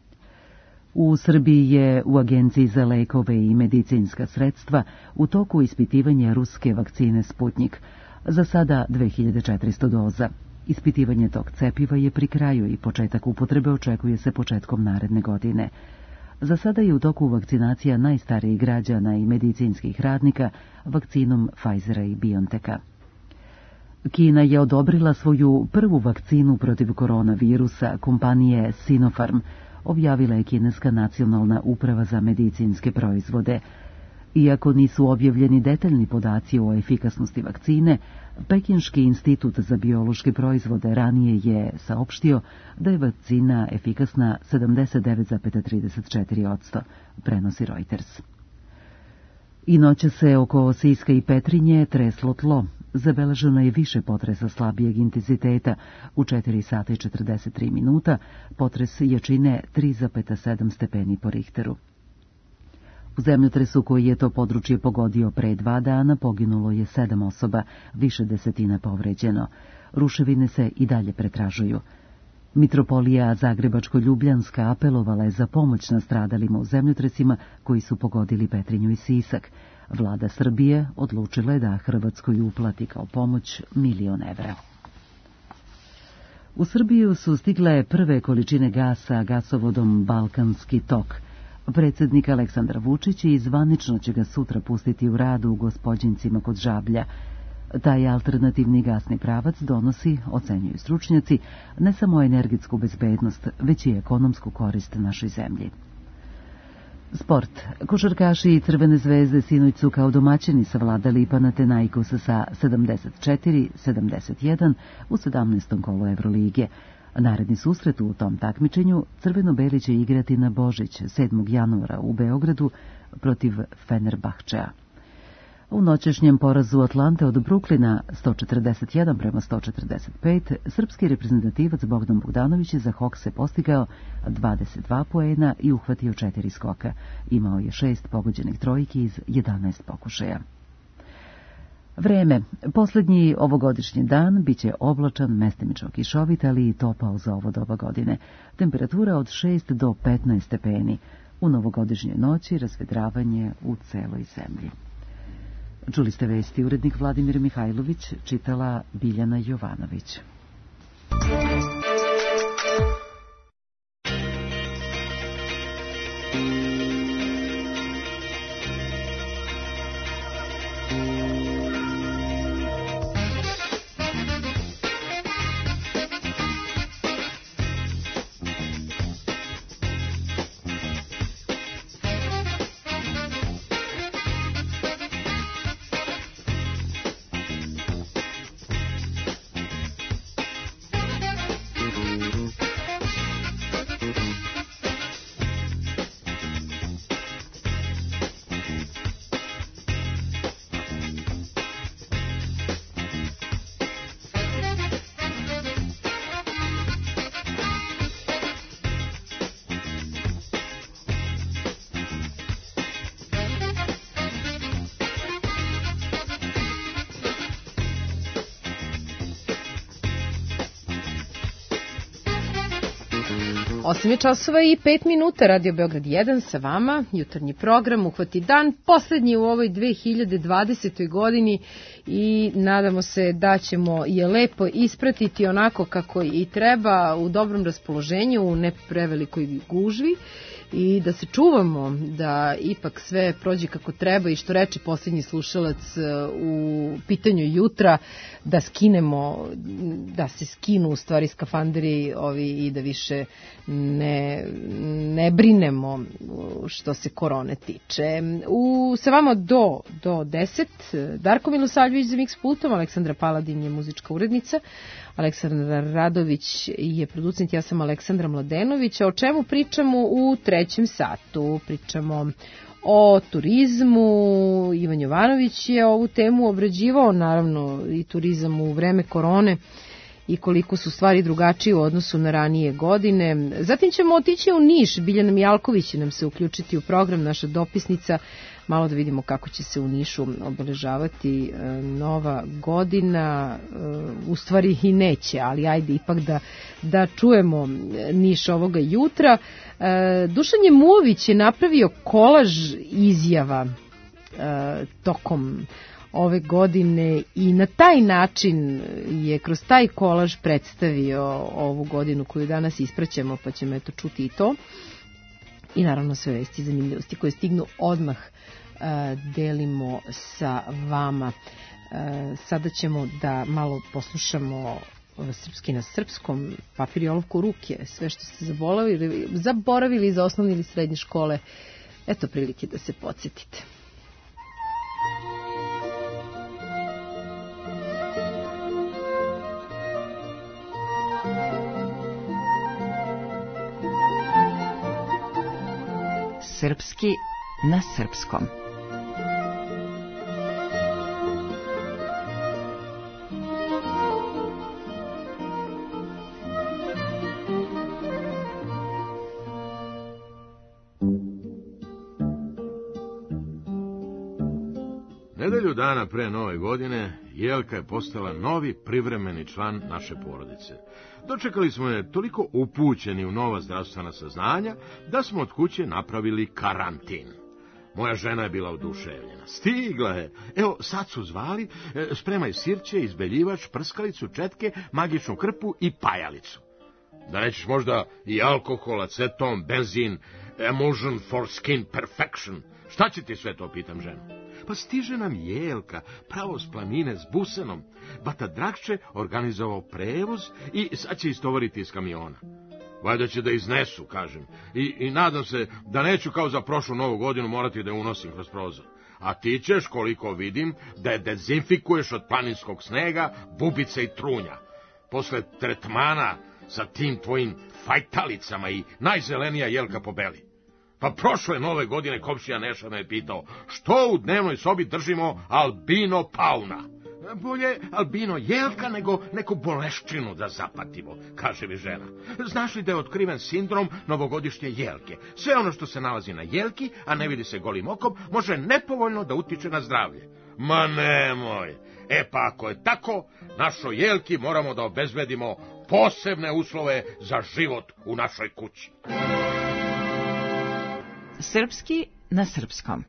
U Srbiji je u Agenciji za lekove i medicinska sredstva u toku ispitivanja ruske vakcine Sputnjik. Za sada dve hiljade četiristo doza. Ispitivanje tog cepiva je pri kraju i početak upotrebe očekuje se početkom naredne godine. Za sada je u toku vakcinacija najstarijih građana i medicinskih radnika vakcinom Pfizera i BioNTecha. Kina je odobrila svoju prvu vakcinu protiv koronavirusa kompanije Sinopharm, objavila je kineska nacionalna uprava za medicinske proizvode. Iako nisu objavljeni detaljni podaci o efikasnosti vakcine, Pekinški institut za biološke proizvode ranije je saopštio da je vakcina efikasna sedamdeset devet zarez trideset četiri posto, prenosi Reuters. I noće se oko Siska i Petrinje treslo tlo. Zabeleženo je više potresa slabijeg intenziteta. U četiri sata i četrdeset tri minuta potres jačine tri zarez sedam stepeni po Richteru. U zemljotresu koji je to područje pogodio pre dva dana poginulo je sedam osoba, više desetina povređeno. Ruševine se i dalje pretražuju. Mitropolija Zagrebačko-Ljubljanska apelovala je za pomoć nastradalima u zemljotresima koji su pogodili Petrinju i Sisak. Vlada Srbije odlučila je da Hrvatskoj uplati kao pomoć milion evra. U Srbiju su stigle prve količine gasa gasovodom Balkanski tok. Predsjednik Aleksandar Vučić i zvanično će ga sutra pustiti u radu u Gospođincima kod Žablja. Taj alternativni gasni pravac donosi, ocenjuju stručnjaci, ne samo energetsku bezbednost, već i ekonomsku korist našoj zemlji. Sport. Košarkaši i Crvene zvezde sinoć su kao domaćini savladali Panathinaikosa sa sedamdeset četiri sedamdeset jedan u sedamnaestom kolu Evrolige. Naredni susret u tom takmičenju crveno-beli će igrati na Božić sedmog januara u Beogradu protiv Fenerbahčea. U noćešnjem porazu Atlante od Bruklina sto četrdeset jedan prema sto četrdeset pet, srpski reprezentativac Bogdan Bogdanović je za Hokse postigao dvadeset dva poena i uhvatio četiri skoka. Imao je šest pogođenih trojki iz jedanaest pokušaja. Vreme. Poslednji ovogodišnji dan biće oblačan, mestimično kišovit, ali i topao za ovo doba godine. Temperatura od šest do petnaest stepeni. U novogodišnjoj noći razvedravanje u celoj zemlji. Čuli ste vesti, urednik Vladimir Mihajlović, čitala Biljana Jovanović. osam je časova i pet minuta, Radio Beograd jedan sa vama, jutarnji program, uhvati dan, poslednji u ovoj dve hiljade dvadesetoj godini i nadamo se da ćemo je lepo ispratiti onako kako i treba, u dobrom raspoloženju, u ne prevelikoj gužvi i da se čuvamo da ipak sve prođe kako treba i što reče posljednji slušalac u pitanju jutra, da skinemo, da se skinu u stvari skafanderi ovi i da više ne, ne brinemo što se korone tiče. U, sa vama do, do deset, Darko Milosavljević za Mix Pultom, Aleksandra Paladin je muzička urednica, Aleksandra Radović je producent, ja sam Aleksandra Mladenović. O čemu pričamo u trećem satu? Pričamo o turizmu. Ivan Jovanović je ovu temu obrađivao, naravno i turizam u vreme korone i koliko su stvari drugačije u odnosu na ranije godine. Zatim ćemo otići u Niš, Biljana Mijalković će nam se uključiti u program, naša dopisnica, malo da vidimo kako će se u Nišu obeležavati e, nova godina, e, u stvari i neće, ali ajde ipak da, da čujemo Niš ovoga jutra. E, Dušan Jemuović je napravio kolaž izjava e, tokom ove godine i na taj način je kroz taj kolaž predstavio ovu godinu koju danas ispraćamo, pa ćemo eto čuti i to. I naravno sve vesti i zanimljivosti koje stignu odmah uh, delimo sa vama. Uh, sada ćemo da malo poslušamo srpski na srpskom, Papir i olovku u ruke, sve što ste zaboravili, zaboravili za osnovne ili srednje škole. Eto prilike da se podsjetite. Srpski na srpskom. Nedelju dana pre nove godine Jelka je postala novi privremeni član naše porodice. Dočekali smo je toliko upućeni u nova zdravstvena saznanja da smo od kuće napravili karantin. Moja žena je bila oduševljena. Stigla je. Evo, sad su zvali, spremaj sirće, izbeljivač, prskalicu, četke, magičnu krpu i pajalicu. Da nećeš možda i alkohol, aceton, benzin, emulsion for skin perfection. Šta će ti sve to, pitam ženu. Pa stiže nam Jelka, pravo s planine s busenom. Bata Dragče organizovao prevoz i sad će istovariti iz kamiona. Valjda će da iznesu, kažem. I, I nadam se da neću kao za prošlu novu godinu morati da je unosim kroz prozor. A ti ćeš, koliko vidim, da je dezinfikuješ od planinskog snega, bubice i trunja. Posle tretmana sa tim tvojim fajtalicama i najzelenija Jelka pobeli. Pa prošle nove godine komšija Neša me je pitao, što u dnevnoj sobi držimo albino pauna? Bolje albino Jelka nego neku boleščinu da zapatimo, kaže mi žena. Znaš li da je otkriven sindrom novogodišnje Jelke? Sve ono što se nalazi na Jelki, a ne vidi se golim okom, može nepovoljno da utiče na zdravlje. Ma nemoj. E pa ako je tako, našoj Jelki moramo da obezbedimo posebne uslove za život u našoj kući. Srpski na srpskom.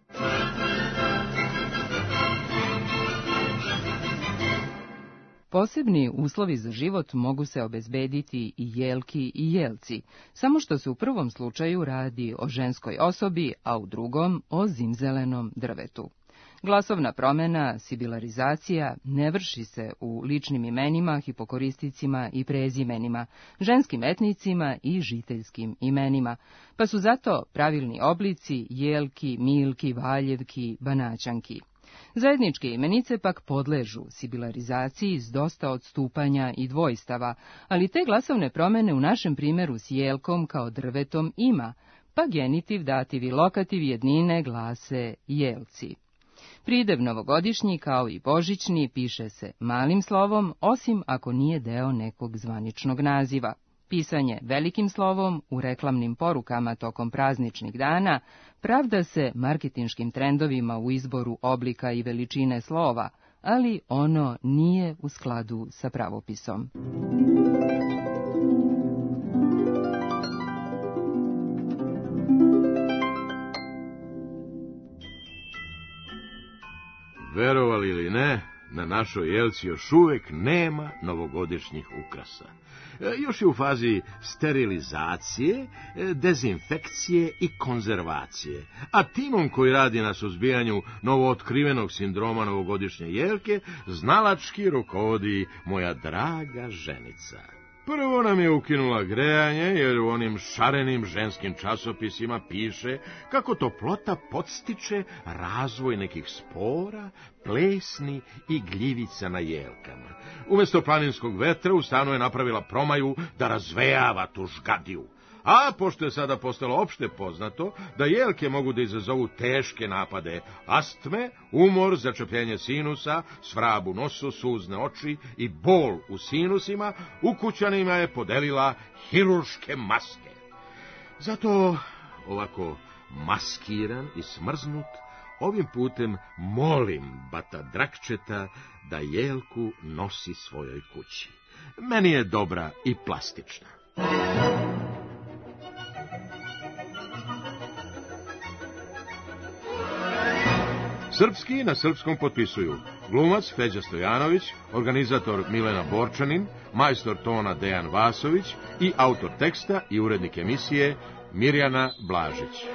Posebni uslovi za život mogu se obezbediti i Jelki i Jelci, samo što se u prvom slučaju radi o ženskoj osobi, a u drugom o zimzelenom drvetu. Glasovna promjena, sibilarizacija, ne vrši se u ličnim imenima, hipokoristicima i prezimenima, ženskim etnicima i žiteljskim imenima, pa su zato pravilni oblici Jelki, Milki, Valjevki, Banaćanki. Zajedničke imenice pak podležu sibilarizaciji s dosta odstupanja i dvojstava, ali te glasovne promjene u našem primjeru s Jelkom kao drvetom ima, pa genitiv, dativ i lokativ jednine glase Jelci. Pridev novogodišnji kao i božićni piše se malim slovom, osim ako nije deo nekog zvaničnog naziva. Pisanje velikim slovom u reklamnim porukama tokom prazničnih dana pravda se marketinškim trendovima u izboru oblika i veličine slova, ali ono nije u skladu sa pravopisom. Verovali ili ne, na našoj jelci još uvek nema novogodišnjih ukrasa. Još je u fazi sterilizacije, dezinfekcije i konzervacije, a timom koji radi na suzbijanju novootkrivenog sindroma novogodišnje jelke znalački rukovodi moja draga ženica. Prvo nam je ukinula grejanje, jer u onim šarenim ženskim časopisima piše kako toplota podstiče razvoj nekih spora, plesni i gljivica na jelkama. Umjesto planinskog vetra u stanu je napravila promaju da razvejava tu žgadiju. A pošto je sada postalo opšte poznato da jelke mogu da izazovu teške napade astme, umor, začepljenje sinusa, svrab u nosu, suzne oči i bol u sinusima, ukućanima je podelila hirurške maske. Zato, ovako maskiran i smrznut, ovim putem molim bata Drakčeta da jelku nosi svojoj kući. Meni je dobra i plastična. Srpski na srpskom potpisuju glumac Feđa Stojanović, organizator Milena Borčanin, majstor tona Dejan Vasović i autor teksta i urednik emisije Mirjana Blažić.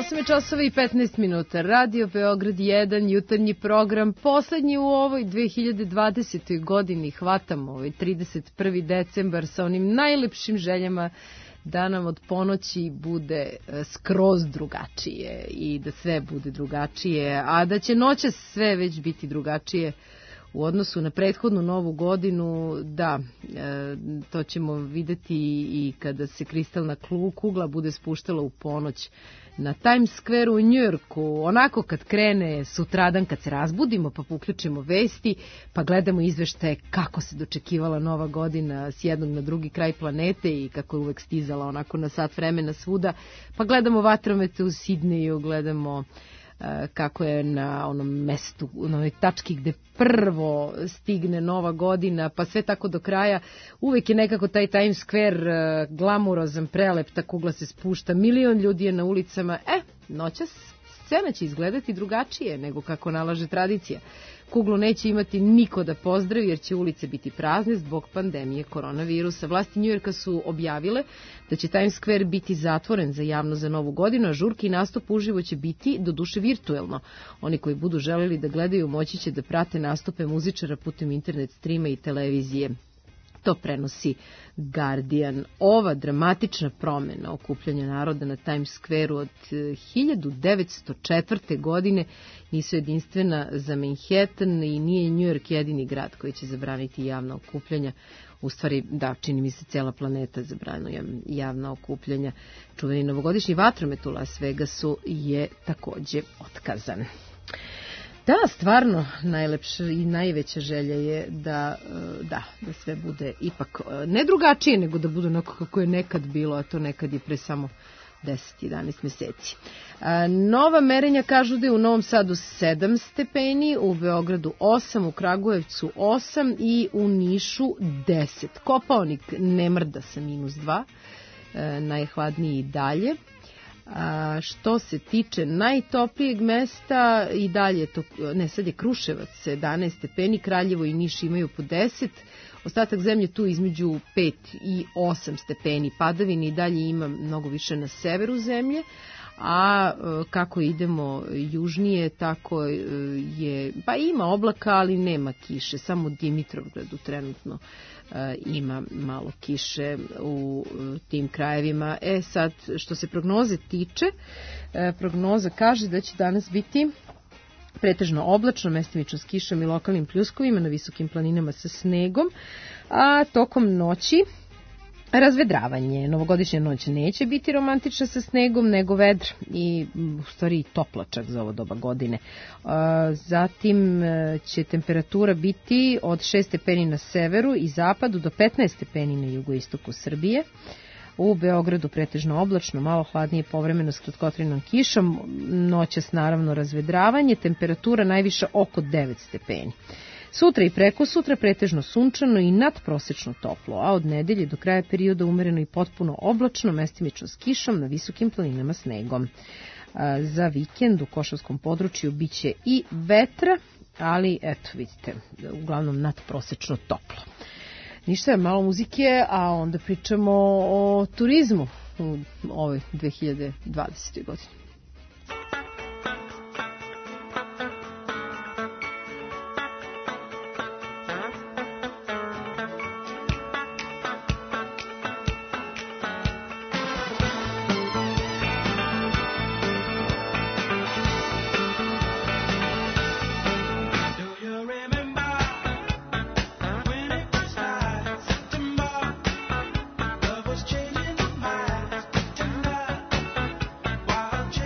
osam je časova i petnaest minuta. Radio Beograd jedan, jutarnji program, poslednji u ovoj dve hiljade dvadesetoj godini. Hvatamo ovaj trideset prvi decembar sa onim najlepšim željama da nam od ponoći bude skroz drugačije i da sve bude drugačije, a da će noćas sve već biti drugačije u odnosu na prethodnu novu godinu. Da, e, to ćemo videti i kada se kristalna kugla bude spuštala u ponoć na Times Square u Njujorku, onako kad krene sutradan, kad se razbudimo pa uključimo vesti, pa gledamo izveštaje kako se dočekivala nova godina s jednog na drugi kraj planete i kako je uvek stizala onako na sat vremena svuda, pa gledamo vatromete u Sidneju, gledamo kako je na onom mestu, na onoj tački gde prvo stigne nova godina, pa sve tako do kraja. Uvek je nekako taj Times Square glamurozan, prelep, ta kugla se spušta, milion ljudi je na ulicama. E, noćas scena će izgledati drugačije nego kako nalaže tradicija. Kuglu neće imati niko da pozdravi jer će ulice biti prazne zbog pandemije koronavirusa. Vlasti Njujorka su objavile da će Times Square biti zatvoren za javno za novu godinu, a žurke i nastup uživo će biti doduše virtuelno. Oni koji budu želeli da gledaju moći će da prate nastupe muzičara putem internet streama i televizije. To prenosi Guardian. Ova dramatična promena okupljanja naroda na Times Square od hiljadu devetsto četvrte. godine nisu jedinstvena za Manhattan i nije New York jedini grad koji će zabraniti javna okupljanja. U stvari, da, čini mi se cijela planeta zabranuje javna okupljanja. Čuveni novogodišnji vatromet u Las Vegasu je takođe otkazan. Da, stvarno, najlepša i najveća želja je da, da, da sve bude ipak ne drugačije, nego da bude onako kako je nekad bilo, a to nekad je pre samo deset jedanaest meseci. Nova merenja kažu da je u Novom Sadu sedam stepeni, u Beogradu osam, u Kragujevcu osam i u Nišu deset. Kopaonik ne mrda sa minus dva, najhladniji i dalje. A što se tiče najtoplijeg mesta i dalje to, ne sad je Kruševac sedanaest stepeni, Kraljevo i Niš imaju po deset, ostatak zemlje tu između pet i osam stepeni, padavini i dalje ima mnogo više na severu zemlje, a kako idemo južnije tako je, pa ima oblaka ali nema kiše, samo u Dimitrovgradu trenutno ima malo kiše u tim krajevima. E sad, što se prognoze tiče, prognoza kaže da će danas biti pretežno oblačno, mestimično s kišom i lokalnim pljuskovima na visokim planinama sa snegom, a tokom noći razvedravanje. Novogodišnja noć neće biti romantična sa snegom, nego vedr i u stvari i topla čak za ovo doba godine. Zatim će temperatura biti od šest stepeni na severu i zapadu do petnaest stepeni na jugoistoku Srbije. U Beogradu pretežno oblačno, malo hladnije, povremeno s kratkotrajnom kišom, noćas naravno razvedravanje, temperatura najviša oko devet stepeni. Sutra i preko sutra pretežno sunčano i nadprosečno toplo, a od nedelje do kraja perioda umereno i potpuno oblačno, mestimično s kišom, na visokim planinama snegom. Za vikend u Košavskom području biće i vetra, ali eto vidite, uglavnom nadprosečno toplo. Ništa, malo muzike, a onda pričamo o turizmu u ovoj dve hiljade dvadesetoj. godini. Changing my mind tonight while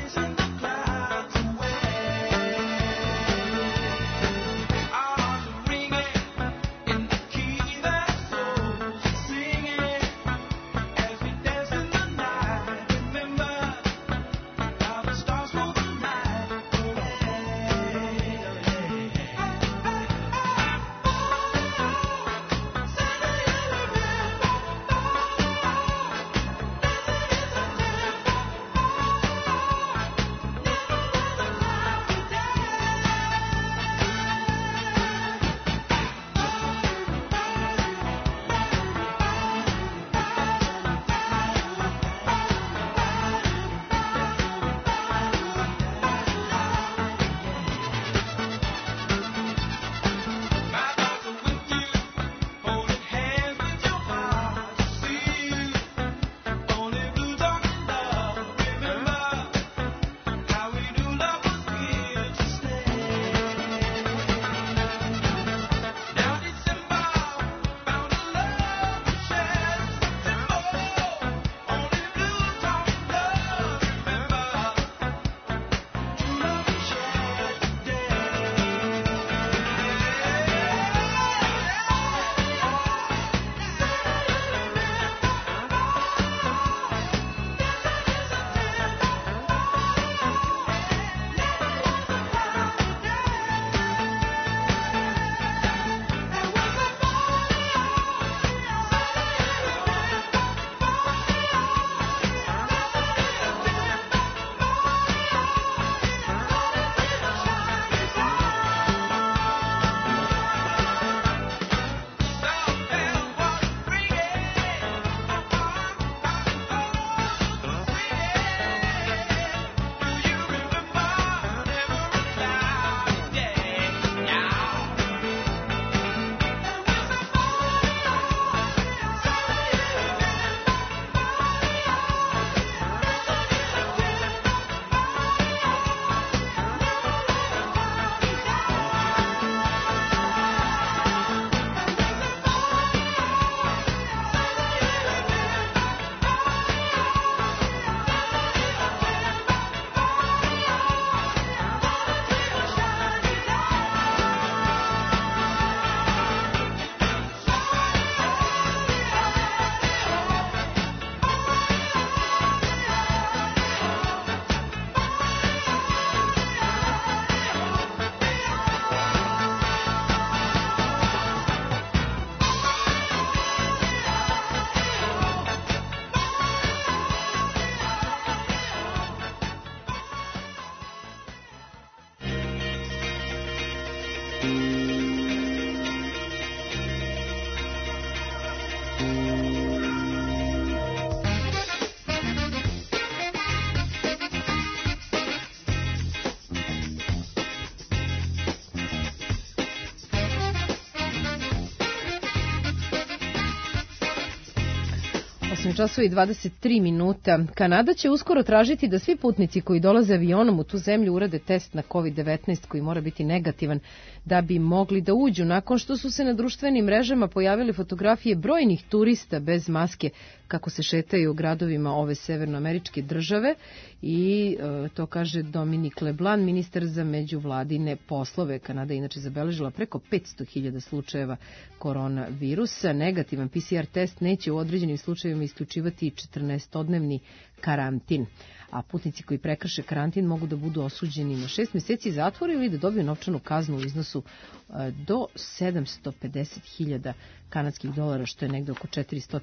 osam časova i dvadeset tri minuta. Kanada će uskoro tražiti da svi putnici koji dolaze avionom u tu zemlju urade test na kovid devetnaest koji mora biti negativan da bi mogli da uđu. Nakon što su se na društvenim mrežama pojavile fotografije brojnih turista bez maske kako se šetaju u gradovima ove severnoameričke države i e, to kaže Dominik Leblan, ministar za međuvladine poslove. Kanada je inače zabeležila preko petsto hiljada slučajeva koronavirusa. Negativan P C R test neće u određenim slučajevima isključivati četrnaestodnevni karantin. A putnici koji prekrše karantin mogu da budu osuđeni na šest meseci zatvora ili da dobiju novčanu kaznu u iznosu do sedamsto pedeset hiljada kanadskih dolara, što je negde oko četiristo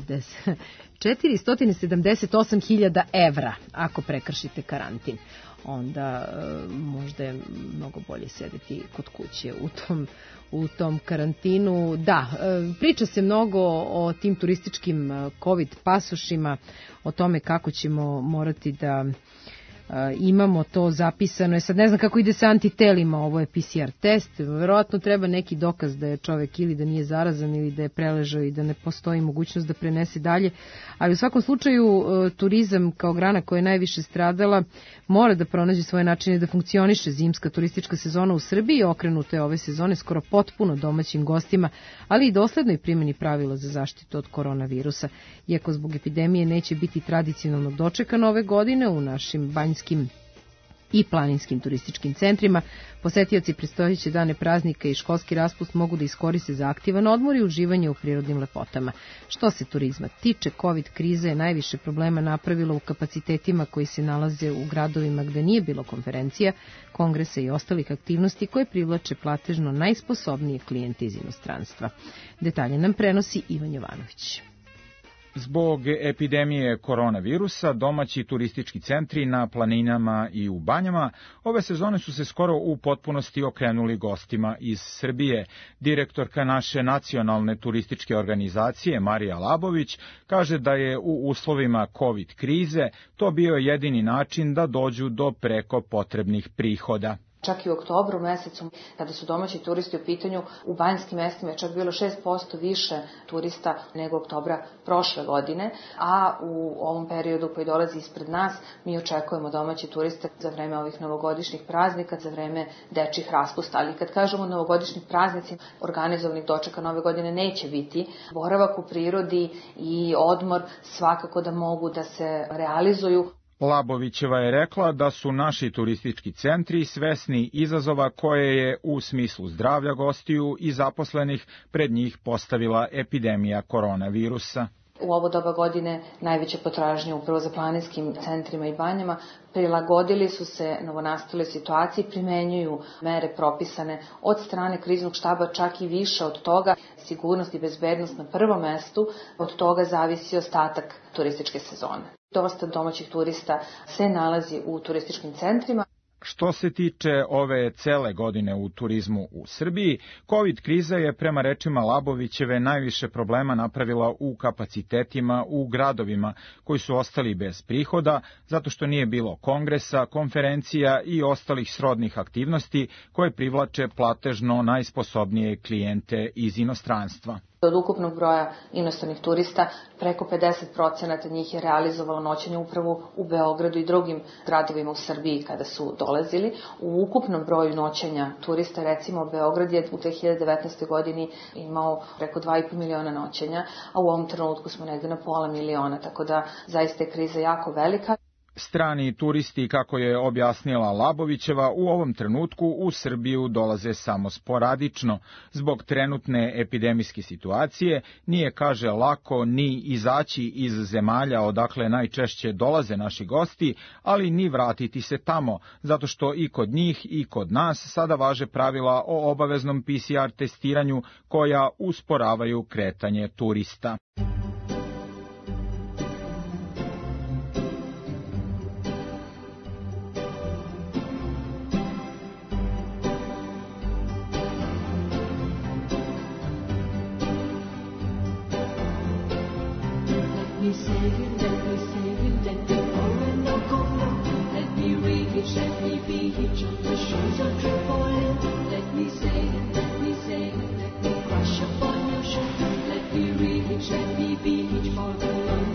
sedamdeset osam hiljada evra ako prekršite karantin. Onda možda je mnogo bolje sedeti kod kuće u tom, u tom karantinu. Da, priča se mnogo o tim turističkim COVID pasošima, o tome kako ćemo morati da imamo to zapisano. E sad ne znam kako ide sa antitelima, ovo je P C R test, verovatno treba neki dokaz da je čovek ili da nije zarazan ili da je preležao i da ne postoji mogućnost da prenese dalje, ali u svakom slučaju turizam kao grana koja je najviše stradala mora da pronađe svoje načine da funkcioniše. Zimska turistička sezona u Srbiji okrenuta je ove sezone skoro potpuno domaćim gostima, ali i doslednoj primjeni pravila za zaštitu od koronavirusa. Iako zbog epidemije neće biti tradicionalno dočekan ove godine u našim banjskim i planinskim turističkim centrima, posetioci predstojeće dane praznika i školski raspust mogu da iskoriste za aktivan odmor i uživanje u prirodnim lepotama. Što se turizma tiče, COVID kriza je najviše problema napravila u kapacitetima koji se nalaze u gradovima gde nije bilo konferencija, kongresa i ostalih aktivnosti koje privlače platežno najsposobnije klijente iz inostranstva. Detalje nam prenosi Ivan Jovanović. Zbog epidemije koronavirusa, domaći turistički centri na planinama i u banjama ove sezone su se skoro u potpunosti okrenuli gostima iz Srbije. Direktorka naše nacionalne turističke organizacije Marija Labović kaže da je u uslovima COVID krize to bio jedini način da dođu do preko potrebnih prihoda. Čak i u oktobru mesecu, kada su domaći turisti u pitanju, u banjskim mestima je čak bilo šest posto više turista nego oktobra prošle godine, a u ovom periodu koji dolazi ispred nas, mi očekujemo domaći turiste za vreme ovih novogodišnjih praznika, za vreme dečjih raspusta. Ali kad kažemo novogodišnjih praznici, organizovanih dočeka nove godine neće biti. Boravak u prirodi i odmor svakako da mogu da se realizuju. Labovićeva je rekla da su naši turistički centri svesni izazova koje je u smislu zdravlja gostiju i zaposlenih pred njih postavila epidemija koronavirusa. U ovo doba godine najveće potražnje upravo za planinskim centrima i banjama. Prilagodili su se novonastale situaciji, primenjuju mere propisane od strane kriznog štaba, čak i više od toga. Sigurnost i bezbednost na prvom mestu, od toga zavisi ostatak turističke sezone. Dosta domaćih turista se nalazi u turističkim centrima. Što se tiče ove cele godine u turizmu u Srbiji, COVID kriza je prema rečima Labovićeve najviše problema napravila u kapacitetima u gradovima koji su ostali bez prihoda zato što nije bilo kongresa, konferencija i ostalih srodnih aktivnosti koje privlače platežno najsposobnije klijente iz inostranstva. Od ukupnog broja inostranih turista, preko pedeset procenata njih je realizovalo noćenje upravo u Beogradu i drugim gradovima u Srbiji kada su dolazili. U ukupnom broju noćenja turista, recimo Beograd je u dve hiljade devetnaestoj godini imao preko dva i po miliona noćenja, a u ovom trenutku smo negde na pola miliona, tako da zaista je kriza jako velika. Strani turisti, kako je objasnila Labovićeva, u ovom trenutku u Srbiju dolaze samo sporadično. Zbog trenutne epidemijske situacije nije, kaže, lako ni izaći iz zemalja odakle najčešće dolaze naši gosti, ali ni vratiti se tamo, zato što i kod njih i kod nas sada važe pravila o obaveznom P C R testiranju koja usporavaju kretanje turista. Let me reach, let me be each for the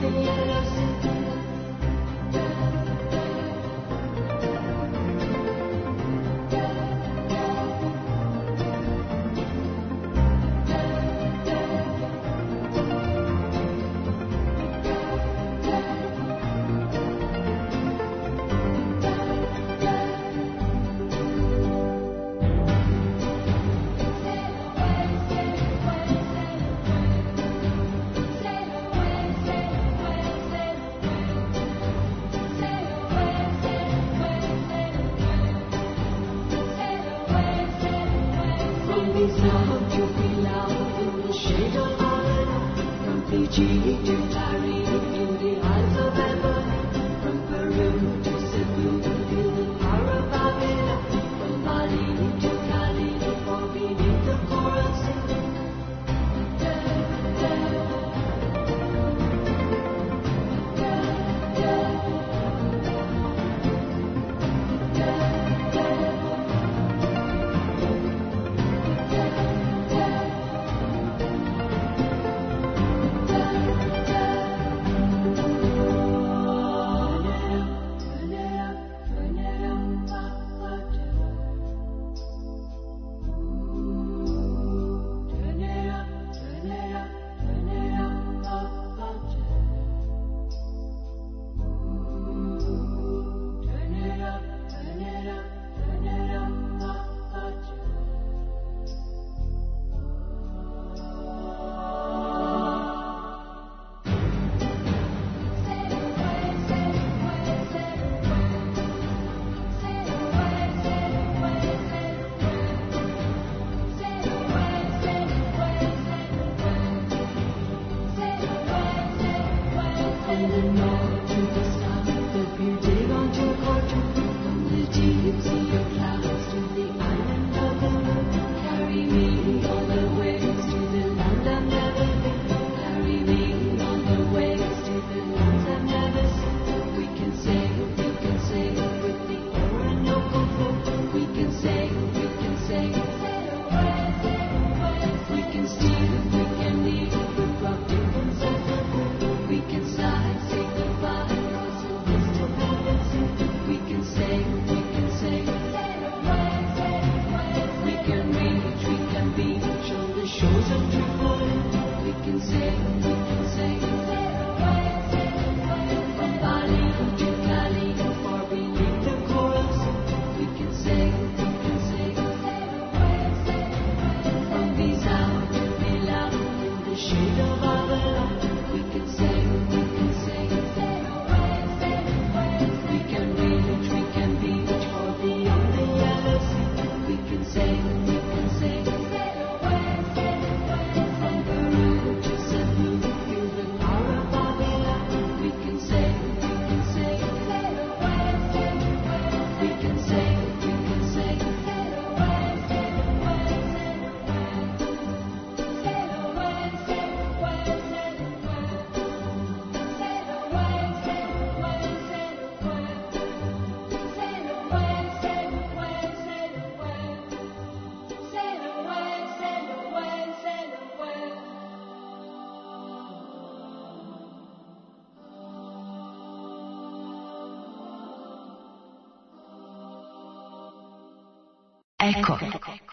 Eko.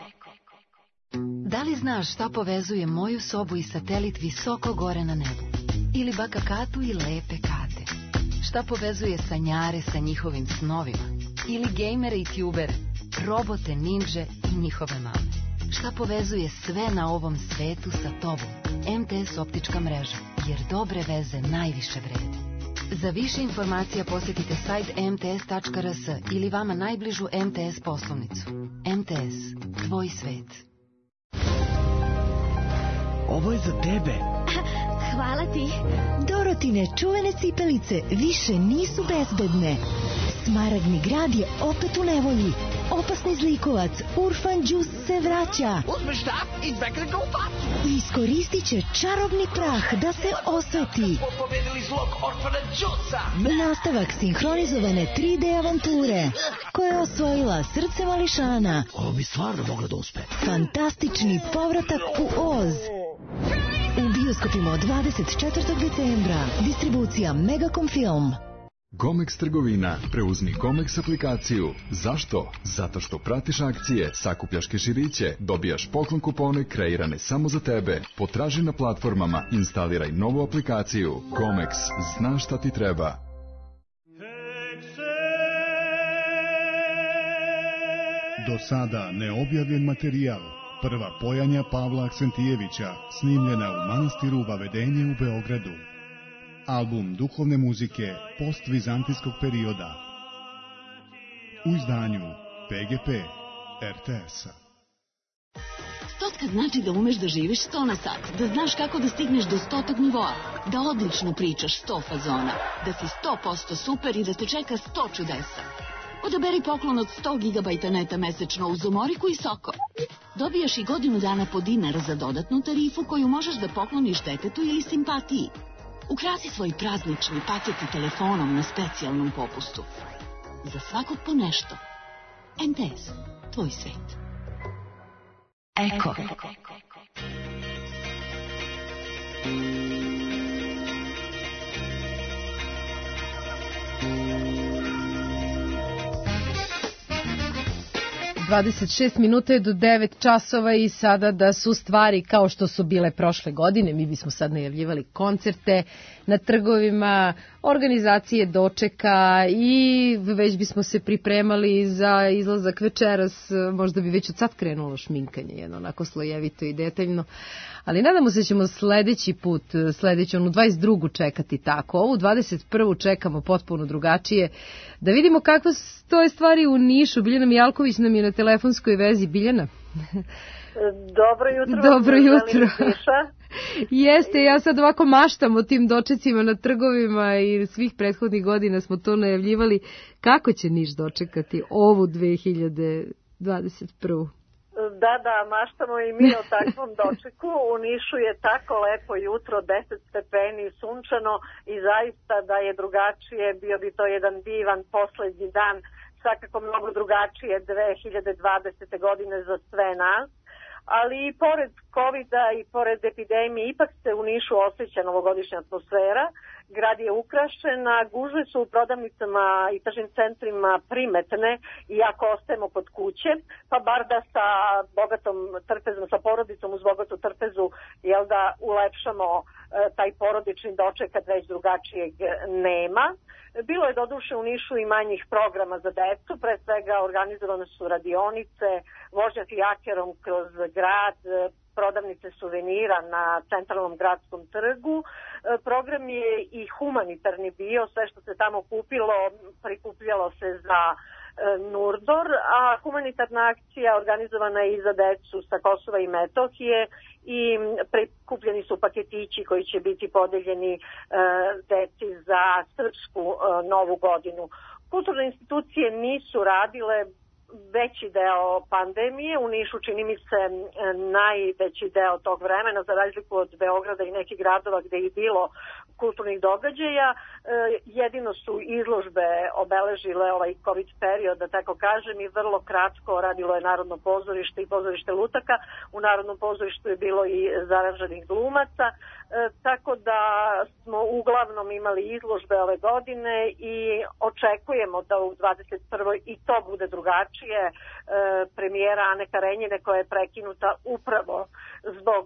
Da li znaš šta povezuje moju sobu i satelit visoko gore na nebu? Ili baka Katu i lepe Kate? Šta povezuje sanjare sa njihovim snovima? Ili gejmere i tubere, robote, ninđe i njihove mame? Šta povezuje sve na ovom svetu sa tobom? M T S optička mreža, jer dobre veze najviše vrede. Za više informacija posjetite sajt em te es tačka er es ili vama najbližu M T S poslovnicu. M T S, tvoj svet. Ovo je za tebe. Hvala ti. Dorotine čuvene cipelice više nisu bezbedne. Smaragdni grad je opet u nevolji. Opasni zlikovac Urfan Džus se vraća. Uzmi štap i dvekrat ga upac. Iskoristit će čarobni prah da se osveti. Pobedili zlog Orfana Džusa. Nastavak sinhronizovane tri de avanture koja je osvojila srce mališana. Ovo bi stvarno moglo da uspe. Fantastični povratak u Oz. U bioskopima od dvadeset četvrtog decembra. Distribucija Megacom Film. Comex trgovina. Preuzmi Comex aplikaciju. Zašto? Zato što pratiš akcije, sakupljaš keširiće, dobijaš poklon kupone kreirane samo za tebe. Potraži na platformama, instaliraj novu aplikaciju. Comex. Znaš šta ti treba. Do sada neobjavljen materijal. Prva pojanja Pavla Aksentijevića, snimljena u manastiru Vavedenje u Beogradu. Album duhovne muzike postvizantijskog perioda. U izdanju P G P R T S-a. Ponekad znači da umeš da živiš sto na sat, da znaš kako da stigneš do stotog nivoa, da odlično pričaš sto fazona, da si sto posto super i da te čeka sto čudesa. Odaberi poklon od sto gigabajta neta mesečno uz Omoriku i Soko. Dobijaš i godinu dana po dinar za dodatnu tarifu koju možeš da pokloniš detetu ili simpatiji. Ukrasi svoj praznični paket i telefonom na specijalnom popustu. Za svakog po nešto. em te es, tvoj svet. Eko. dvadeset šest minuta je do devet časova i sada da su stvari kao što su bile prošle godine, mi bismo sad najavljivali koncerte na trgovima, organizacije dočeka i već bismo se pripremali za izlazak večeras, možda bi već od sad krenulo šminkanje, jedno onako slojevito i detaljno. Ali nadamo se ćemo sledeći put, sledeću, onu dvadeset drugu čekati tako. Ovu dvadeset prvu čekamo potpuno drugačije. Da vidimo kakve stoje stvari u Nišu. Biljana Mijalković nam je na telefonskoj vezi. Biljana? Dobro jutro. Dobro jutro. Jeste, ja sad ovako maštam o tim dočecima na trgovima i svih prethodnih godina smo to najavljivali. Kako će Niš dočekati ovu dve hiljade dvadeset prvu? Da, da, maštamo i mi o takvom dočeku. U Nišu je tako lepo jutro, deset stepeni, sunčano i zaista da je drugačije, bio bi to jedan divan poslednji dan, svakako mnogo drugačije dve hiljade dvadesete godine za sve nas. Ali i pored kovida i pored epidemije ipak se u Nišu osjeća novogodišnja atmosfera. Grad je ukrašen, a gužve su u prodavnicama i tržnim centrima primetne i ako ostajemo kod kuće, pa bar da sa bogatom trpezom, sa porodicom uz bogatu trpezu, jel da ulepšamo e, taj porodični doček kad već drugačijeg nema. Bilo je doduše u Nišu i manjih programa za decu, pre svega organizovane su radionice, vožnja fijakerom kroz grad, prodavnice suvenira na centralnom gradskom trgu. Program je i humanitarni bio, sve što se tamo kupilo prikupljalo se za Nurdor, a humanitarna akcija organizovana je i za decu sa Kosova i Metohije i prikupljeni su paketići koji će biti podeljeni deci za srpsku novu godinu. Kulturne institucije nisu radile veći deo pandemije, u Nišu čini mi se najveći deo tog vremena, za razliku od Beograda i nekih gradova gde je bilo kulturnih događaja. Jedino su izložbe obeležile ovaj COVID period, da tako kažem, i vrlo kratko radilo je Narodno pozorište i pozorište Lutaka. U Narodnom pozorištu je bilo i zaraženih glumaca, tako da smo uglavnom imali izložbe ove godine i očekujemo da u dvadeset prvoj i to bude drugačije. Premijera Ane Karenjine koja je prekinuta upravo zbog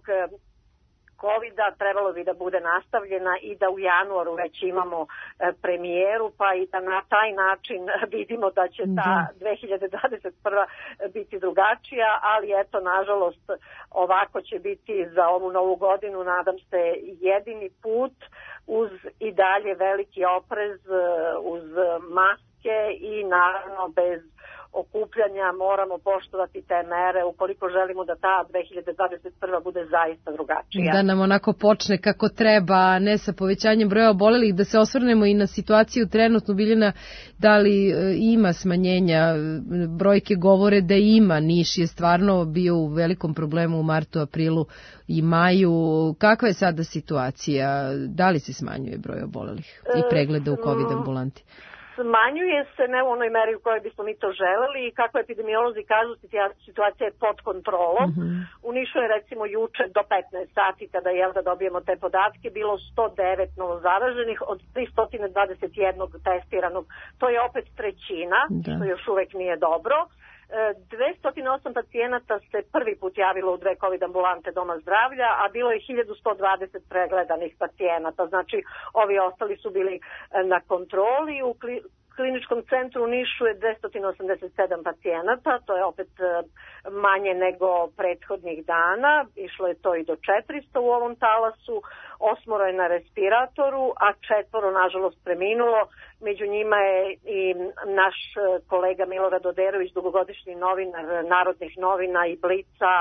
kovida trebalo bi da bude nastavljena i da u januaru već imamo premijeru, pa i da na taj način vidimo da će ta dve hiljade dvadeset prva biti drugačija, ali eto, nažalost, ovako će biti za ovu novu godinu, nadam se, jedini put uz i dalje veliki oprez, uz maske i naravno bez okupljanja moramo poštovati te mere ukoliko želimo da ta dve hiljade dvadeset prva bude zaista drugačija. Da nam onako počne kako treba, ne sa povećanjem broja obolelih, da se osvrnemo i na situaciju trenutno. Biljana, da li ima smanjenja? Brojke govore da ima. Niš je stvarno bio u velikom problemu u martu, aprilu i maju. Kakva je sada situacija? Da li se smanjuje broj obolelih i pregleda u COVID ambulanti? Smanjuje se, ne u onoj meri u kojoj bismo mi to želeli i kako epidemiolozi kažu, situacija je pod kontrolom. Mm-hmm. U Nišu je recimo juče do petnaest sati, kada je da dobijemo te podatke, bilo sto devet novozaraženih od tristo dvadeset jedan testiranog. To je opet trećina, da. Što još uvek nije dobro. dvesta osam pacijenata se prvi put javilo u dve COVID ambulante Doma zdravlja, a bilo je hiljadu sto dvadeset pregledanih pacijenata. Znači, ovi ostali su bili na kontroli. U kliničkom centru u Nišu je dvesta osamdeset sedam pacijenata, to je opet manje nego prethodnih dana. Išlo je to i do četiristo u ovom talasu. Osmoro je na respiratoru, a četvoro, nažalost, preminulo. Među njima je i naš kolega Milorad Oderović, dugogodišnji novinar Narodnih novina i Blica,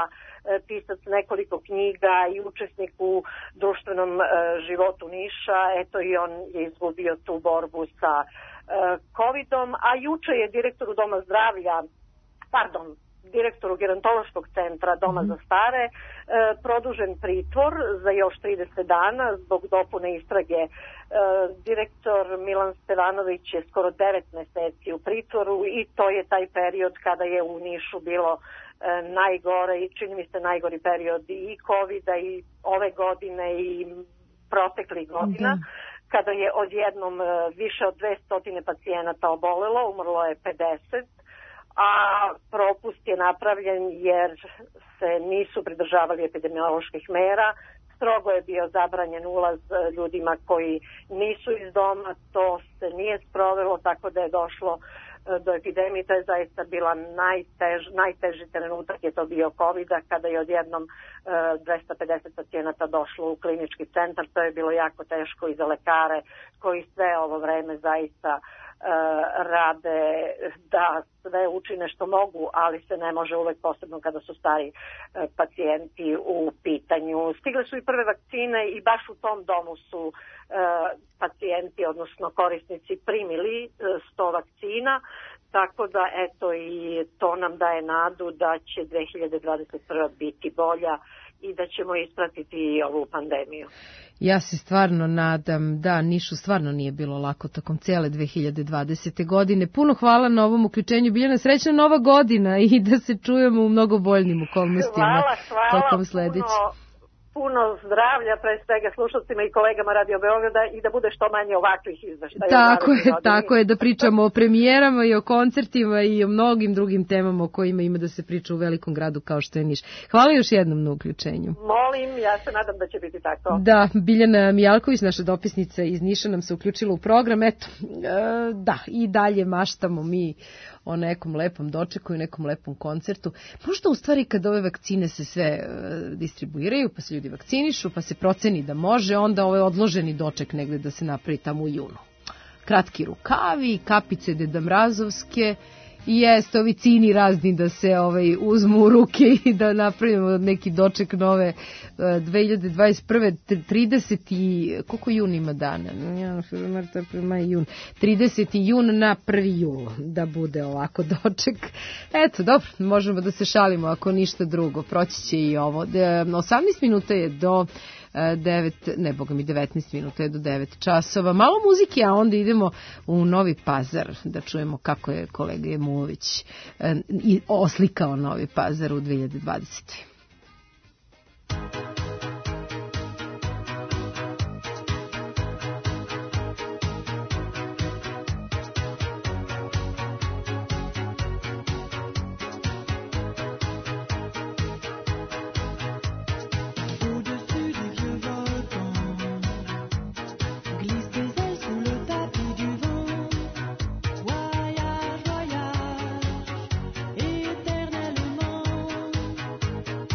pisac nekoliko knjiga i učesnik u društvenom životu Niša. Eto i on je izgubio tu borbu sa covidom, a juče je direktoru Doma zdravlja, pardon, direktoru gerontološkog centra Doma za stare e, produžen pritvor za još trideset dana zbog dopune istrage. E, direktor Milan Stevanović je skoro devet meseci u pritvoru i to je taj period kada je u Nišu bilo e, najgore i čini mi se najgori period i covida i ove godine i proteklih godina. Da. Kada je odjednom e, više od dvesta pacijenata obolelo, umrlo je pedeset, a propust je napravljen jer se nisu pridržavali epidemioloških mera. Strogo je bio zabranjen ulaz ljudima koji nisu iz doma, to se nije sprovelo, tako da je došlo do epidemije. To je zaista bila najtež, najteži trenutak, je to bio covida, kada je odjednom dvesta pedeset pacijenata došlo u klinički centar. To je bilo jako teško i za lekare koji sve ovo vreme zaista rade da sve učine što mogu, ali se ne može uvek, posebno kada su stari pacijenti u pitanju. Stigle su i prve vakcine i baš u tom domu su pacijenti, odnosno korisnici, primili sto vakcina, tako da eto i to nam daje nadu da će dve hiljade dvadeset prva biti bolja i da ćemo ispratiti i ovu pandemiju. Ja se stvarno nadam da Nišu stvarno nije bilo lako tokom cijele dve hiljade dvadesete. godine. Puno hvala na ovom uključenju. Biljana, srećna nova godina i da se čujemo u mnogo boljnim okolnostima. Hvala, hvala. Tokom sledeće. Puno, puno zdravlja, pre svega slušalcima i kolegama Radio Beograda i da bude što manje ovakvih izveštaja. Tako je, tako je, da pričamo o premijerama i o koncertima i o mnogim drugim temama o kojima ima da se priča u velikom gradu kao što je Niš. Hvala još jednom na uključenju. Molim, ja se nadam da će biti tako. Da, Biljana Mijalković, naša dopisnica iz Niša, nam se uključila u program. Eto, e, da, i dalje maštamo mi o nekom lepom dočeku i nekom lepom koncertu. Možda u stvari kad ove vakcine se sve e, distribuiraju, pa se ljudi vakcinišu, pa se proceni da može, onda ovaj odloženi doček negde da se napravi tamo u junu. Kratki rukavi, kapice Deda Mrazovske i jeste ovi cini razni da se ovaj uzmu u ruke i da napravimo neki doček nove dve hiljade dvadeset prve. trideset i koliko jun ima dana? jun. trideseti jun na prvi jul da bude ovako doček. Eto, dobro, možemo da se šalimo ako ništa drugo. Proći će i ovo. osamnaest minuta je do devet, ne boga mi devetnaest minuta je do devet časova. Malo muzike, a onda idemo u Novi Pazar da čujemo kako je kolega Jemulović oslikao Novi Pazar u dve hiljade dvadesete. Voyage, voyage, éternellement.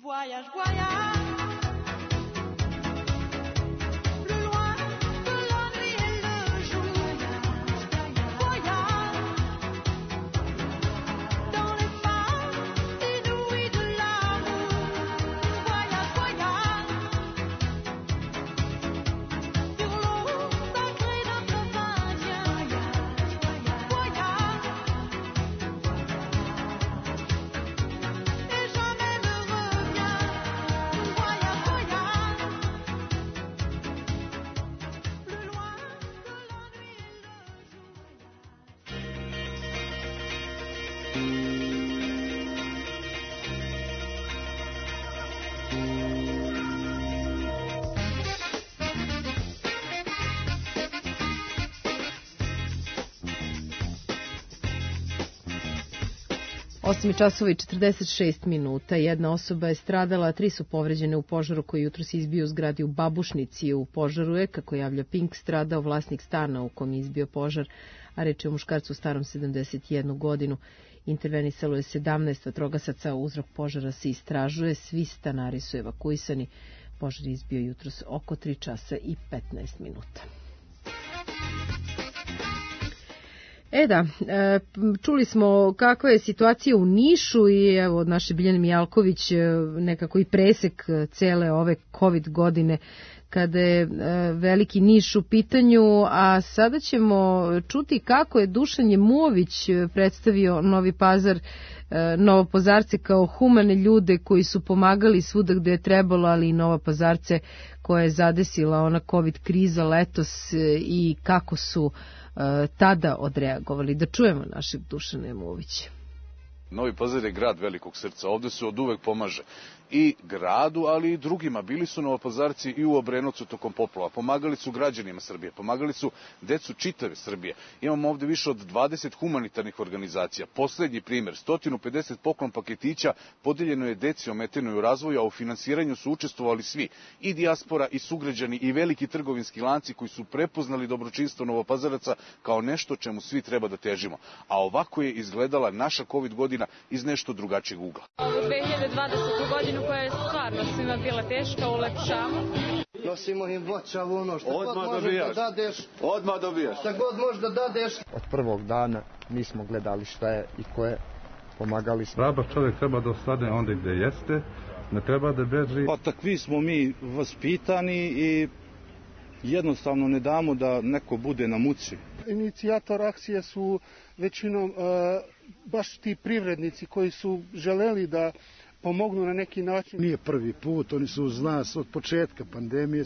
Voyage, voyage. osam časova i četrdeset šest minuta. Jedna osoba je stradala, tri su povređene u požaru koji jutros izbio u zgradi u Babušnici. U požaru je, kako javlja Pink, stradao vlasnik stana u kom je izbio požar, a reč je o muškarcu starom sedamdeset jednu godinu. Intervenisalo je sedamnaest vatrogasaca, uzrok požara se istražuje, svi stanari su evakuisani. Požar je izbio jutros oko tri časa i petnaest minuta. E da, čuli smo kakva je situacija u Nišu i evo od naše Biljane Mijalković nekako i presek cele ove COVID godine kada je veliki Niš u pitanju, a sada ćemo čuti kako je Dušan Jemuović predstavio Novi Pazar, Novopazarce kao humane ljude koji su pomagali svuda gde je trebalo, ali i Novopazarce koja je zadesila ona COVID kriza letos i kako su tada odreagovali. Da čujemo našeg Dušana Jemuovića. Novi Pazar je grad velikog srca, ovde se od uvek pomaže i gradu, ali i drugima. Bili su Novopazarci i u Obrenovcu tokom poplava, pomagali su građanima Srbije, pomagali su decu čitave Srbije. Imamo ovde više od dvadeset humanitarnih organizacija. Poslednji primer, sto pedeset poklon paketića podeljeno je deci ometenoj u razvoju, a u finansiranju su učestvovali svi, i dijaspora, i sugrađani, i veliki trgovinski lanci koji su prepoznali dobročinstvo Novopazaraca kao nešto čemu svi treba da težimo. A ovako je izgledala naša COVID godina iz nešto drugačijeg ugla. Ovu dve hiljade dvadesete. godinu koja je stvarno svima bila teška, ulepšamo. Nosimo im voća, ono što odmah god možeš da dadeš. Odmah dobijaš. Šta god možeš da dadeš. Od prvog dana nismo gledali šta je i ko je, pomagali smo. Hrabar čovjek treba da ostane onda gde jeste, ne treba da beži. Pa takvi smo mi vaspitani i jednostavno ne damo da neko bude na muci. Inicijator akcije su većinom uh, baš ti privrednici koji su želeli da pomognu na neki način. Nije prvi put, oni su uz nas od početka pandemije.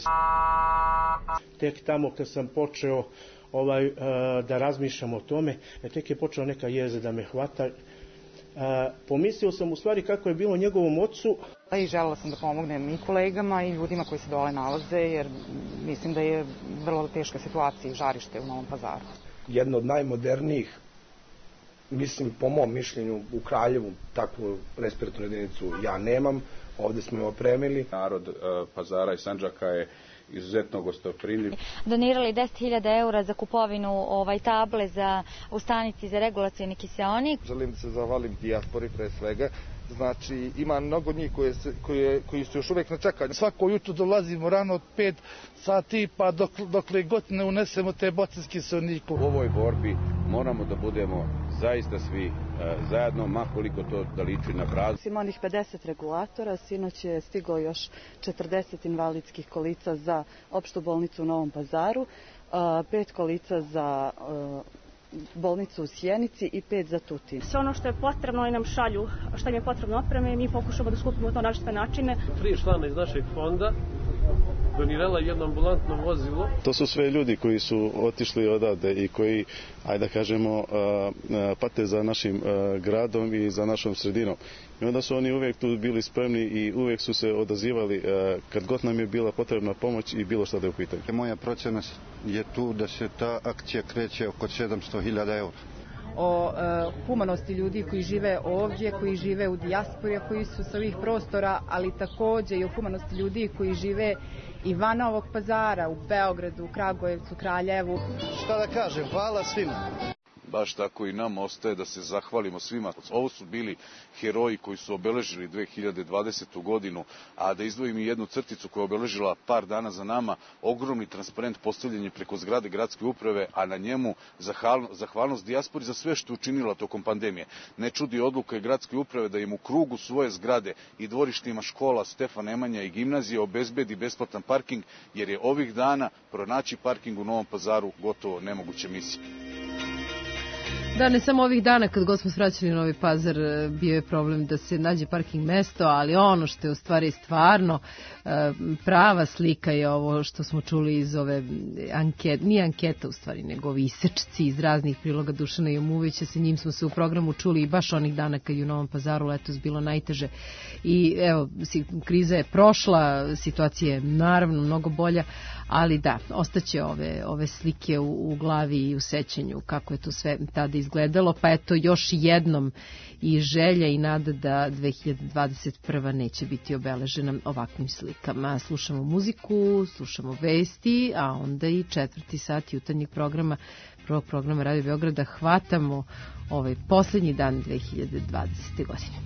Tek tamo kad sam počeo ovaj, uh, da razmišljam o tome, tek je počela neka jeza da me hvata. Uh, pomislio sam u stvari kako je bilo njegovom ocu. I želela sam da pomognem i kolegama i ljudima koji se dole nalaze, jer mislim da je vrlo teška situacija i žarište u Novom Pazaru. Jedno od najmodernijih, mislim po mom mišljenju, u Kraljevu takvu respiratornu jedinicu ja nemam, ovde smo je opremili. Narod uh, Pazara i Sandžaka je izuzetno gostoprimljiv. Donirali deset hiljada eura za kupovinu ovaj, table za, u stanici za regulacioni kiseonik. Želim da se zahvalim dijaspori pre svega. Znači, ima mnogo njih koje se, koje, koji su još uvijek na čekanju. Svako jutro dolazimo rano od pet sati, pa dok, dokle god ne unesemo te boce s kiseonikom. U ovoj borbi moramo da budemo zaista svi e, zajedno, makoliko to da liči na prazno. Ima onih pedeset regulatora, sinoć je stiglo još četrdeset invalidskih kolica za opštu bolnicu u Novom Pazaru, pet kolica za bolnicu u Sjenici i pet za Tutin. Sve ono što je potrebno, oni nam šalju što im je potrebno opreme, mi pokušamo da skupimo to na različite načine. Tri člana iz našeg fonda donirala jedno ambulantno vozilo. To su sve ljudi koji su otišli odavde i koji, ajde da kažemo, pate za našim gradom i za našom sredinom. I onda su oni uvijek tu bili spremni i uvijek su se odazivali kad god nam je bila potrebna pomoć i bilo šta da je u pitanju. Moja procena je tu da se ta akcija kreće oko sedamsto hiljada eura. O e, humanosti ljudi koji žive ovdje, koji žive u dijaspori, koji su sa ovih prostora, ali također i o humanosti ljudi koji žive i van Novog Pazara, u Beogradu, u Kragujevcu, Kraljevu. Šta da kažem, hvala svima. baš tako i nam ostaje da se zahvalimo svima. Ovo su bili heroji koji su obeležili dve hiljade dvadesetu godinu, a da izdvojim i jednu crticu koja je obeležila par dana za nama, ogromni transparent postavljen je preko zgrade gradske uprave, a na njemu zahvalnost dijaspori za sve što je učinila tokom pandemije. Ne čudi odluka i gradske uprave da im u krugu svoje zgrade i dvorištima škola Stefan Nemanja i gimnazije obezbedi besplatan parking, jer je ovih dana pronaći parking u Novom Pazaru gotovo nemoguća misija. Da, ne samo ovih dana kad god smo svraćali u Novi Pazar bio je problem da se nađe parking mesto, ali ono što je u stvari stvarno prava slika je ovo što smo čuli iz ove ankete, nije anketa u stvari, nego ovi isečci iz raznih priloga Dušana Jomuvića, sa njim smo se u programu čuli i baš onih dana kad je u Novom Pazaru letos bilo najteže i evo, kriza je prošla, situacija je naravno mnogo bolja, ali da, ostaće ove, ove slike u, u glavi i u sećanju kako je to sve tada izgledalo, pa eto još jednom i želja i nada da dve hiljade dvadeset prva neće biti obeležena ovakvim slikama. Slušamo muziku, slušamo vesti, a onda i četvrti sat jutarnjeg programa, prvog programa Radio Beograda, hvatamo ovaj posljednji dan dve hiljade dvadesete godine.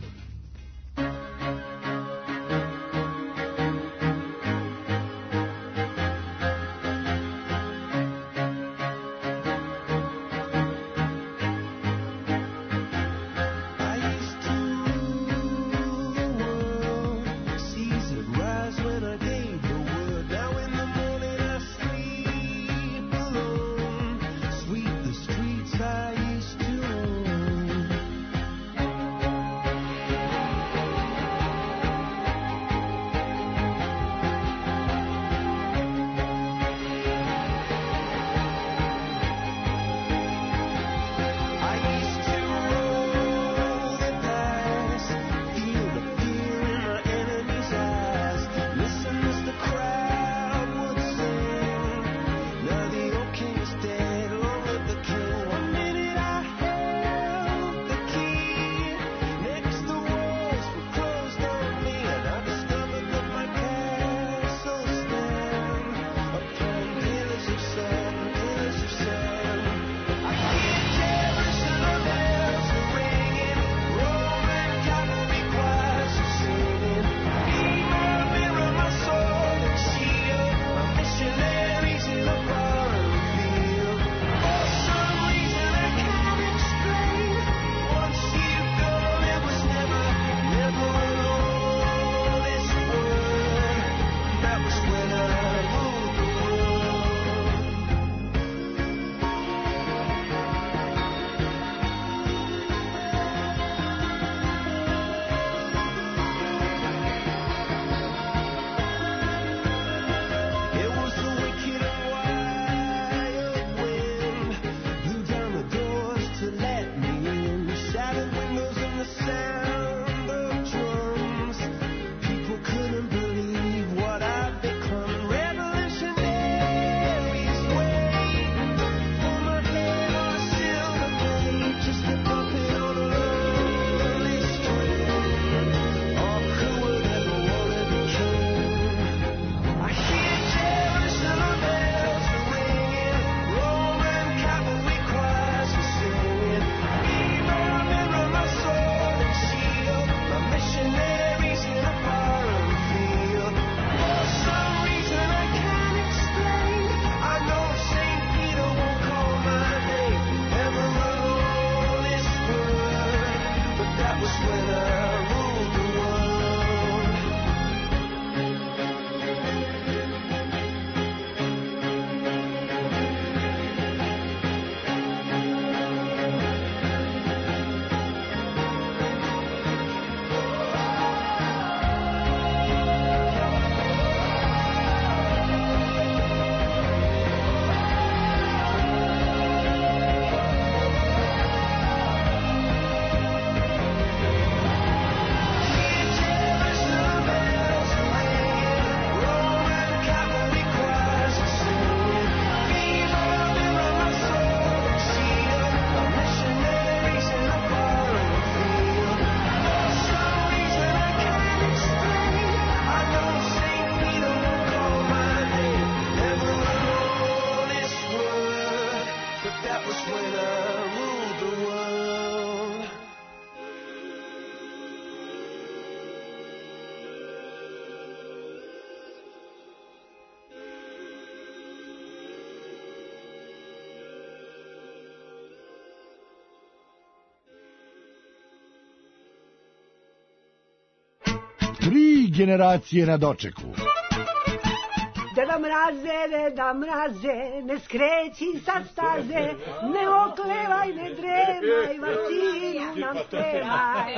tri generacije na dočeku. Deda mraze, deda mraze, ne skreći sa staze, ne oklevaj, ne dremaj, vakcinu nam spremaj.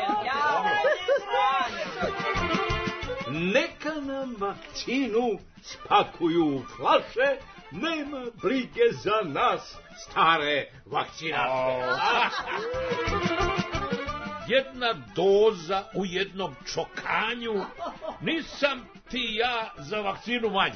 Neka nam vakcinu spakuju u flaše, nema brige za nas, stare vakcinaše. Jedna doza u jednom čokanju, nisam ti ja za vakcinu manju.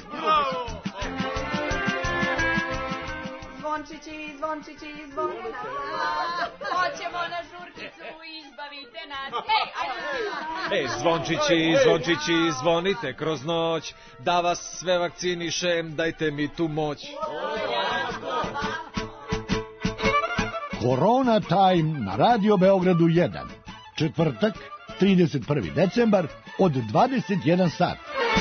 Zvončići, zvončići, zvonite nas, hoćemo na žurkicu, izbavite nas. Ej, ajde. Ej, zvončići, zvončići, zvonite kroz noć, da vas sve vakcinišem, dajte mi tu moć. Korona Time na Radio Beogradu jedan. Četvrtak, trideset prvi decembar, od dvadeset jedan sat.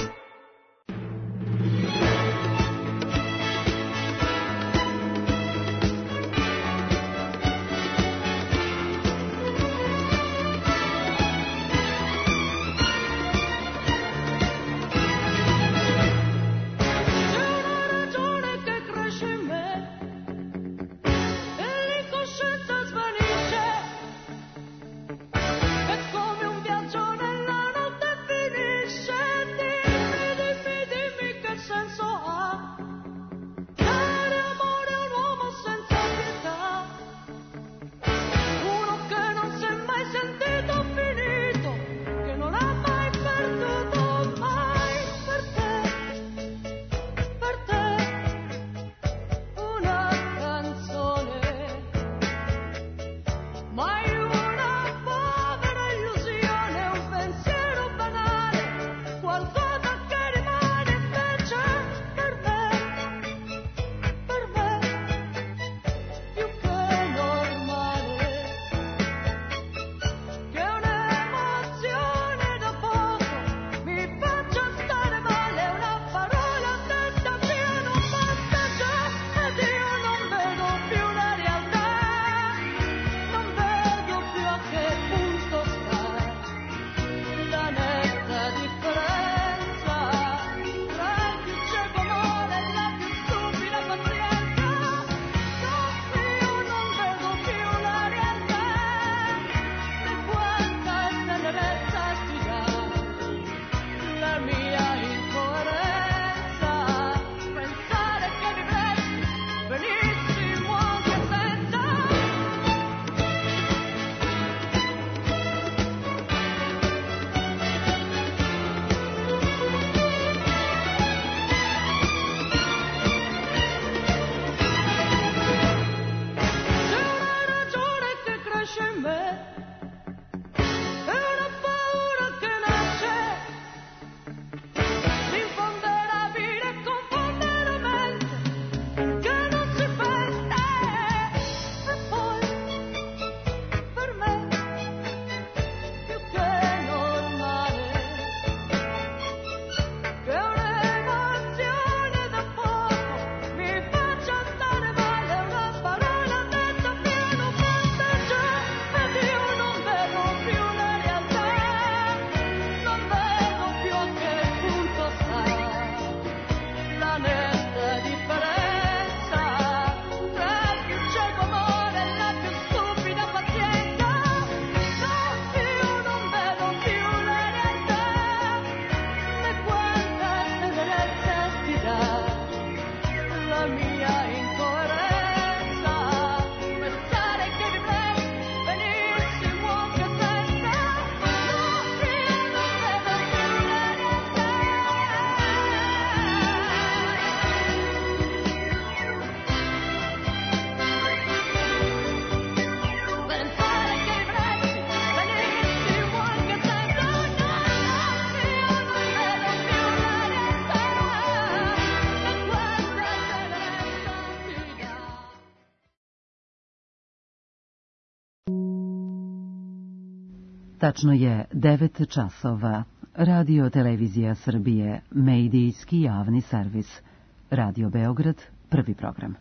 Tačno je devet časova. Radio Televizija Srbije, medijski javni servis. Radio Beograd, prvi program.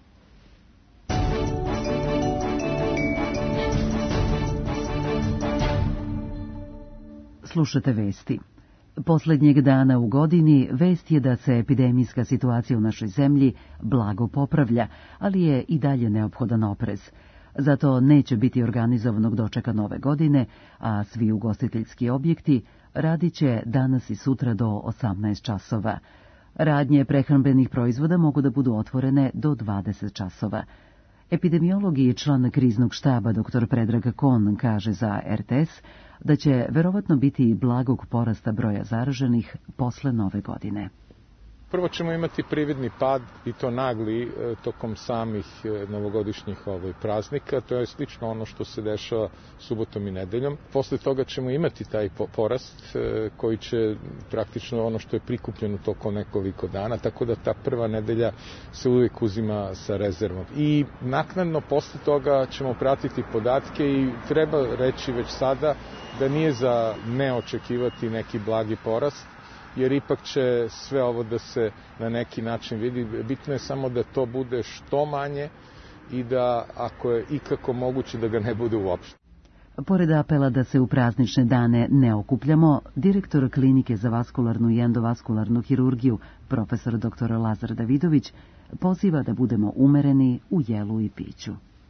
Slušate vesti. Poslednjeg dana u godini vest je da se epidemijska situacija u našoj zemlji blago popravlja, ali je i dalje neophodan oprez. Zato neće biti organizovanog dočeka nove godine, a svi ugostiteljski objekti radit će danas i sutra do osamnaest časova. Radnje prehrambenih proizvoda mogu da budu otvorene do dvadeset časova. Epidemiolog i član kriznog štaba dr Predrag Kon kaže za R T S da će verovatno biti blagog porasta broja zaraženih posle nove godine. Prvo ćemo imati prividni pad i to nagli tokom samih novogodišnjih ovaj, praznika. To je slično ono što se dešava subotom i nedeljom. Posle toga ćemo imati taj porast koji će praktično ono što je prikupljeno tokom nekoliko dana, tako da ta prva nedelja se uvijek uzima sa rezervom. I naknadno posle toga ćemo pratiti podatke i treba reći već sada da nije za ne očekivati neki blagi porast, jer ipak će sve ovo da se na neki način vidi. Bitno je samo da to bude što manje i da, ako je ikako moguće, da ga ne bude uopšte. Pored apela da se u praznične dane ne okupljamo, direktor Klinike za vaskularnu i endovaskularnu hirurgiju, profesor dr Lazar Davidović, poziva da budemo umereni u jelu i piću.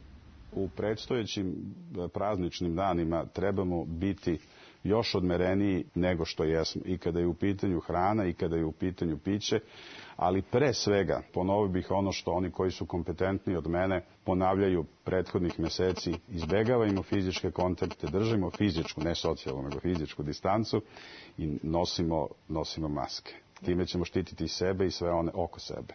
U predstojećim prazničnim danima trebamo biti još odmereniji nego što jesmo i kada je u pitanju hrana i kada je u pitanju piće, ali pre svega ponovio bih ono što oni koji su kompetentni od mene ponavljaju prethodnih meseci: izbegavajmo fizičke kontakte, držimo fizičku, ne socijalnu, nego fizičku distancu i nosimo, nosimo maske. Time ćemo štititi sebe i sve one oko sebe.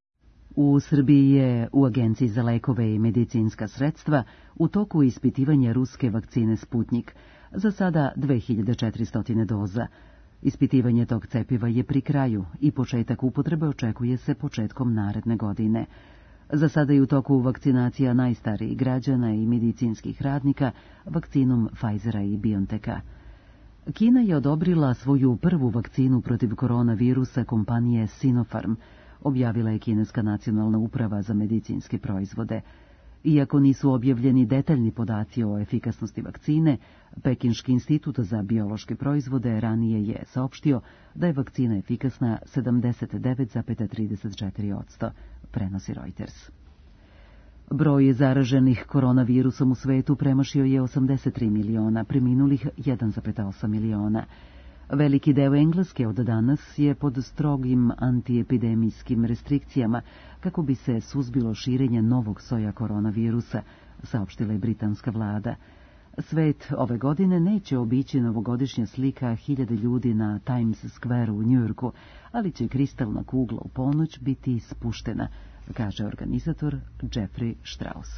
U Srbiji je u Agenciji za lekove i medicinska sredstva u toku ispitivanja ruske vakcine Sputnjik, za sada dve hiljade četiristo doza. Ispitivanje tog cepiva je pri kraju i početak upotrebe očekuje se početkom naredne godine. Za sada je u toku vakcinacija najstarijih građana i medicinskih radnika vakcinom Pfizera i BioNTecha. Kina je odobrila svoju prvu vakcinu protiv koronavirusa kompanije Sinopharm, objavila je Kineska nacionalna uprava za medicinske proizvode. Iako nisu objavljeni detaljni podaci o efikasnosti vakcine, Pekinški institut za biološke proizvode ranije je saopštio da je vakcina efikasna sedamdeset devet zarez trideset četiri posto, prenosi Reuters. Broj zaraženih koronavirusom u svetu premašio je osamdeset tri miliona, preminulih jedan zarez osam miliona. Veliki deo Engleske od danas je pod strogim antiepidemijskim restrikcijama kako bi se suzbilo širenje novog soja koronavirusa, saopštila je britanska vlada. Svet ove godine neće obići novogodišnja slika hiljade ljudi na Times Square u Njujorku, ali će kristalna kugla u ponoć biti spuštena, kaže organizator Jeffrey Strauss.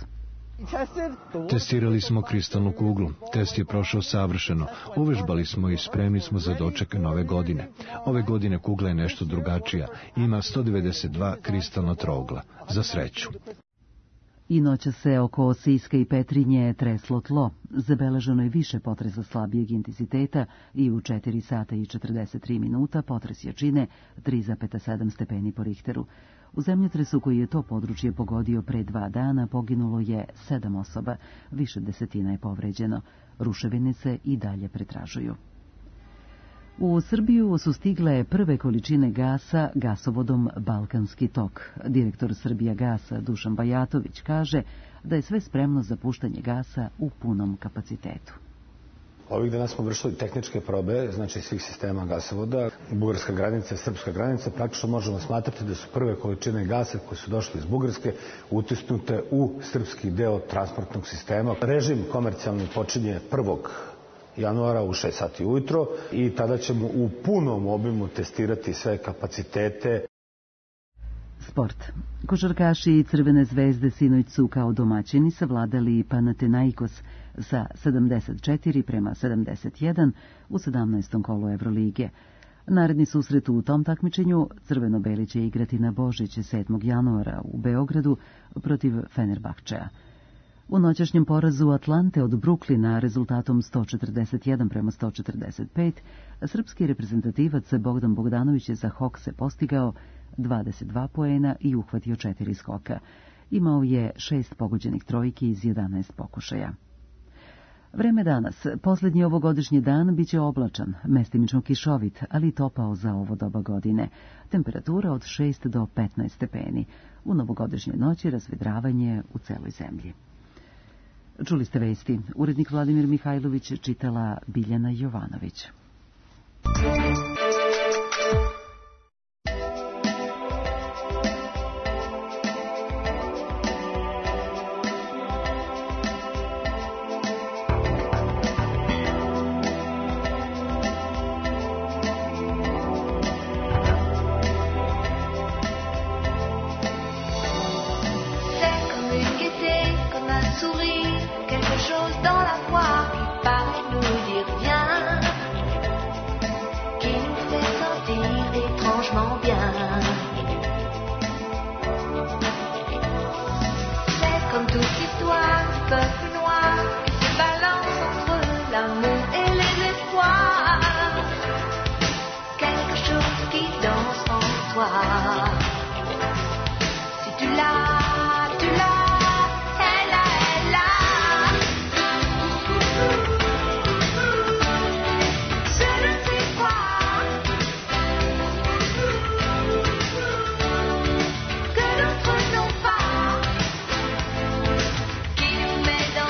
Testirali smo kristalnu kuglu. Test je prošao savršeno. Uvežbali smo i spremni smo za doček nove godine. Ove godine kugla je nešto drugačija. Ima sto devedeset dva kristalna trougla. Za sreću. I noća se oko Siska i Petrinje treslo tlo. Zabeleženo je više potresa slabijeg intenziteta i u četiri sata i četrdeset tri minuta potres jačine tri zarez sedam stepeni po Richteru. U zemljotresu koji je to područje pogodio pre dva dana poginulo je sedam osoba, više desetina je povređeno. Ruševine se i dalje pretražuju. U Srbiju su stigle prve količine gasa gasovodom Balkanski tok. Direktor Srbija gasa Dušan Bajatović kaže da je sve spremno za puštanje gasa u punom kapacitetu. Ovih dana smo vršili tehničke probe, znači svih sistema gasovoda. Bugarska granica, srpska granica, praktično možemo smatrati da su prve količine gasa koje su došle iz Bugarske utisnute u srpski deo transportnog sistema. Režim komercijalni počinje prvog januara u šest sati ujutro i tada ćemo u punom obimu testirati sve kapacitete. Sport. Košarkaši Crvene zvezde sinoć su kao domaćini savladali Panathinaikos sa sedamdeset četiri prema sedamdeset jedan u sedamnaestom kolu Evrolige. Naredni susret u tom takmičenju Crveno-beli će igrati na Božić sedmog januara u Beogradu protiv Fenerbahčea. U noćašnjem porazu Atlante od Bruklina rezultatom sto četrdeset jedan prema sto četrdeset pet, srpski reprezentativac Bogdan Bogdanović je za Hokse postigao dvadeset dva poena i uhvatio četiri skoka. Imao je šest pogođenih trojki iz jedanaest pokušaja. Vreme danas. Posljednji ovogodišnji dan biće oblačan, mestimično kišovit, ali topao za ovo doba godine. Temperatura od šest do petnaest stepeni. U novogodišnjoj noći razvedravanje u celoj zemlji. Čuli ste vesti. Urednik Vladimir Mihajlović, čitala Biljana Jovanović. Qui nous met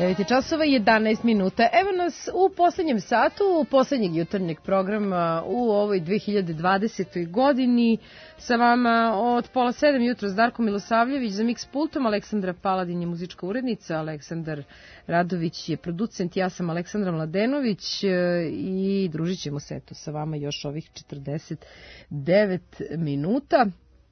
devet časova i jedanaest minuta. Evo nas u poslednjem satu, u poslednjeg jutarnjeg programa u ovoj dve hiljade dvadesetoj godini. Sa vama od pola sedam jutro s Darko Milosavljević za Mix pultom, Aleksandra Paladin je muzička urednica, Aleksandar Radović je producent, ja sam Aleksandra Mladenović i družit ćemo se eto sa vama još ovih četrdeset devet minuta.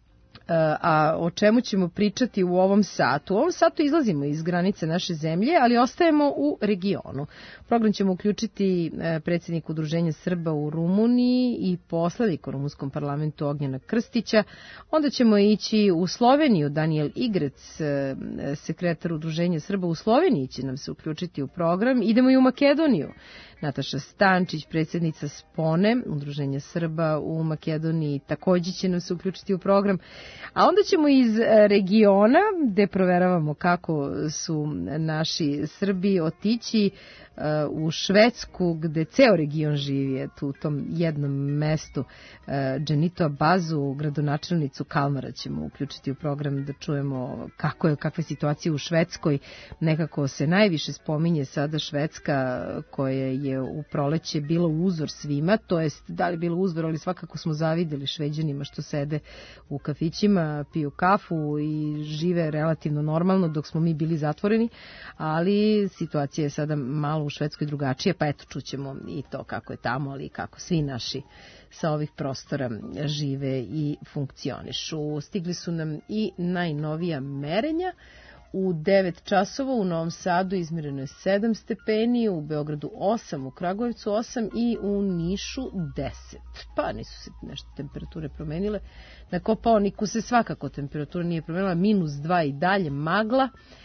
A o čemu ćemo pričati u ovom satu? U ovom satu izlazimo iz granice naše zemlje, ali ostajemo u regionu. Program ćemo uključiti predsjednik Udruženja Srba u Rumuniji i poslanik u rumunskom parlamentu Ognjena Krstića. Onda ćemo ići u Sloveniju. Danijel Igrec, sekretar Udruženja Srba u Sloveniji, će nam se uključiti u program. Idemo i u Makedoniju. Nataša Stančić, predsjednica Spone, Udruženja Srba u Makedoniji, također će nam se uključiti u program. A onda ćemo iz regiona, gde proveravamo kako su naši Srbi, otići u Švedsku, gde ceo region živi, tu u tom jednom mestu. Dženito Abazu, gradonačelnicu Kalmara, ćemo uključiti u program da čujemo kako je, kakva je situacija u Švedskoj. Nekako se najviše spominje sada Švedska, koja je u proleće bila uzor svima, to jest da li bilo uzor, ali svakako smo zavideli Šveđanima što sede u kafićima, piju kafu i žive relativno normalno dok smo mi bili zatvoreni, ali situacija je sada malo u Švedskoj drugačije, pa eto čućemo i to kako je tamo, ali i kako svi naši sa ovih prostora žive i funkcionišu. Stigli su nam i najnovija merenja. U devet časova u Novom Sadu izmjereno je sedam stepeni, u Beogradu osam, u Kragujevcu osam i u Nišu deset. Pa nisu se nešto temperature promenile. Na Kopaoniku se svakako temperatura nije promenila, minus dva i dalje, magla.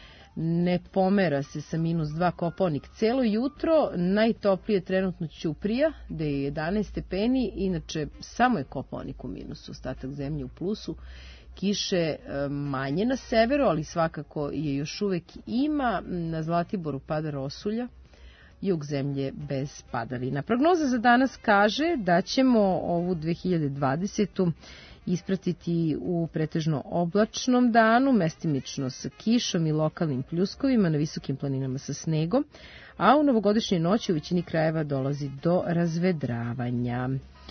Ne pomera se sa minus dva Kopaonik celo jutro, najtoplije trenutno Ćuprija, gde je jedanaest stepeni, inače samo je Kopaonik u minusu, ostatak zemlje u plusu. Kiše manje na severu, ali svakako je još uvek ima. Na Zlatiboru pada rosulja, jug zemlje bez padavina. Prognoza za danas kaže da ćemo ovu dve hiljade dvadesetu ispratiti u pretežno oblačnom danu, mestimično sa kišom i lokalnim pljuskovima, na visokim planinama sa snegom, a u novogodišnjoj noći u većini krajeva dolazi do razvedravanja.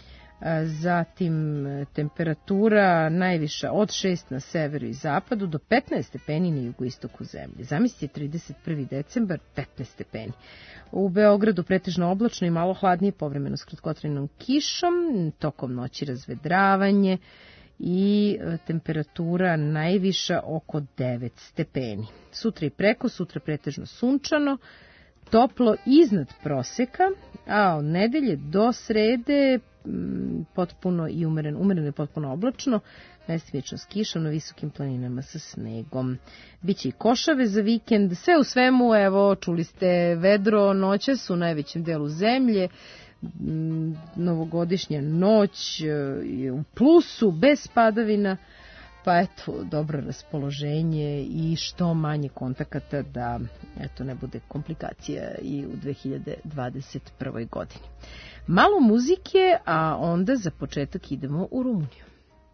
Zatim temperatura najviša od šest na severu i zapadu do petnaest stepeni na jugoistoku zemlje. Zamislite, trideset prvi decembar, petnaest stepeni. U Beogradu pretežno oblačno i malo hladnije, povremeno s kratkotrajnom kišom, tokom noći razvedravanje i temperatura najviša oko devet stepeni. Sutra i preko, sutra pretežno sunčano, toplo iznad proseka, a od nedelje do srede potpuno i umeren, umereno je potpuno oblačno, mestimično s kišom na visokim planinama sa snegom. Biće i košave za vikend, sve u svemu, evo, čuli ste vedro noćas u najvećem delu zemlje, novogodišnja noć je u plusu, bez padavina, pa eto, dobro raspoloženje i što manje kontakata da eto ne bude komplikacija i u dve hiljade dvadeset prvoj godini. Malo muzike, a onda za početak idemo u Rumuniju.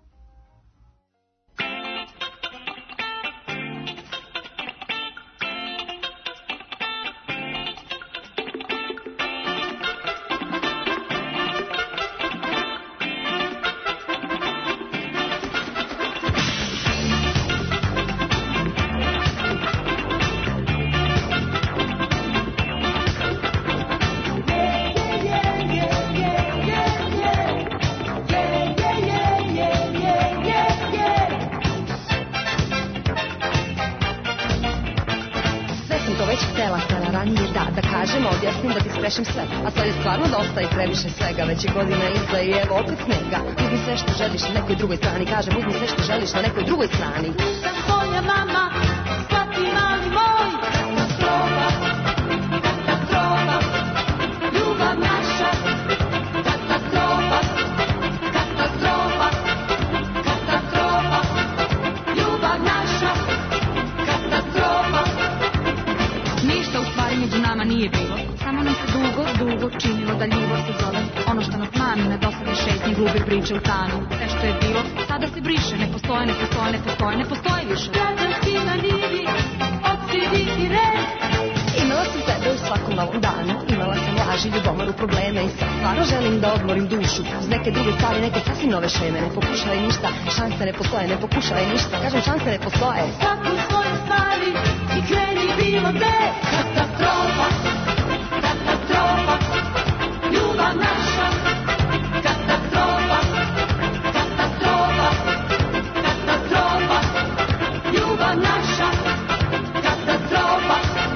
Sve, a sad je stvarno dosta i previše svega, već je godina iza i evo opet snega. Uzmi sve što želiš na nekoj drugoj strani, kažem uzmi sve što želiš na nekoj drugoj strani. Nisam tvoja mama, shvati mali moj, katastrofa, katastrofa, ljubav naša, katastrofa, katastrofa, katastrofa, ljubav naša, katastrofa. Ništa u stvari među nama nije bilo, samo nam se dugo, dugo činilo da ljubav se zove. Ono što nas mami na dosade šetnje glube priče u tanu. Sve što je bilo, sada se briše. Ne postoje, ne postoje, ne postoje, ne postoje više. Građanski na njivi, odsidi i red. Imala danu imala sam laži, ljubomoru, probleme i sad stvarno želim da odmorim dušu uz neke druge stvari, neke sasvim nove šeme. Ne pokušavaj ništa, šanse ne postoje, ne pokušavaj ništa, kažem šanse ne postoje. Svaku svoje stvari i kreni bilo gde. Katastrofa, katastrofa, ljubav naša. Katastrofa, katastrofa, katastrofa, ljubav naša. Katastrofa.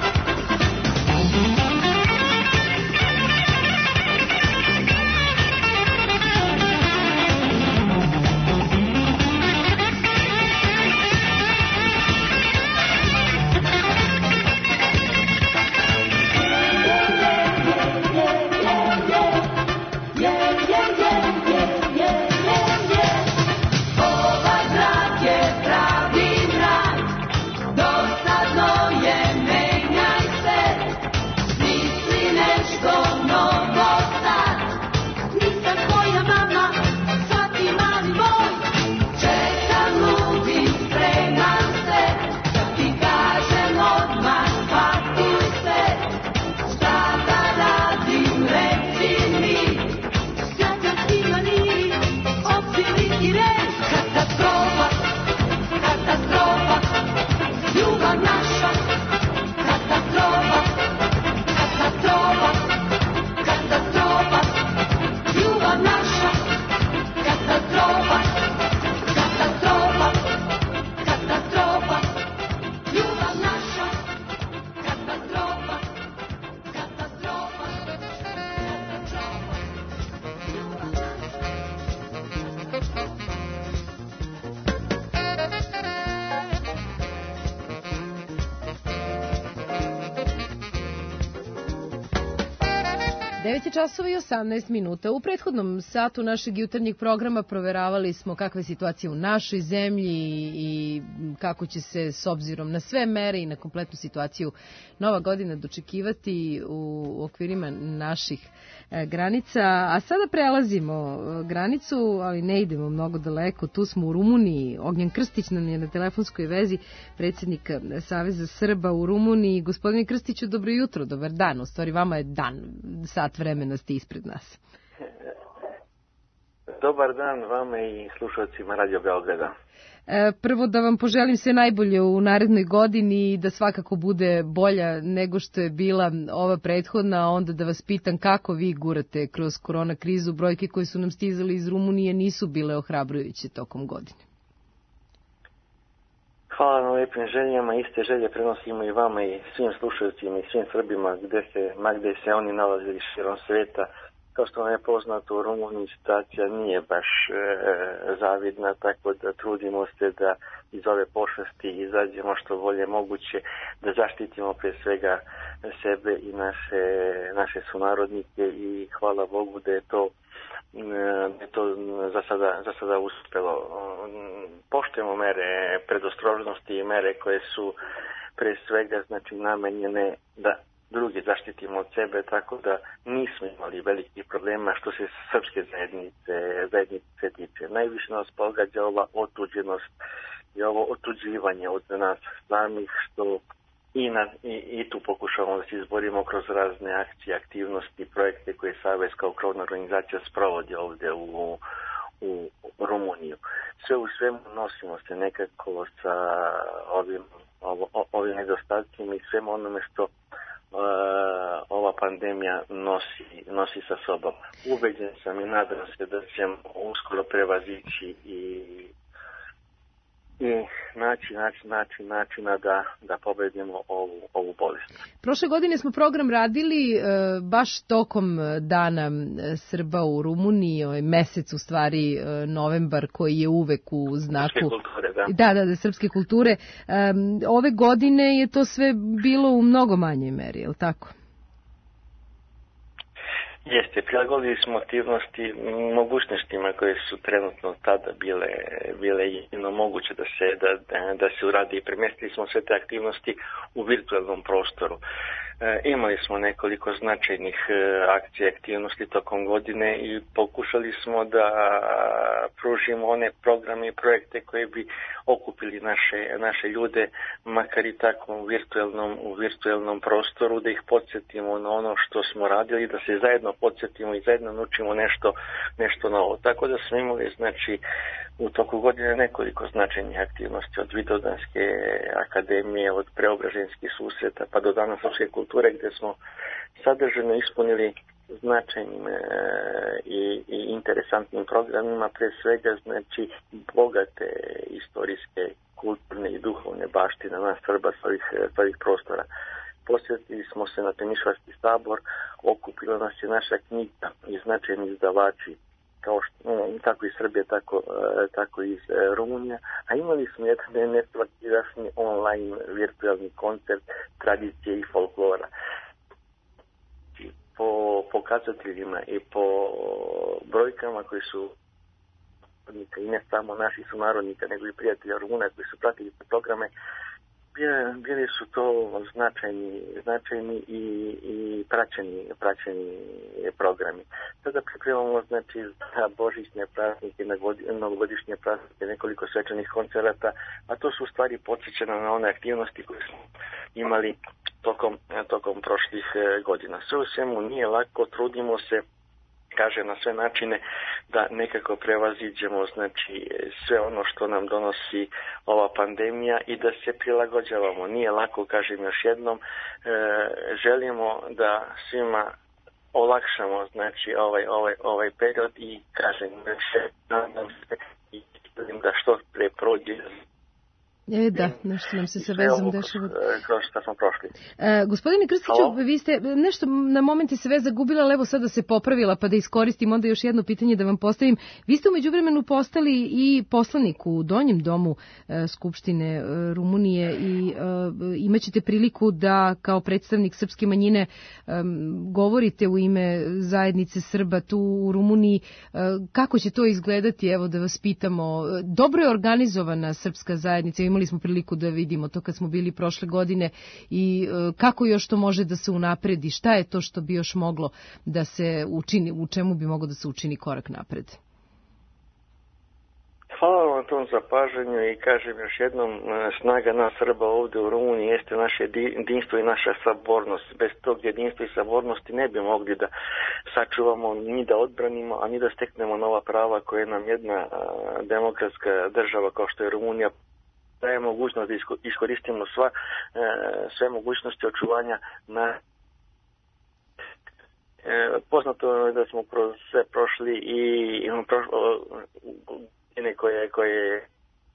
devet časova i osamnaest minuta. U prethodnom satu našeg jutarnjeg programa proveravali smo kakva je situacija u našoj zemlji i kako će se s obzirom na sve mere i na kompletnu situaciju nova godina dočekivati u okvirima naših granica. A sada prelazimo granicu, ali ne idemo mnogo daleko. Tu smo u Rumuniji. Ognjen Krstić nam je na telefonskoj vezi, predsjednik Saveza Srba u Rumuniji. Gospodine Krstiću, dobro jutro, dobar dan. U stvari vama je dan, sat vremena ste ispred nas. Dobar dan vama i slušalcima Radio Beograda. Prvo da vam poželim sve najbolje u narednoj godini i da svakako bude bolja nego što je bila ova prethodna, a onda da vas pitam kako vi gurate kroz korona krizu. Brojke koje su nam stizale iz Rumunije nisu bile ohrabrujuće tokom godine. Hvala na lijepim željama, iste želje prenosimo i vama i svim slušalcima i svim Srbima gde se, ma gde se oni nalazili širom sveta. Kao što vam je poznato, u Rumuniji situacija nije baš e, zavidna, tako da trudimo se da iz ove pošasti izađemo što bolje moguće, da zaštitimo pre svega sebe i naše, naše sunarodnike i hvala Bogu da je to, da je to za sada, za sada uspelo. Poštujemo mere predostrožnosti i mere koje su pre svega znači namenjene da drugi zaštitimo od sebe, tako da nismo imali velikih problema što se srpske zajednice, zajednice tiče. Najviše nas pogađa ova otuđenost i ovo otuđivanje od nas samih, što i, na, i, i tu pokušavamo da se izborimo kroz razne akcije, aktivnosti, projekte koje Savez kao krovna organizacija sprovodi ovdje u, u Rumuniju. Sve u svemu nosimo se nekako sa ovim, ovo, ovim nedostacima i svemu onome što Uh, ova pandemija nosi, nosi sa sobom. Ubeđen sam i nadam se da ćemo uskoro prevazići i, i naći, naći, naći načina da, da pobedimo ovu, ovu bolest. Prošle godine smo program radili uh, baš tokom dana Srba u Rumuniji, ovaj mesec u stvari uh, novembar koji je uvek u znaku srpske kulture, da. Da, da, da, srpske kulture. Um, ove godine je to sve bilo u mnogo manjoj meri, je li tako? Jeste, prilagodili smo aktivnosti mogućnostima koje su trenutno tada bile, bile jedino moguće da se, da, da, da se uradi i premestili smo sve te aktivnosti u virtualnom prostoru. E, imali smo nekoliko značajnih e, akcija i aktivnosti tokom godine i pokušali smo da pružimo one programe i projekte koji bi okupili naše, naše ljude, makar i tako u virtualnom, u virtualnom prostoru, da ih podsjetimo na ono što smo radili, da se zajedno podsjetimo i zajedno naučimo nešto, nešto novo. Tako da smo imali, znači, u toku godine nekoliko značajnih aktivnosti, od Vidovdanske akademije, od preobraženskih susreta pa do Dana srpske kulture, gdje smo sadržano ispunili značajnim e, i, i interesantnim programima, pre svega znači bogate istorijske, kulturne i duhovne baštine nas Srba s ovih, s ovih prostora. Posjetili smo se na Temišvarski sabor, okupila nas je naša knjiga i značajni izdavači, kao što, kako iz Srbije, tako, tako iz Rumunija, a imali smo jedan nesvakidašnji online virtualni koncert tradicije i folklora. Po pokazateljima i po brojkama koji su i ne samo naših sunarodnika, nego i prijatelja Rumuna koji su pratili programe, bili su to značajni, značajni i, i praćeni, praćeni programi. Sada pripremamo znači za božićne praznike, na novogodišnje praznike, nekoliko svečanih koncerata, a to su u stvari podsjećano na one aktivnosti koje smo imali tokom, tokom prošlih godina. Sve u svemu nije lako, trudimo se, kaže, na sve načine da nekako prevaziđemo znači sve ono što nam donosi ova pandemija i da se prilagođavamo. Nije lako, kažem još jednom, e, želimo da svima olakšamo znači ovaj ovaj ovaj period i kažem nadam se i da što pre prođe. E, da, nešto nam se sa vezom dešava. Kroz što smo prošli. E, gospodine Krstiću, vi ste nešto na momenti se veza gubila, ali evo sada se popravila, pa da iskoristim onda još jedno pitanje da vam postavim. Vi ste u međuvremenu postali i poslanik u Donjem domu e, Skupštine e, Rumunije i e, imaćete priliku da kao predstavnik srpske manjine e, govorite u ime zajednice Srba tu u Rumuniji. E, kako će to izgledati, evo da vas pitamo. Dobro je organizovana srpska zajednica, imali smo priliku da vidimo to kad smo bili prošle godine i e, kako još to može da se unapredi, šta je to što bi još moglo da se učini, u čemu bi moglo da se učini korak napred? Hvala vam tom zapažanju i kažem još jednom, snaga nas Srba ovdje u Rumuniji jeste naše jedinstvo i naša sabornost. Bez tog jedinstva i sabornosti ne bi mogli da sačuvamo, ni da odbranimo, a ni da steknemo nova prava koje nam jedna demokratska država kao što je Rumunija daje mogućnost da iskoristimo sva, sve mogućnosti očuvanja na poznato je da smo kroz sve prošli i godine koje koje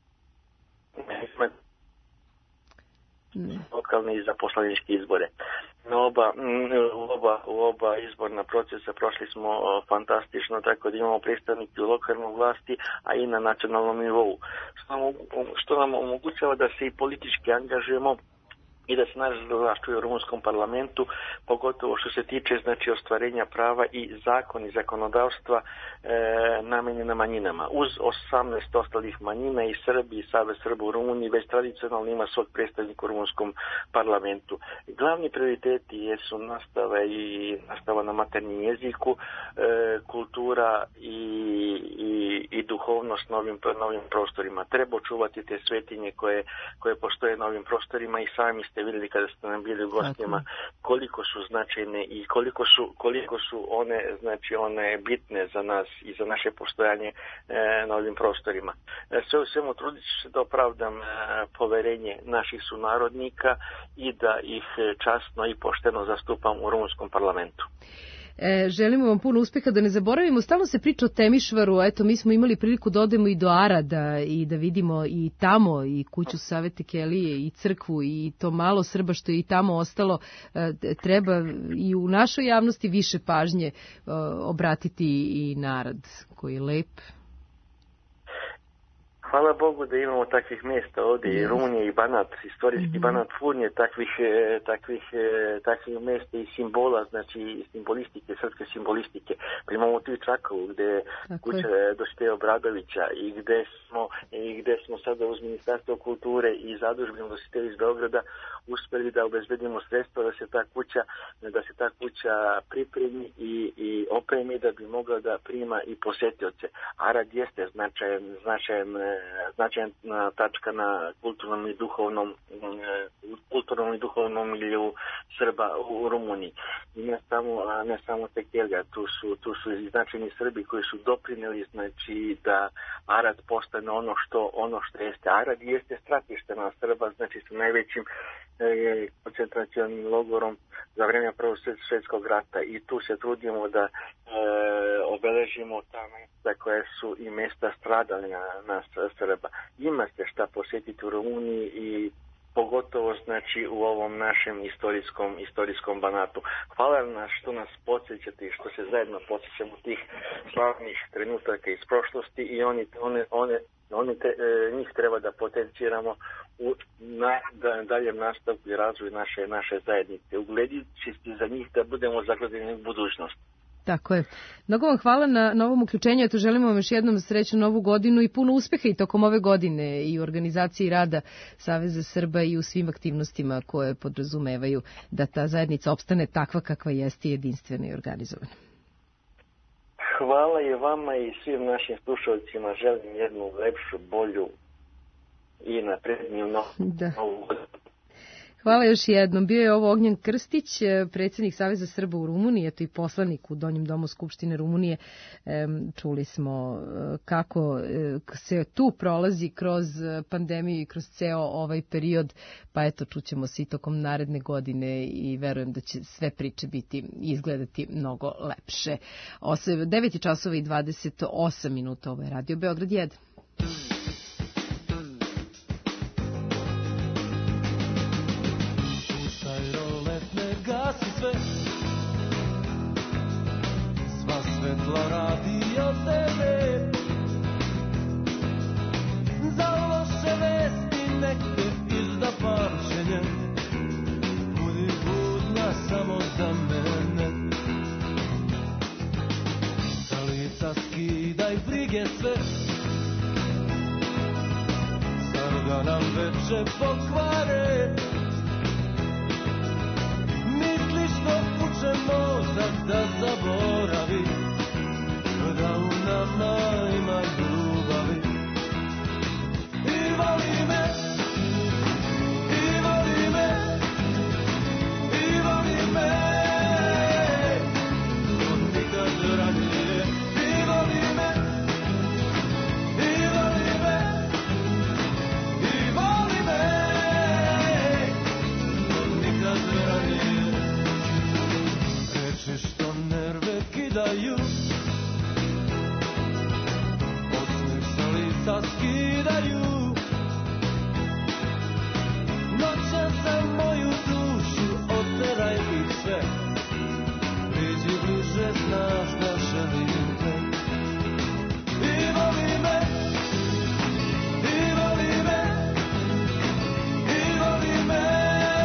lokalne i za poslaničke izbore. Na oba, u, oba, u oba izborna procesa prošli smo fantastično, tako da imamo predstavnike u lokalnoj vlasti, a i na nacionalnom nivou. Što nam, što nam omogućava da se i politički angažujemo i da se naš glas čuje u rumunskom parlamentu, pogotovo što se tiče znači ostvarenja prava i zakon i zakonodavstva e, namenjena manjinama. Uz osamnaest ostalih manjina i Srbi i Savez Srba u Rumuniji već tradicionalno ima svog predstavnika u rumunskom parlamentu. Glavni prioriteti jesu nastava i nastava na maternjem jeziku, e, kultura i, i, i duhovnost na ovim, novim prostorima. Treba očuvati te svetinje koje, koje postoje na ovim prostorima i sami ste vidjeli kada ste nam bili u gostima koliko su značajne i koliko su, koliko su one, znači one bitne za nas i za naše postojanje e, na ovim prostorima. E, sve u svemu trudit ću se da opravdam e, poverenje naših sunarodnika i da ih časno i pošteno zastupam u rumunskom parlamentu. E, želimo vam puno uspeha, da ne zaboravimo, stalno se priča o Temišvaru, eto mi smo imali priliku da odemo i do Arada i da vidimo i tamo i kuću Savete Kelije i crkvu i to malo Srba što je i tamo ostalo, e, treba i u našoj javnosti više pažnje e, obratiti i narod koji je lep. Hvala Bogu da imamo takvih mjesta ovdje, i Rumunije i Banat, istorijski mm-hmm. Banat pun je takvih, takvih, takvih mjesta i simbola, znači simbolistike, srpske simbolistike. Pa imamo tu i Čakovu gdje je kuća Dositeja Obradovića i gdje smo, i gdje smo sada uz Ministarstvo kulture i zadužbinu Dositeja iz Beograda uspjeli da obezbedimo sredstva da se ta kuća, da se ta kuća pripremi i, i opremi da bi mogla da prima i posjetioce. Arad jeste značajan, značajan značajna tačka na kulturnom i duhovnom kulturnom i duhovnom miliju Srba u Rumuniji. I ne samo, a ne samo Tekelja, tu su, tu su i značajni Srbi koji su doprineli, znači da Arad postane ono što, ono što jeste. Arad jeste stratište na Srba, znači sa najvećim e, koncentracionim logorom za vrijeme Prvog svjetskog rata i tu se trudimo da e, obeležimo ta mjesta koja su i mjesta stradanja na Srba. Ima se šta posjetiti u Rumuniji i pogotovo znači u ovom našem istorijskom istorijskom Banatu. Hvala nas što nas podsjećate i što se zajedno podsjećamo tih slavnih trenutaka iz prošlosti i oni, one, one, one te, e, njih treba da potenciramo u na, da, daljem nastavku i razvoju naše, naše zajednice. Ugledajući za njih da budemo zagledani u budućnost. Tako je. Mnogo vam hvala na, na ovom uključenju. Eto, želimo vam još jednom srećnu novu godinu i puno uspeha i tokom ove godine i u organizaciji rada Saveza Srba i u svim aktivnostima koje podrazumevaju da ta zajednica opstane takva kakva jeste, jedinstvena i organizovana. Hvala i vama i svim našim slušalcima. Želim jednu lepšu, bolju i napredniju novu godinu. Hvala još jednom. Bio je ovo Ognjen Krstić, predsjednik Saveza Srba u Rumuniji, eto i poslanik u Donjem domu Skupštine Rumunije. Čuli smo kako se tu prolazi kroz pandemiju i kroz ceo ovaj period, pa eto čućemo se i tokom naredne godine i verujem da će sve priče biti izgledati mnogo lepše. devet časova i dvadeset osam minuta, ovo je Radio Beograd jedan. Sve, sva svetla radi od tebe, za loše vesti nek te izda pamćenje, budi budna samo za mene. Sa lica skidaj brige sve, zar da nam veče pokvare, misliš što uče mozak da zaboravi, da u nama ima ljubavi. I voli me, i voli me, i voli me, od nikad ranije. I voli me, i voli me, i voli me, od nikad ranije. Što nerve kidaju, osmeh sa lica skidaju, noćan za moju dušu oteraj ih sve, priđi bliže, znaš da želim te. I voli me, i voli me, i voli me,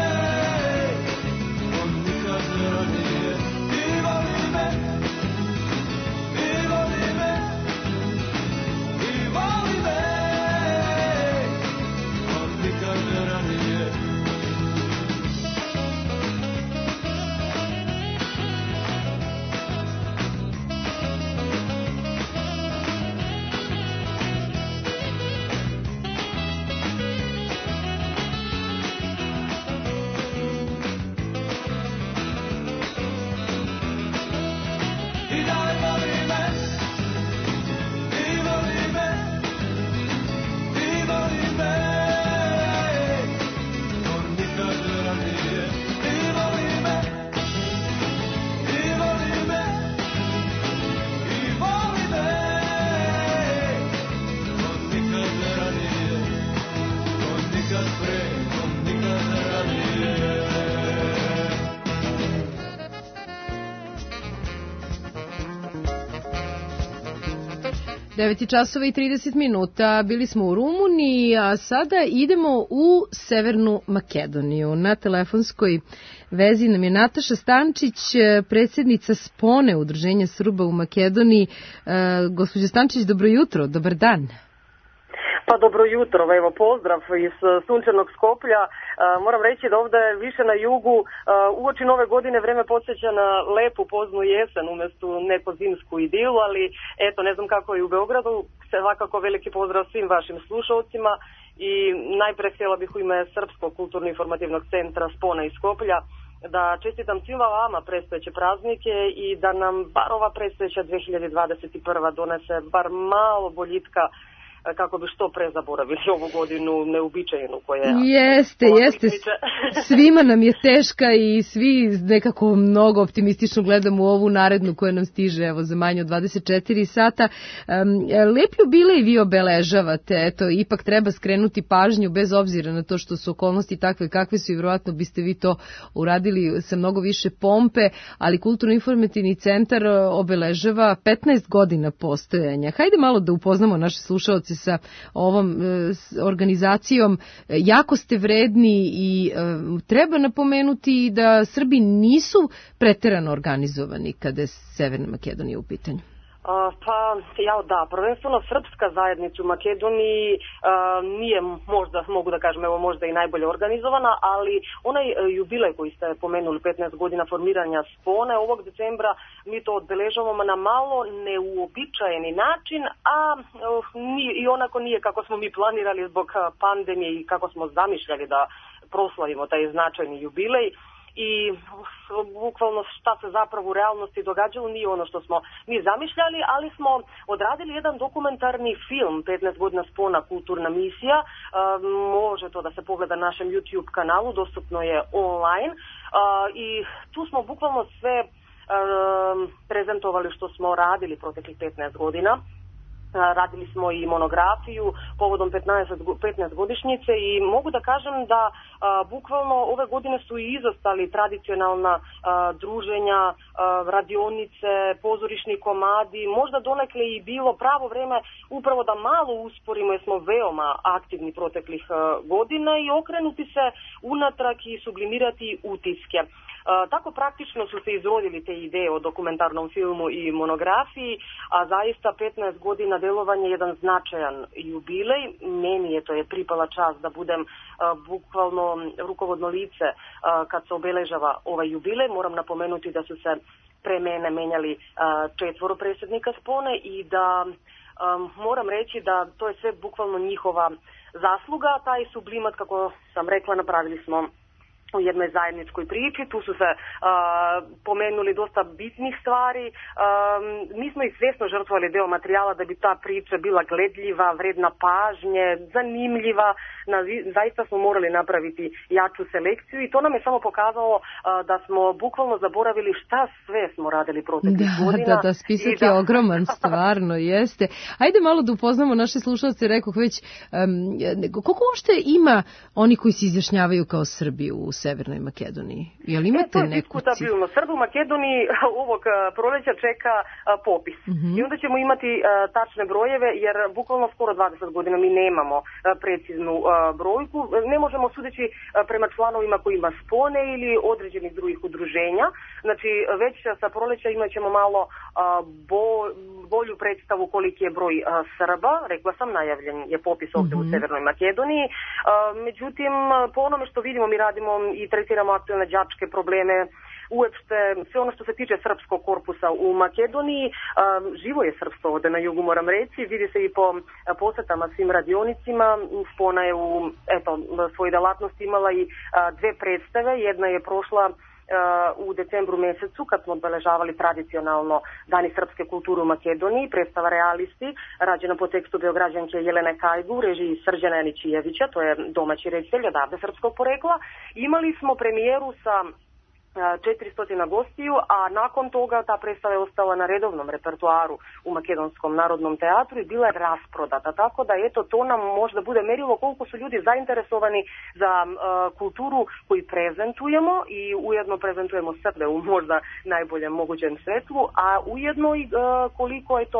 od nikad ranije. I voli me, devet časova i trideset minuta, bili smo u Rumuniji, a sada idemo u Severnu Makedoniju. Na telefonskoj vezi nam je Nataša Stančić, predsjednica Spone, Udruženja Srba u Makedoniji. E, gospođo Stančić, dobro jutro, dobar dan. Pa dobro jutro, evo pozdrav iz sunčanog Skoplja. E, moram reći da ovdje više na jugu e, uoči nove godine vreme podsjeća na lepu poznu jesen umjesto neku zimsku idilu, ali eto ne znam kako je u Beogradu. Svakako veliki pozdrav svim vašim slušalcima i najpre htjela bih u ime Srpskog kulturno-informativnog centra Spona iz Skoplja da čestitam svima vama predstojeće praznike i da nam bar ova predstojeća dve hiljade dvadeset prva donese bar malo boljitka kako bi što pre zaboravili ovu godinu neuobičajenu koja je... Jeste, jeste. Svima nam je teška i svi nekako mnogo optimistično gledamo u ovu narednu koja nam stiže evo, za manje od dvadeset četiri sata. Um, lep jubilej vi obeležavate, eto, ipak treba skrenuti pažnju bez obzira na to što su okolnosti takve kakve su i vjerojatno biste vi to uradili sa mnogo više pompe, ali Kulturno-informativni centar obeležava petnaest godina postojanja. Hajde malo da upoznamo naše slušaoce sa ovom e, organizacijom. Jako ste vredni i e, treba napomenuti da Srbi nisu preterano organizovani kada je Severna Makedonija u pitanju. Uh, pa, ja da, prvenstveno srpska zajednica u Makedoniji uh, nije možda, mogu da kažem, evo možda i najbolje organizovana, ali onaj uh, jubilej koji ste pomenuli, petnaest godina formiranja Spone, ovog decembra mi to odbeležavamo na malo neuobičajeni način, a uh, nije, i onako nije kako smo mi planirali zbog uh, pandemije i kako smo zamišljali da proslavimo taj značajni jubilej. I bukvalno šta se zapravo u realnosti događalo nije ono što smo mi zamišljali, ali smo odradili jedan dokumentarni film petnaest godina Spona, kulturna misija. E, može to da se pogleda na našem YouTube kanalu, dostupno je online. E, I tu smo bukvalno sve e, prezentovali što smo radili proteklih petnaest godina. Radili smo i monografiju povodom petnaest godišnjice i mogu da kažem da a, bukvalno ove godine su i izostali tradicionalna a, druženja, a, radionice, pozorišni komadi, možda donekle i bilo pravo vreme upravo da malo usporimo jer smo veoma aktivni proteklih a, godina i okrenuti se unatrag i sublimirati utiske. Uh, tako praktično su se izrodili te ideje o dokumentarnom filmu i monografiji, a zaista petnaest godina delovanja je jedan značajan jubilej. Meni je to je pripala čast da budem uh, bukvalno rukovodno lice uh, kad se obeležava ovaj jubilej. Moram napomenuti da su se pre mene menjali uh, četvoro predsjednika Spone i da um, moram reći da to je sve bukvalno njihova zasluga. Taj sublimat, kako sam rekla, napravili smo u jednoj zajedničkoj priči, tu su se uh, pomenuli dosta bitnih stvari. Uh, mi smo i svjesno žrtvovali deo materijala da bi ta priča bila gledljiva, vredna pažnje, zanimljiva. Na, zaista smo morali napraviti jaču selekciju i to nam je samo pokazalo uh, da smo bukvalno zaboravili šta sve smo radili proteklih da, godina. Da, da, spisak da... je ogroman, stvarno, jeste. Ajde malo da upoznamo naše slušalce, rekoh već, um, koliko uopšte ima oni koji se izjašnjavaju kao Srbi u Severnoj Makedoniji? Jel imate e, to je neku diskutabilno. Srbi u Makedoniji ovog proleća čeka a, popis. Mm-hmm. I onda ćemo imati a, tačne brojeve, jer bukvalno skoro dvadeset godina mi nemamo a, preciznu a, brojku. Ne možemo sudeći a, prema članovima koji ima Spone ili određenih drugih udruženja. Znači, već sa proleća imat ćemo malo a, bo, bolju predstavu koliki je broj a, Srba. Rekla sam, najavljen je popis ovdje mm-hmm. u Severnoj Makedoniji. A, međutim, po onome što vidimo, mi radimo i tretiramo aktualne đačke probleme, uopšte sve ono što se tiče srpskog korpusa u Makedoniji. Um, živo je srpstvo ovdje na jugu, moram reći, vidi se i po posetama svim radionicima. Spona je u eto, svojoj delatnosti imala i a, dve predstave, jedna je prošla Uh, u decembru mjesecu kad smo obeležavali tradicionalno Dani srpske kulture u Makedoniji, predstava Realisti, rađena po tekstu Beograđanke Jelene Kajgu, režiji Srđana Janičijevića, to je domaći reditelj odavde srpskog porekla. Imali smo premijeru sa četiristo gostiju, a nakon toga ta predstava je ostala na redovnom repertoaru u Makedonskom narodnom teatru i bila je rasprodata. Tako da eto, to nam možda bude merilo koliko su ljudi zainteresovani za uh, kulturu koju prezentujemo i ujedno prezentujemo sebe u možda najboljem mogućem svetlu, a ujedno i uh, koliko je to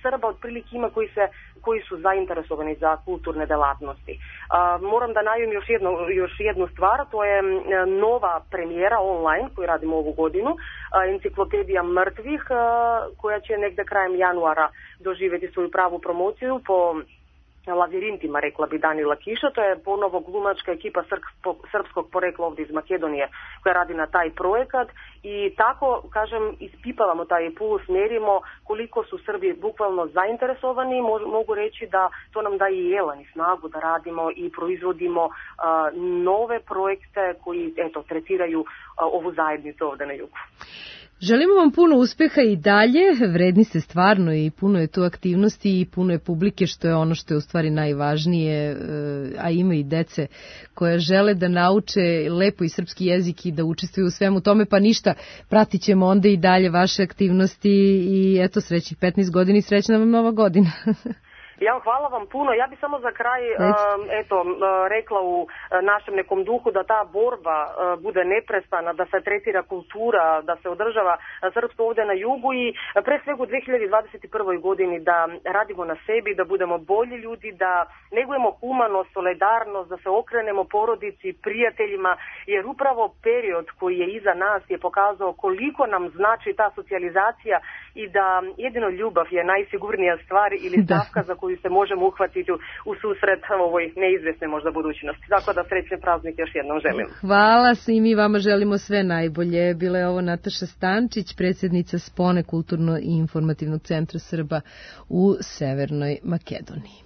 Srba otprilike ima koji, se, koji su zainteresovani za kulturne delatnosti. A, moram da najavim još jednu, još jednu stvar, to je nova premijera online koju radimo ovu godinu, a, enciklopedija mrtvih, a, koja će negde krajem januara doživjeti svoju pravu promociju po lavirintima, rekla bi Danila Kiša. To je ponovo glumačka ekipa srpskog porekla ovdje iz Makedonije koja radi na taj projekat i tako, kažem, ispipavamo taj puls, mjerimo koliko su Srbi bukvalno zainteresovani. Mogu reći da to nam daje i elan i snagu da radimo i proizvodimo uh, nove projekte koji, eto, tretiraju uh, ovu zajednicu ovdje na jugu. Želimo vam puno uspeha i dalje, vredni ste stvarno i puno je tu aktivnosti i puno je publike, što je ono što je u stvari najvažnije, a ima i dece koje žele da nauče lepo i srpski jezik i da učestvuju u svemu tome, pa ništa, pratit ćemo onda i dalje vaše aktivnosti i eto, srećnih petnaest godina i srećna vam nova godina. Ja, hvala vam puno. Ja bih samo za kraj uh, eto, uh, rekla u uh, našem nekom duhu da ta borba uh, bude neprestana, da se tretira kultura, da se održava uh, srpstvo ovdje na jugu i uh, pre svega u dve hiljade dvadeset prvoj godini da radimo na sebi, da budemo bolji ljudi, da negujemo humanost, solidarnost, da se okrenemo porodici, prijateljima, jer upravo period koji je iza nas je pokazao koliko nam znači ta socijalizacija i da jedino ljubav je najsigurnija stvar ili stavka za koju se možemo uhvatiti u susret ovoj neizvjesne možda budućnosti. Tako da srećne praznike još jednom želim. Hvala i mi vama želimo sve najbolje. Bila je ovo Nataša Stančić, predsjednica Spone Kulturno i informativnog centra Srba u Severnoj Makedoniji.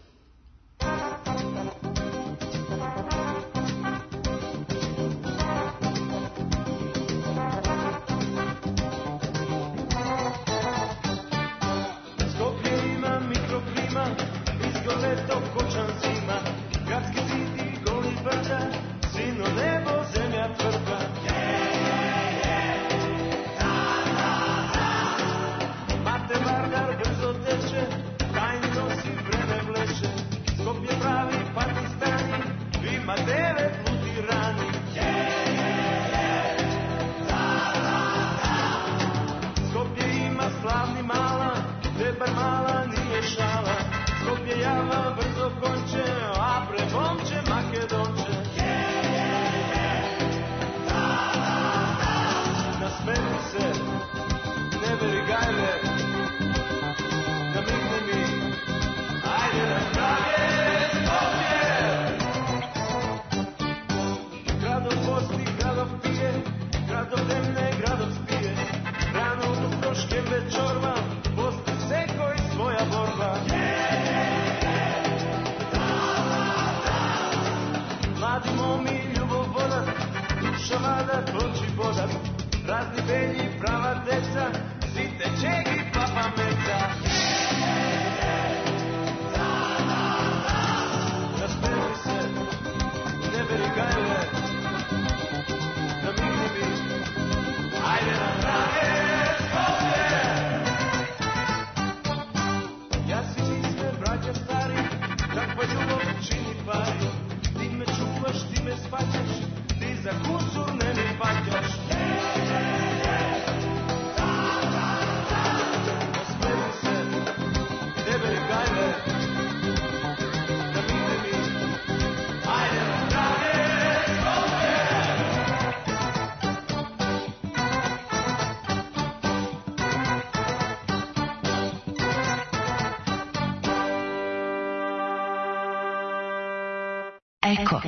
Eko.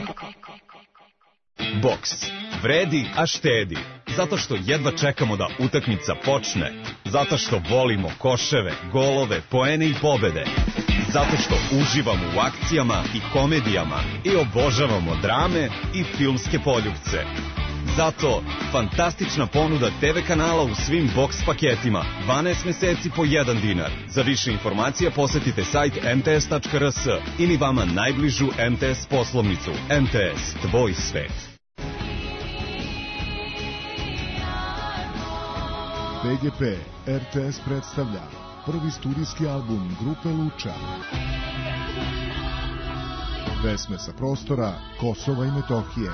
Boks. Vredi, a štedi. Zato što jedva čekamo da utakmica počne. Zato što volimo koševe, golove, poene i pobede. Zato što uživamo u akcijama i komedijama i obožavamo drame i filmske poljupce. Zato fantastična ponuda te ve kanala u svim boks paketima, dvanaest meseci po jedan dinar. Za više informacija posetite sajt em te es tačka er es ili vama najbližu em te es poslovnicu. em te es, tvoj svet. be ge pe er te es predstavlja prvi studijski album grupe Luča. Pesme sa prostora Kosova i Metohije.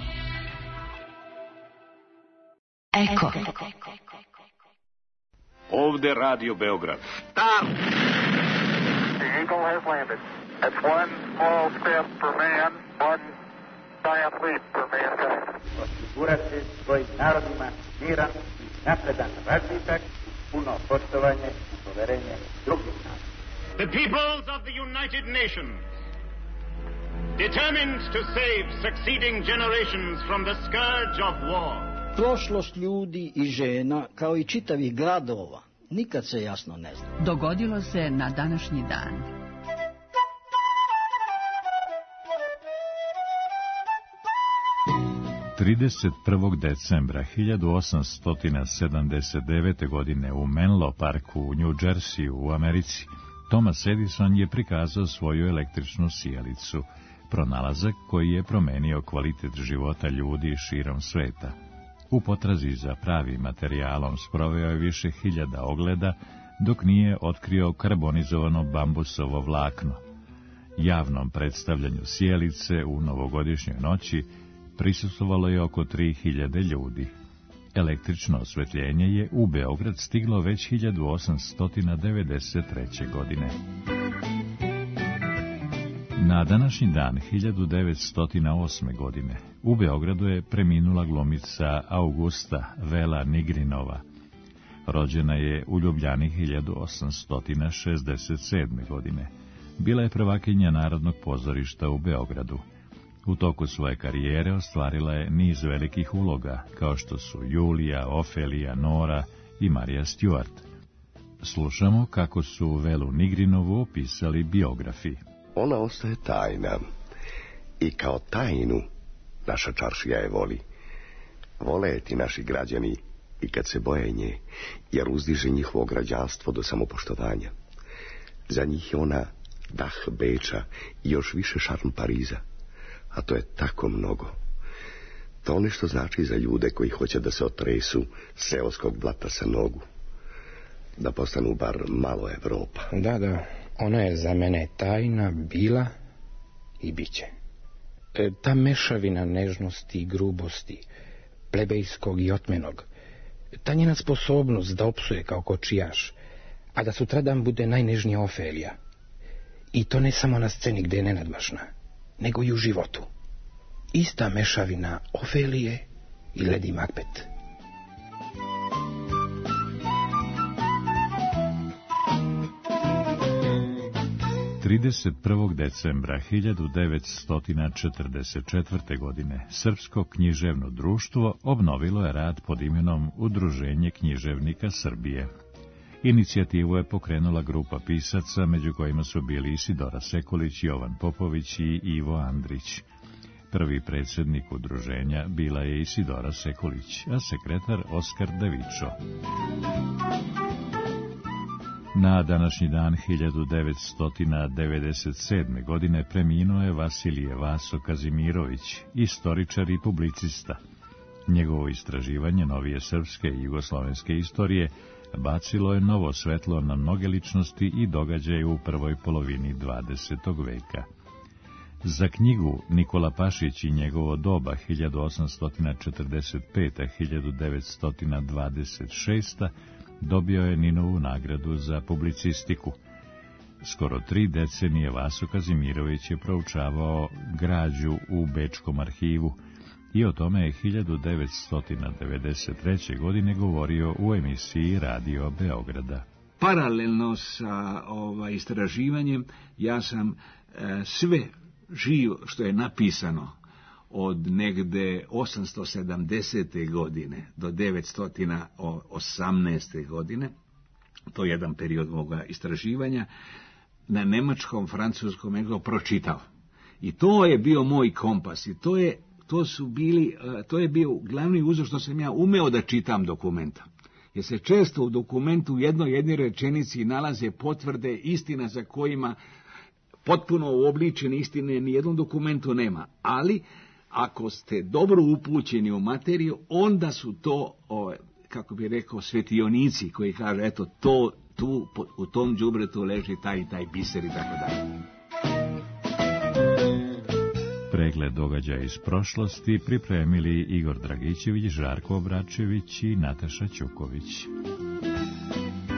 Eko. Ovde Radio Beograd. Start! The Eagle has landed. That's one small step for man, one giant leap for mankind. Osigurati svojim narodima miran i napredan razvitak, puno poštovanje i poverenje drugih naroda. The peoples of the United Nations, determined to save succeeding generations from the scourge of war. Prošlost ljudi i žena, kao i čitavih gradova, nikad se jasno ne zna. Dogodilo se na današnji dan. trideset prvog decembra hiljadu osamsto sedamdeset devete. godine u Menlo Parku u New Jersey u Americi, Thomas Edison je prikazao svoju električnu sijalicu, pronalazak koji je promenio kvalitet života ljudi širom sveta. U potrazi za pravim materijalom sproveo je više hiljada ogleda, dok nije otkrio karbonizovano bambusovo vlakno. Javnom predstavljanju sijalice u novogodišnjoj noći prisustvovalo je oko tri hiljade ljudi. Električno osvetljenje je u Beograd stiglo već hiljadu osamsto devedeset treće. godine. Na današnji dan hiljadu devetsto osme. godine u Beogradu je preminula glumica Augusta Vela Nigrinova. Rođena je u Ljubljani hiljadu osamsto šezdeset sedme. godine. Bila je prvakinja Narodnog pozorišta u Beogradu. U toku svoje karijere ostvarila je niz velikih uloga, kao što su Julija, Ofelija, Nora i Marija Stuart. Slušamo kako su Velu Nigrinovu opisali biografi. Ona ostaje tajna i kao tajnu naša čaršija je voli. Vole je ti naši građani i kad se boje nje, jer uzdiže njihovo građanstvo do samopoštovanja. Za njih je ona dah Beča i još više šarm Pariza. A to je tako mnogo. To nešto znači za ljude koji hoće da se otresu seoskog blata sa nogu. Da postanu bar malo Evropa. Da, da, ona je za mene tajna bila i biće. E, ta mešavina nežnosti i grubosti, plebejskog i otmenog, ta njena sposobnost da opsuje kao kočijaš, a da sutradan bude najnežnija Ofelija. I to ne samo na sceni gde je nenadmašna, nego i u životu. Ista mešavina Ofelije i Lady Macbeth. trideset prvog decembra hiljadu devetsto četrdeset četvrte. godine Srpsko književno društvo obnovilo je rad pod imenom Udruženje književnika Srbije. Inicijativu je pokrenula grupa pisaca, među kojima su bili Isidora Sekulić, Jovan Popović i Ivo Andrić. Prvi predsjednik udruženja bila je Isidora Sekulić, a sekretar Oskar Devičo. Na današnji dan hiljadu devetsto devedeset sedme. godine preminuo je Vasilije Vaso Kazimirović, istoričar i publicista. Njegovo istraživanje novije srpske i jugoslovenske istorije bacilo je novo svetlo na mnoge ličnosti i događaje u prvoj polovini dvadesetog veka. Za knjigu Nikola Pašić i njegovo doba hiljadu osamsto četrdeset pete do hiljadu devetsto dvadeset šeste. dobio je Ninovu nagradu za publicistiku. Skoro tri decenije Vaso Kazimirović je proučavao građu u Bečkom arhivu i o tome je hiljadu devetsto devedeset treće. godine govorio u emisiji Radio Beograda. Paralelno sa ovaj, istraživanjem, ja sam e, sve živo što je napisano od negde osamsto sedamdesete. godine do devetsto osamnaeste. godine, to je jedan period moga istraživanja, na nemačkom, francuskom, engleskom pročitao. I to je bio moj kompas i to je to su bili, to je bio glavni uzor što sam ja umeo da čitam dokumenta. Jer se često u dokumentu u jednoj jedni rečenici nalaze potvrde istina za kojima potpuno uobličene istine ni jednom dokumentu nema. Ali ako ste dobro upućeni u materiju, onda su to, o, kako bi rekao, svetionici koji kažu, eto, to, tu, u tom đubretu leži taj i taj biser i tako dalje. Pregled događaja iz prošlosti pripremili Igor Dragićević, Žarko Obračević i Nataša Ćuković.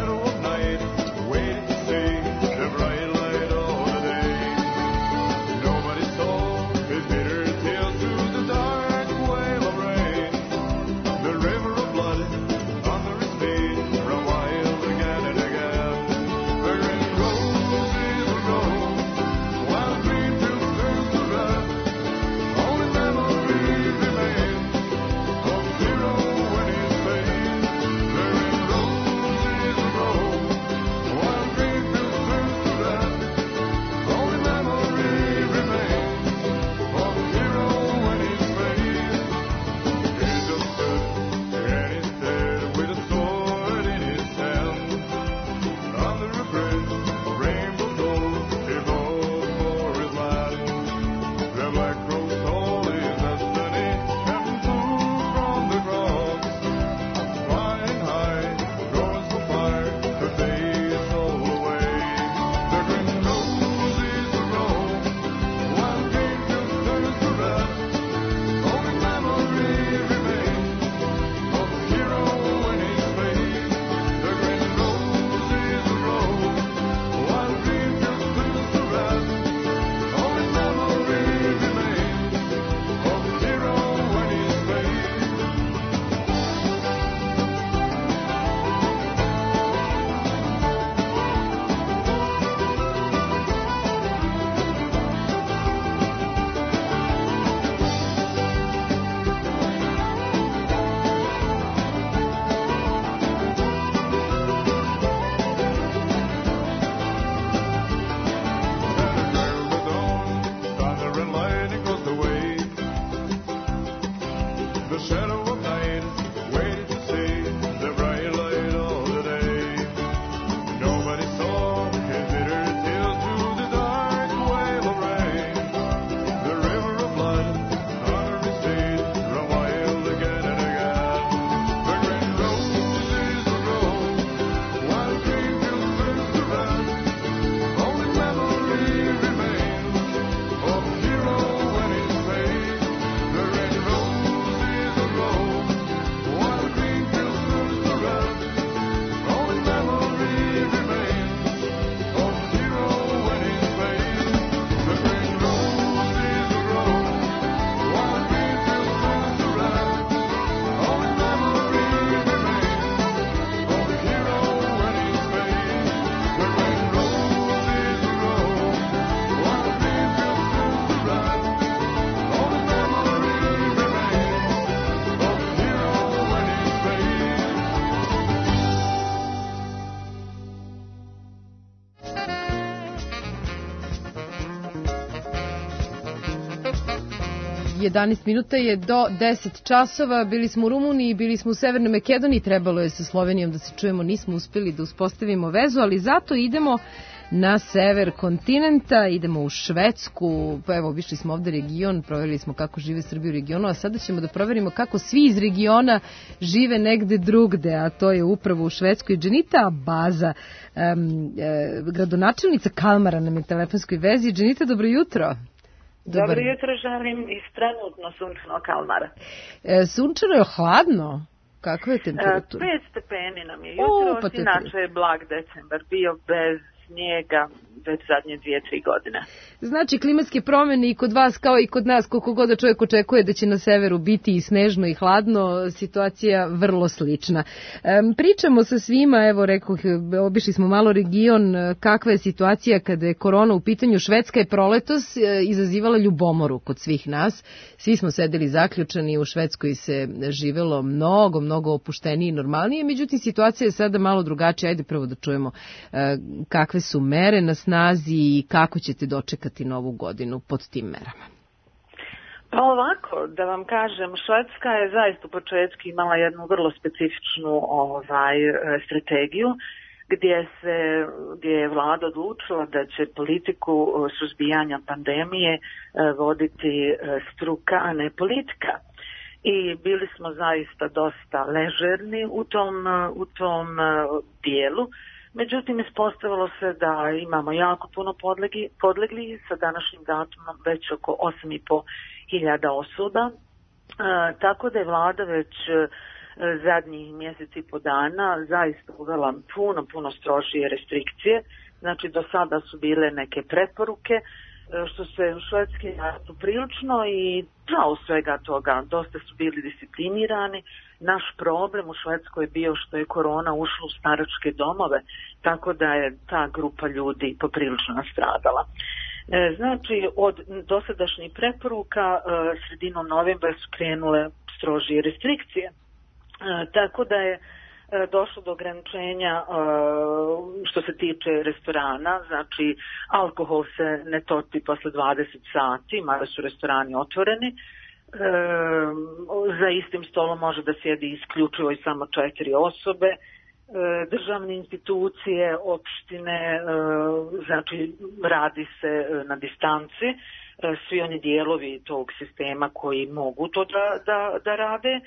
jedanaest minuta je do deset časova, bili smo u Rumuniji, bili smo u Severnoj Makedoniji, trebalo je sa Slovenijom da se čujemo, nismo uspeli da uspostavimo vezu, ali zato idemo na sever kontinenta, idemo u Švedsku, pa evo, obišli smo ovde region, provjerili smo kako žive Srbi u regionu, a sada ćemo da proverimo kako svi iz regiona žive negde drugde, a to je upravo u Švedskoj. Dženita Baza, um, e, gradonačelnica Kalmara nam je telefonskoj vezi. Dženita, dobro jutro. Dobar. Dobro jutro, želim iz trenutno sunčanog Kalmara. E, sunčano je hladno? Kakva je temperatura? Pet stepeni nam je jutro, pa inače je blag decembar bio bez snijega već zadnje dvije, tri godine. Znači, klimatske promjene i kod vas kao i kod nas, koliko god da čovjek očekuje da će na severu biti i snežno i hladno, situacija vrlo slična. Um, pričamo sa svima, evo rekoh, obišli smo malo region, kakva je situacija kada je korona u pitanju. Švedska je proletos izazivala ljubomoru kod svih nas. Svi smo sedeli zaključani, u Švedskoj se živelo mnogo, mnogo opuštenije i normalnije, međutim situacija je sada malo drugačija. Ajde prvo da čujemo uh, kakve su mere na snazi i kako ćete dočekati novu godinu pod tim merama. Pa ovako, da vam kažem, Švedska je zaista u početku imala jednu vrlo specifičnu ovaj, strategiju gdje, se, gdje je vlada odlučila da će politiku suzbijanja pandemije voditi struka, a ne politika. I bili smo zaista dosta ležerni u tom, u tom dijelu. Međutim, ispostavilo se da imamo jako puno podlegli, podlegli sa današnjim datumom već oko osam i po hiljada osoba, e, tako da je vlada već zadnjih mjesec i po dana zaista uvela puno, puno strožije restrikcije. Znači, do sada su bile neke preporuke, što se u Švedskoj jako prilično i žao svega toga, dosta su bili disciplinirani. Naš problem u Švedskoj je bio što je korona ušla u staračke domove, tako da je ta grupa ljudi poprilično nastradala. Znači, od dosadašnjih preporuka sredinom novembra su krenule strožije restrikcije. Tako da je došlo do ograničenja što se tiče restorana, znači alkohol se ne topi posle dvadeset sati, mada su restorani otvoreni. Za istim stolom može da sjedi isključivo i samo četiri osobe. Državne institucije, opštine, znači radi se na distanci, svi oni dijelovi tog sistema koji mogu to da, da, da rade.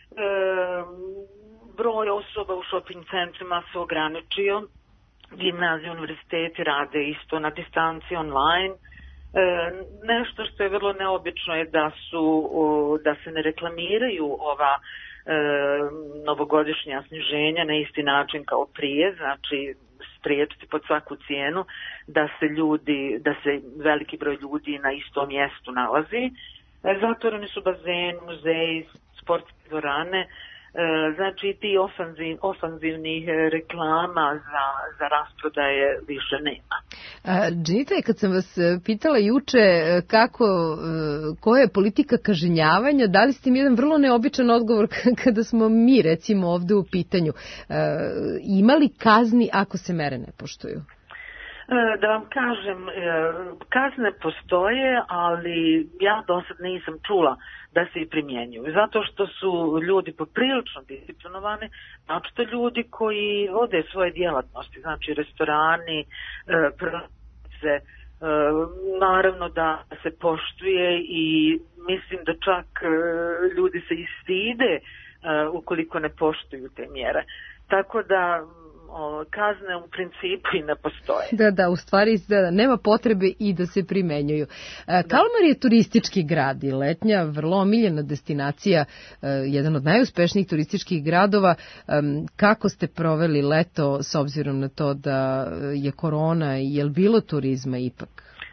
Broj osoba u shopping centrima se ograničio, gimnazije, univerziteti rade isto na distanci online. E, nešto što je vrlo neobično je da su da se ne reklamiraju ova e, novogodišnja sniženja na isti način kao prije, znači spriječiti pod svaku cijenu da se ljudi, da se veliki broj ljudi na istom mjestu nalazi. E, zatvoreni su bazeni, muzeji, sportske dvorane. Znači ti ofanziv, ofanzivnih reklama za, za rasprodaje više nema. Dženita, kad sam vas pitala juče kako, koja je politika kažnjavanja, dali ste mi jedan vrlo neobičan odgovor kada smo mi recimo ovde u pitanju. Ima li kazni ako se mere ne poštuju? Da vam kažem, kazne postoje, ali ja do sad nisam čula da se i primjenjuju. Zato što su ljudi poprilično disciplinovani, znači to ljudi koji vode svoje djelatnosti, znači restorani, prodavnice, naravno da se poštuje i mislim da čak ljudi se i stide ukoliko ne poštuju te mjere. Tako da kazne u principu i ne postoje. Da, da, u stvari da, nema potrebe i da se primenjuju. Da. Kalmar je turistički grad i letnja, vrlo omiljena destinacija, jedan od najuspešnijih turističkih gradova. Kako ste proveli leto s obzirom na to da je korona i je li bilo turizma ipak?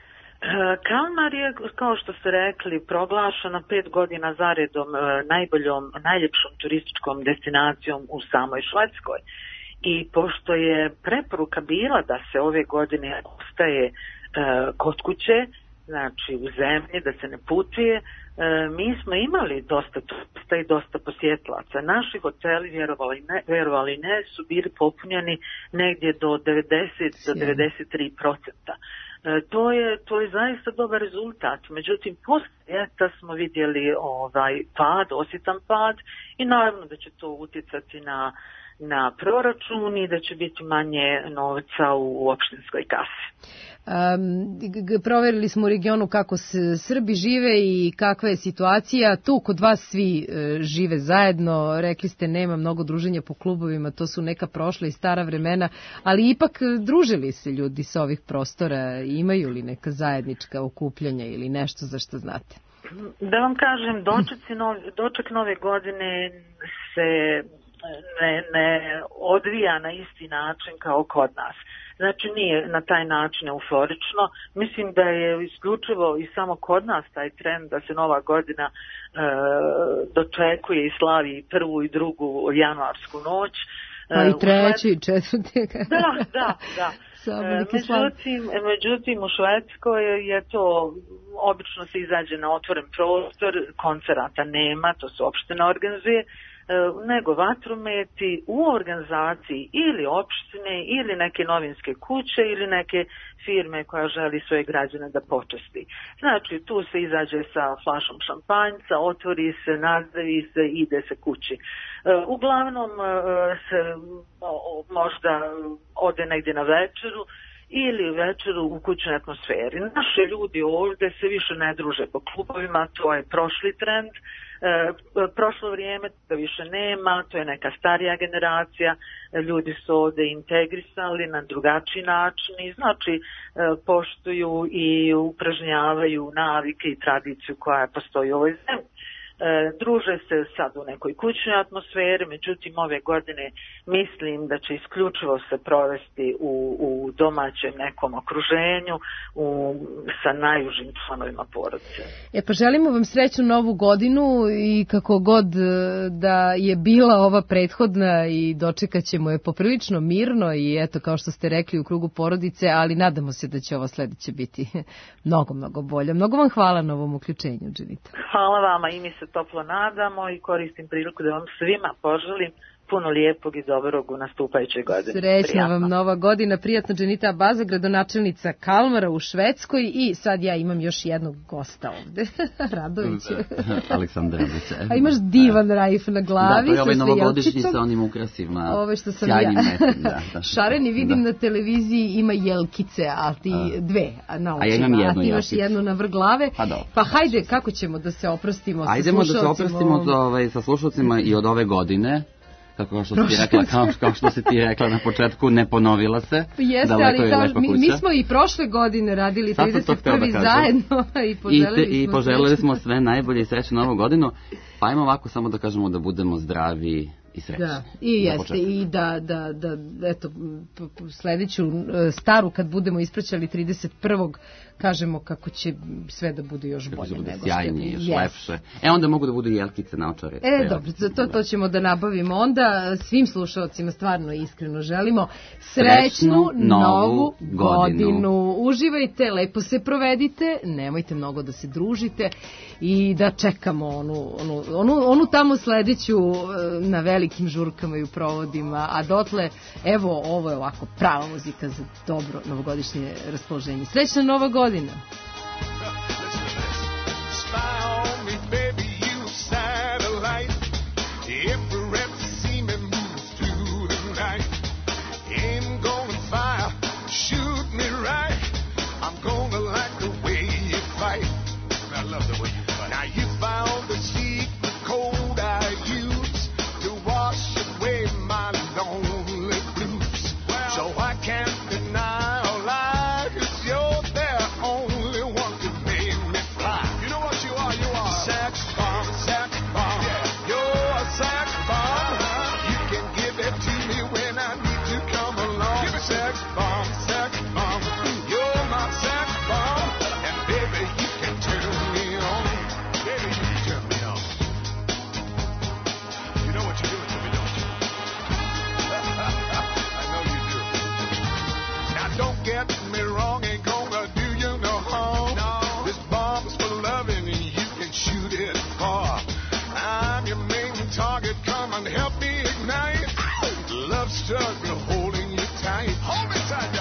Kalmar je, kao što ste rekli, proglašena pet godina zaredom najboljom, najljepšom turističkom destinacijom u samoj Švedskoj. I pošto je preporuka bila da se ove godine ostaje e, kod kuće, znači u zemlji, da se ne putuje, e, mi smo imali dosta turista i dosta posjetlaca. Naši hoteli, vjerovali ne, vjerovali ne, su bili popunjeni negdje do devedeset do devedeset tri procenta. E, to je to je zaista dobar rezultat. Međutim, poslije ljeta smo vidjeli ovaj pad, osjetan pad i naravno da će to utjecati na na proračun i da će biti manje novca u opštinskoj kasi. Um, proverili smo u regionu kako se Srbi žive i kakva je situacija. Tu kod vas svi e, žive zajedno, rekli ste nema mnogo druženja po klubovima, to su neka prošla i stara vremena, ali ipak družili se ljudi s ovih prostora, imaju li neka zajednička okupljanja ili nešto za što znate? Da vam kažem, doček, nove, doček nove godine se ne, ne odvija na isti način kao kod nas. Znači nije na taj način euforično. Mislim da je isključivo i samo kod nas taj trend da se nova godina e, dočekuje i slavi prvu i drugu januarsku noć. Pa i treći i četvrti. Da, da, da. E, međutim, međutim u Švedskoj je to obično se izađe na otvoren prostor, koncerata nema, to se opština organizuje, nego vatrometi u organizaciji ili opštine ili neke novinske kuće ili neke firme koja želi svoje građane da počasti. Znači tu se izađe sa flašom šampanjca, otvori se, nazdravi se, ide se kući. Uglavnom se možda ode negdje na večeru ili večeru u kućnoj atmosferi. Naši ljudi ovdje se više ne druže po klubovima, to je prošli trend. E, prošlo vrijeme da više nema, to je neka starija generacija, ljudi su ovdje integrisali na drugačiji način i znači e, poštuju i upražnjavaju navike i tradiciju koja postoji u ovoj zemlji. druže se sad u nekoj kućnoj atmosferi, međutim ove godine mislim da će isključivo se provesti u, u domaćem nekom okruženju, u, sa najužim članovima porodice. E pa želimo vam srećnu novu godinu i kako god da je bila ova prethodna i dočekat ćemo je poprilično mirno i eto kao što ste rekli u krugu porodice, ali nadamo se da će ovo sledeće biti mnogo, mnogo bolje. Mnogo vam hvala na ovom uključenju, Dženita. Hvala vama i mi se toplo nadamo i koristim priliku da vam svima poželim puno lijepog i dobrog u nastupajućoj godini. Srećna Prijatno. vam nova godina, prijatno. Dženita Abaza, gradonačelnica Kalmara u Švedskoj i sad ja imam još jednog gosta ovde, Radović. Aleksandar Radović. A imaš divan rajf na glavi. Da, to je ovaj sa novogodišnji jelčicom. sa onim ukrasima. Ove što sam sjajnim ja. mesom, da, da. Šareni vidim Da. na televiziji ima jelkice, a ti A. dve na očima. A ja imam jednu a ti imaš jelkicu. jednu na vrh glave. Pa dobro. Pa hajde, kako ćemo da se oprostimo sa Ajdemo da se slušaocima? oprostimo za, ovaj, sa slušalcima i od ove godine. Kako što si ti rekla, kao, kao što si ti rekla na početku, ne ponovila se. Jeste, Daleko ali je kao, lepa mi, kuća. mi smo i prošle godine radili Sad sam to trideset hteo da prvi kažem. zajedno i I, poželeli te, i smo poželeli srećnu. smo sve najbolje i srećnu novu godinu. Pa ajmo ovako samo da kažemo da budemo zdravi i srećni. Da, i Za jeste, početak. i da, da, da, eto, p- p- sledeću e, staru kad budemo ispraćali trideset prvog kažemo kako će sve da bude još bolje. Da bude nego sjajnije, još Yes. lepše. E onda mogu da budu jelkice na očare. E, dobro, za to, to ćemo da nabavimo onda. Svim slušalcima stvarno iskreno želimo srećnu Srećnu novu novu godinu. godinu. Uživajte, lepo se provedite, nemojte mnogo da se družite i da čekamo onu, onu, onu, onu tamo sledeću e, na velikim žurkama i u provodima, a dotle, evo, ovo je ovako prava muzika za dobro novogodišnje raspoloženje. Srećna nova godina! Spy on me, baby, you satellite. Every rep see me move through the night. Aim gonna fire, shoot me right. I'm gonna like the way you fight. I love the way you fight. Now you found the secret code I use to wash away my lonely blues. So I can't deny or lie, 'cause you're there only one to make me fly. You know what you are? You are sex bomb, sex bomb. Yeah. You're a sex bomb. You can give it to me when I need to come along. Give me sex bomb, sex bomb. You're my sex bomb, and baby you can turn me on. Baby you can turn me on. You know what you're doing to me, don't you? I know you do. Now don't get me wrong, ain't gonna do you no harm. No. This bomb's for loving and you can shoot it far. I'm your main target, come and help me ignite. Love struggle holding you tight. Hold me tight.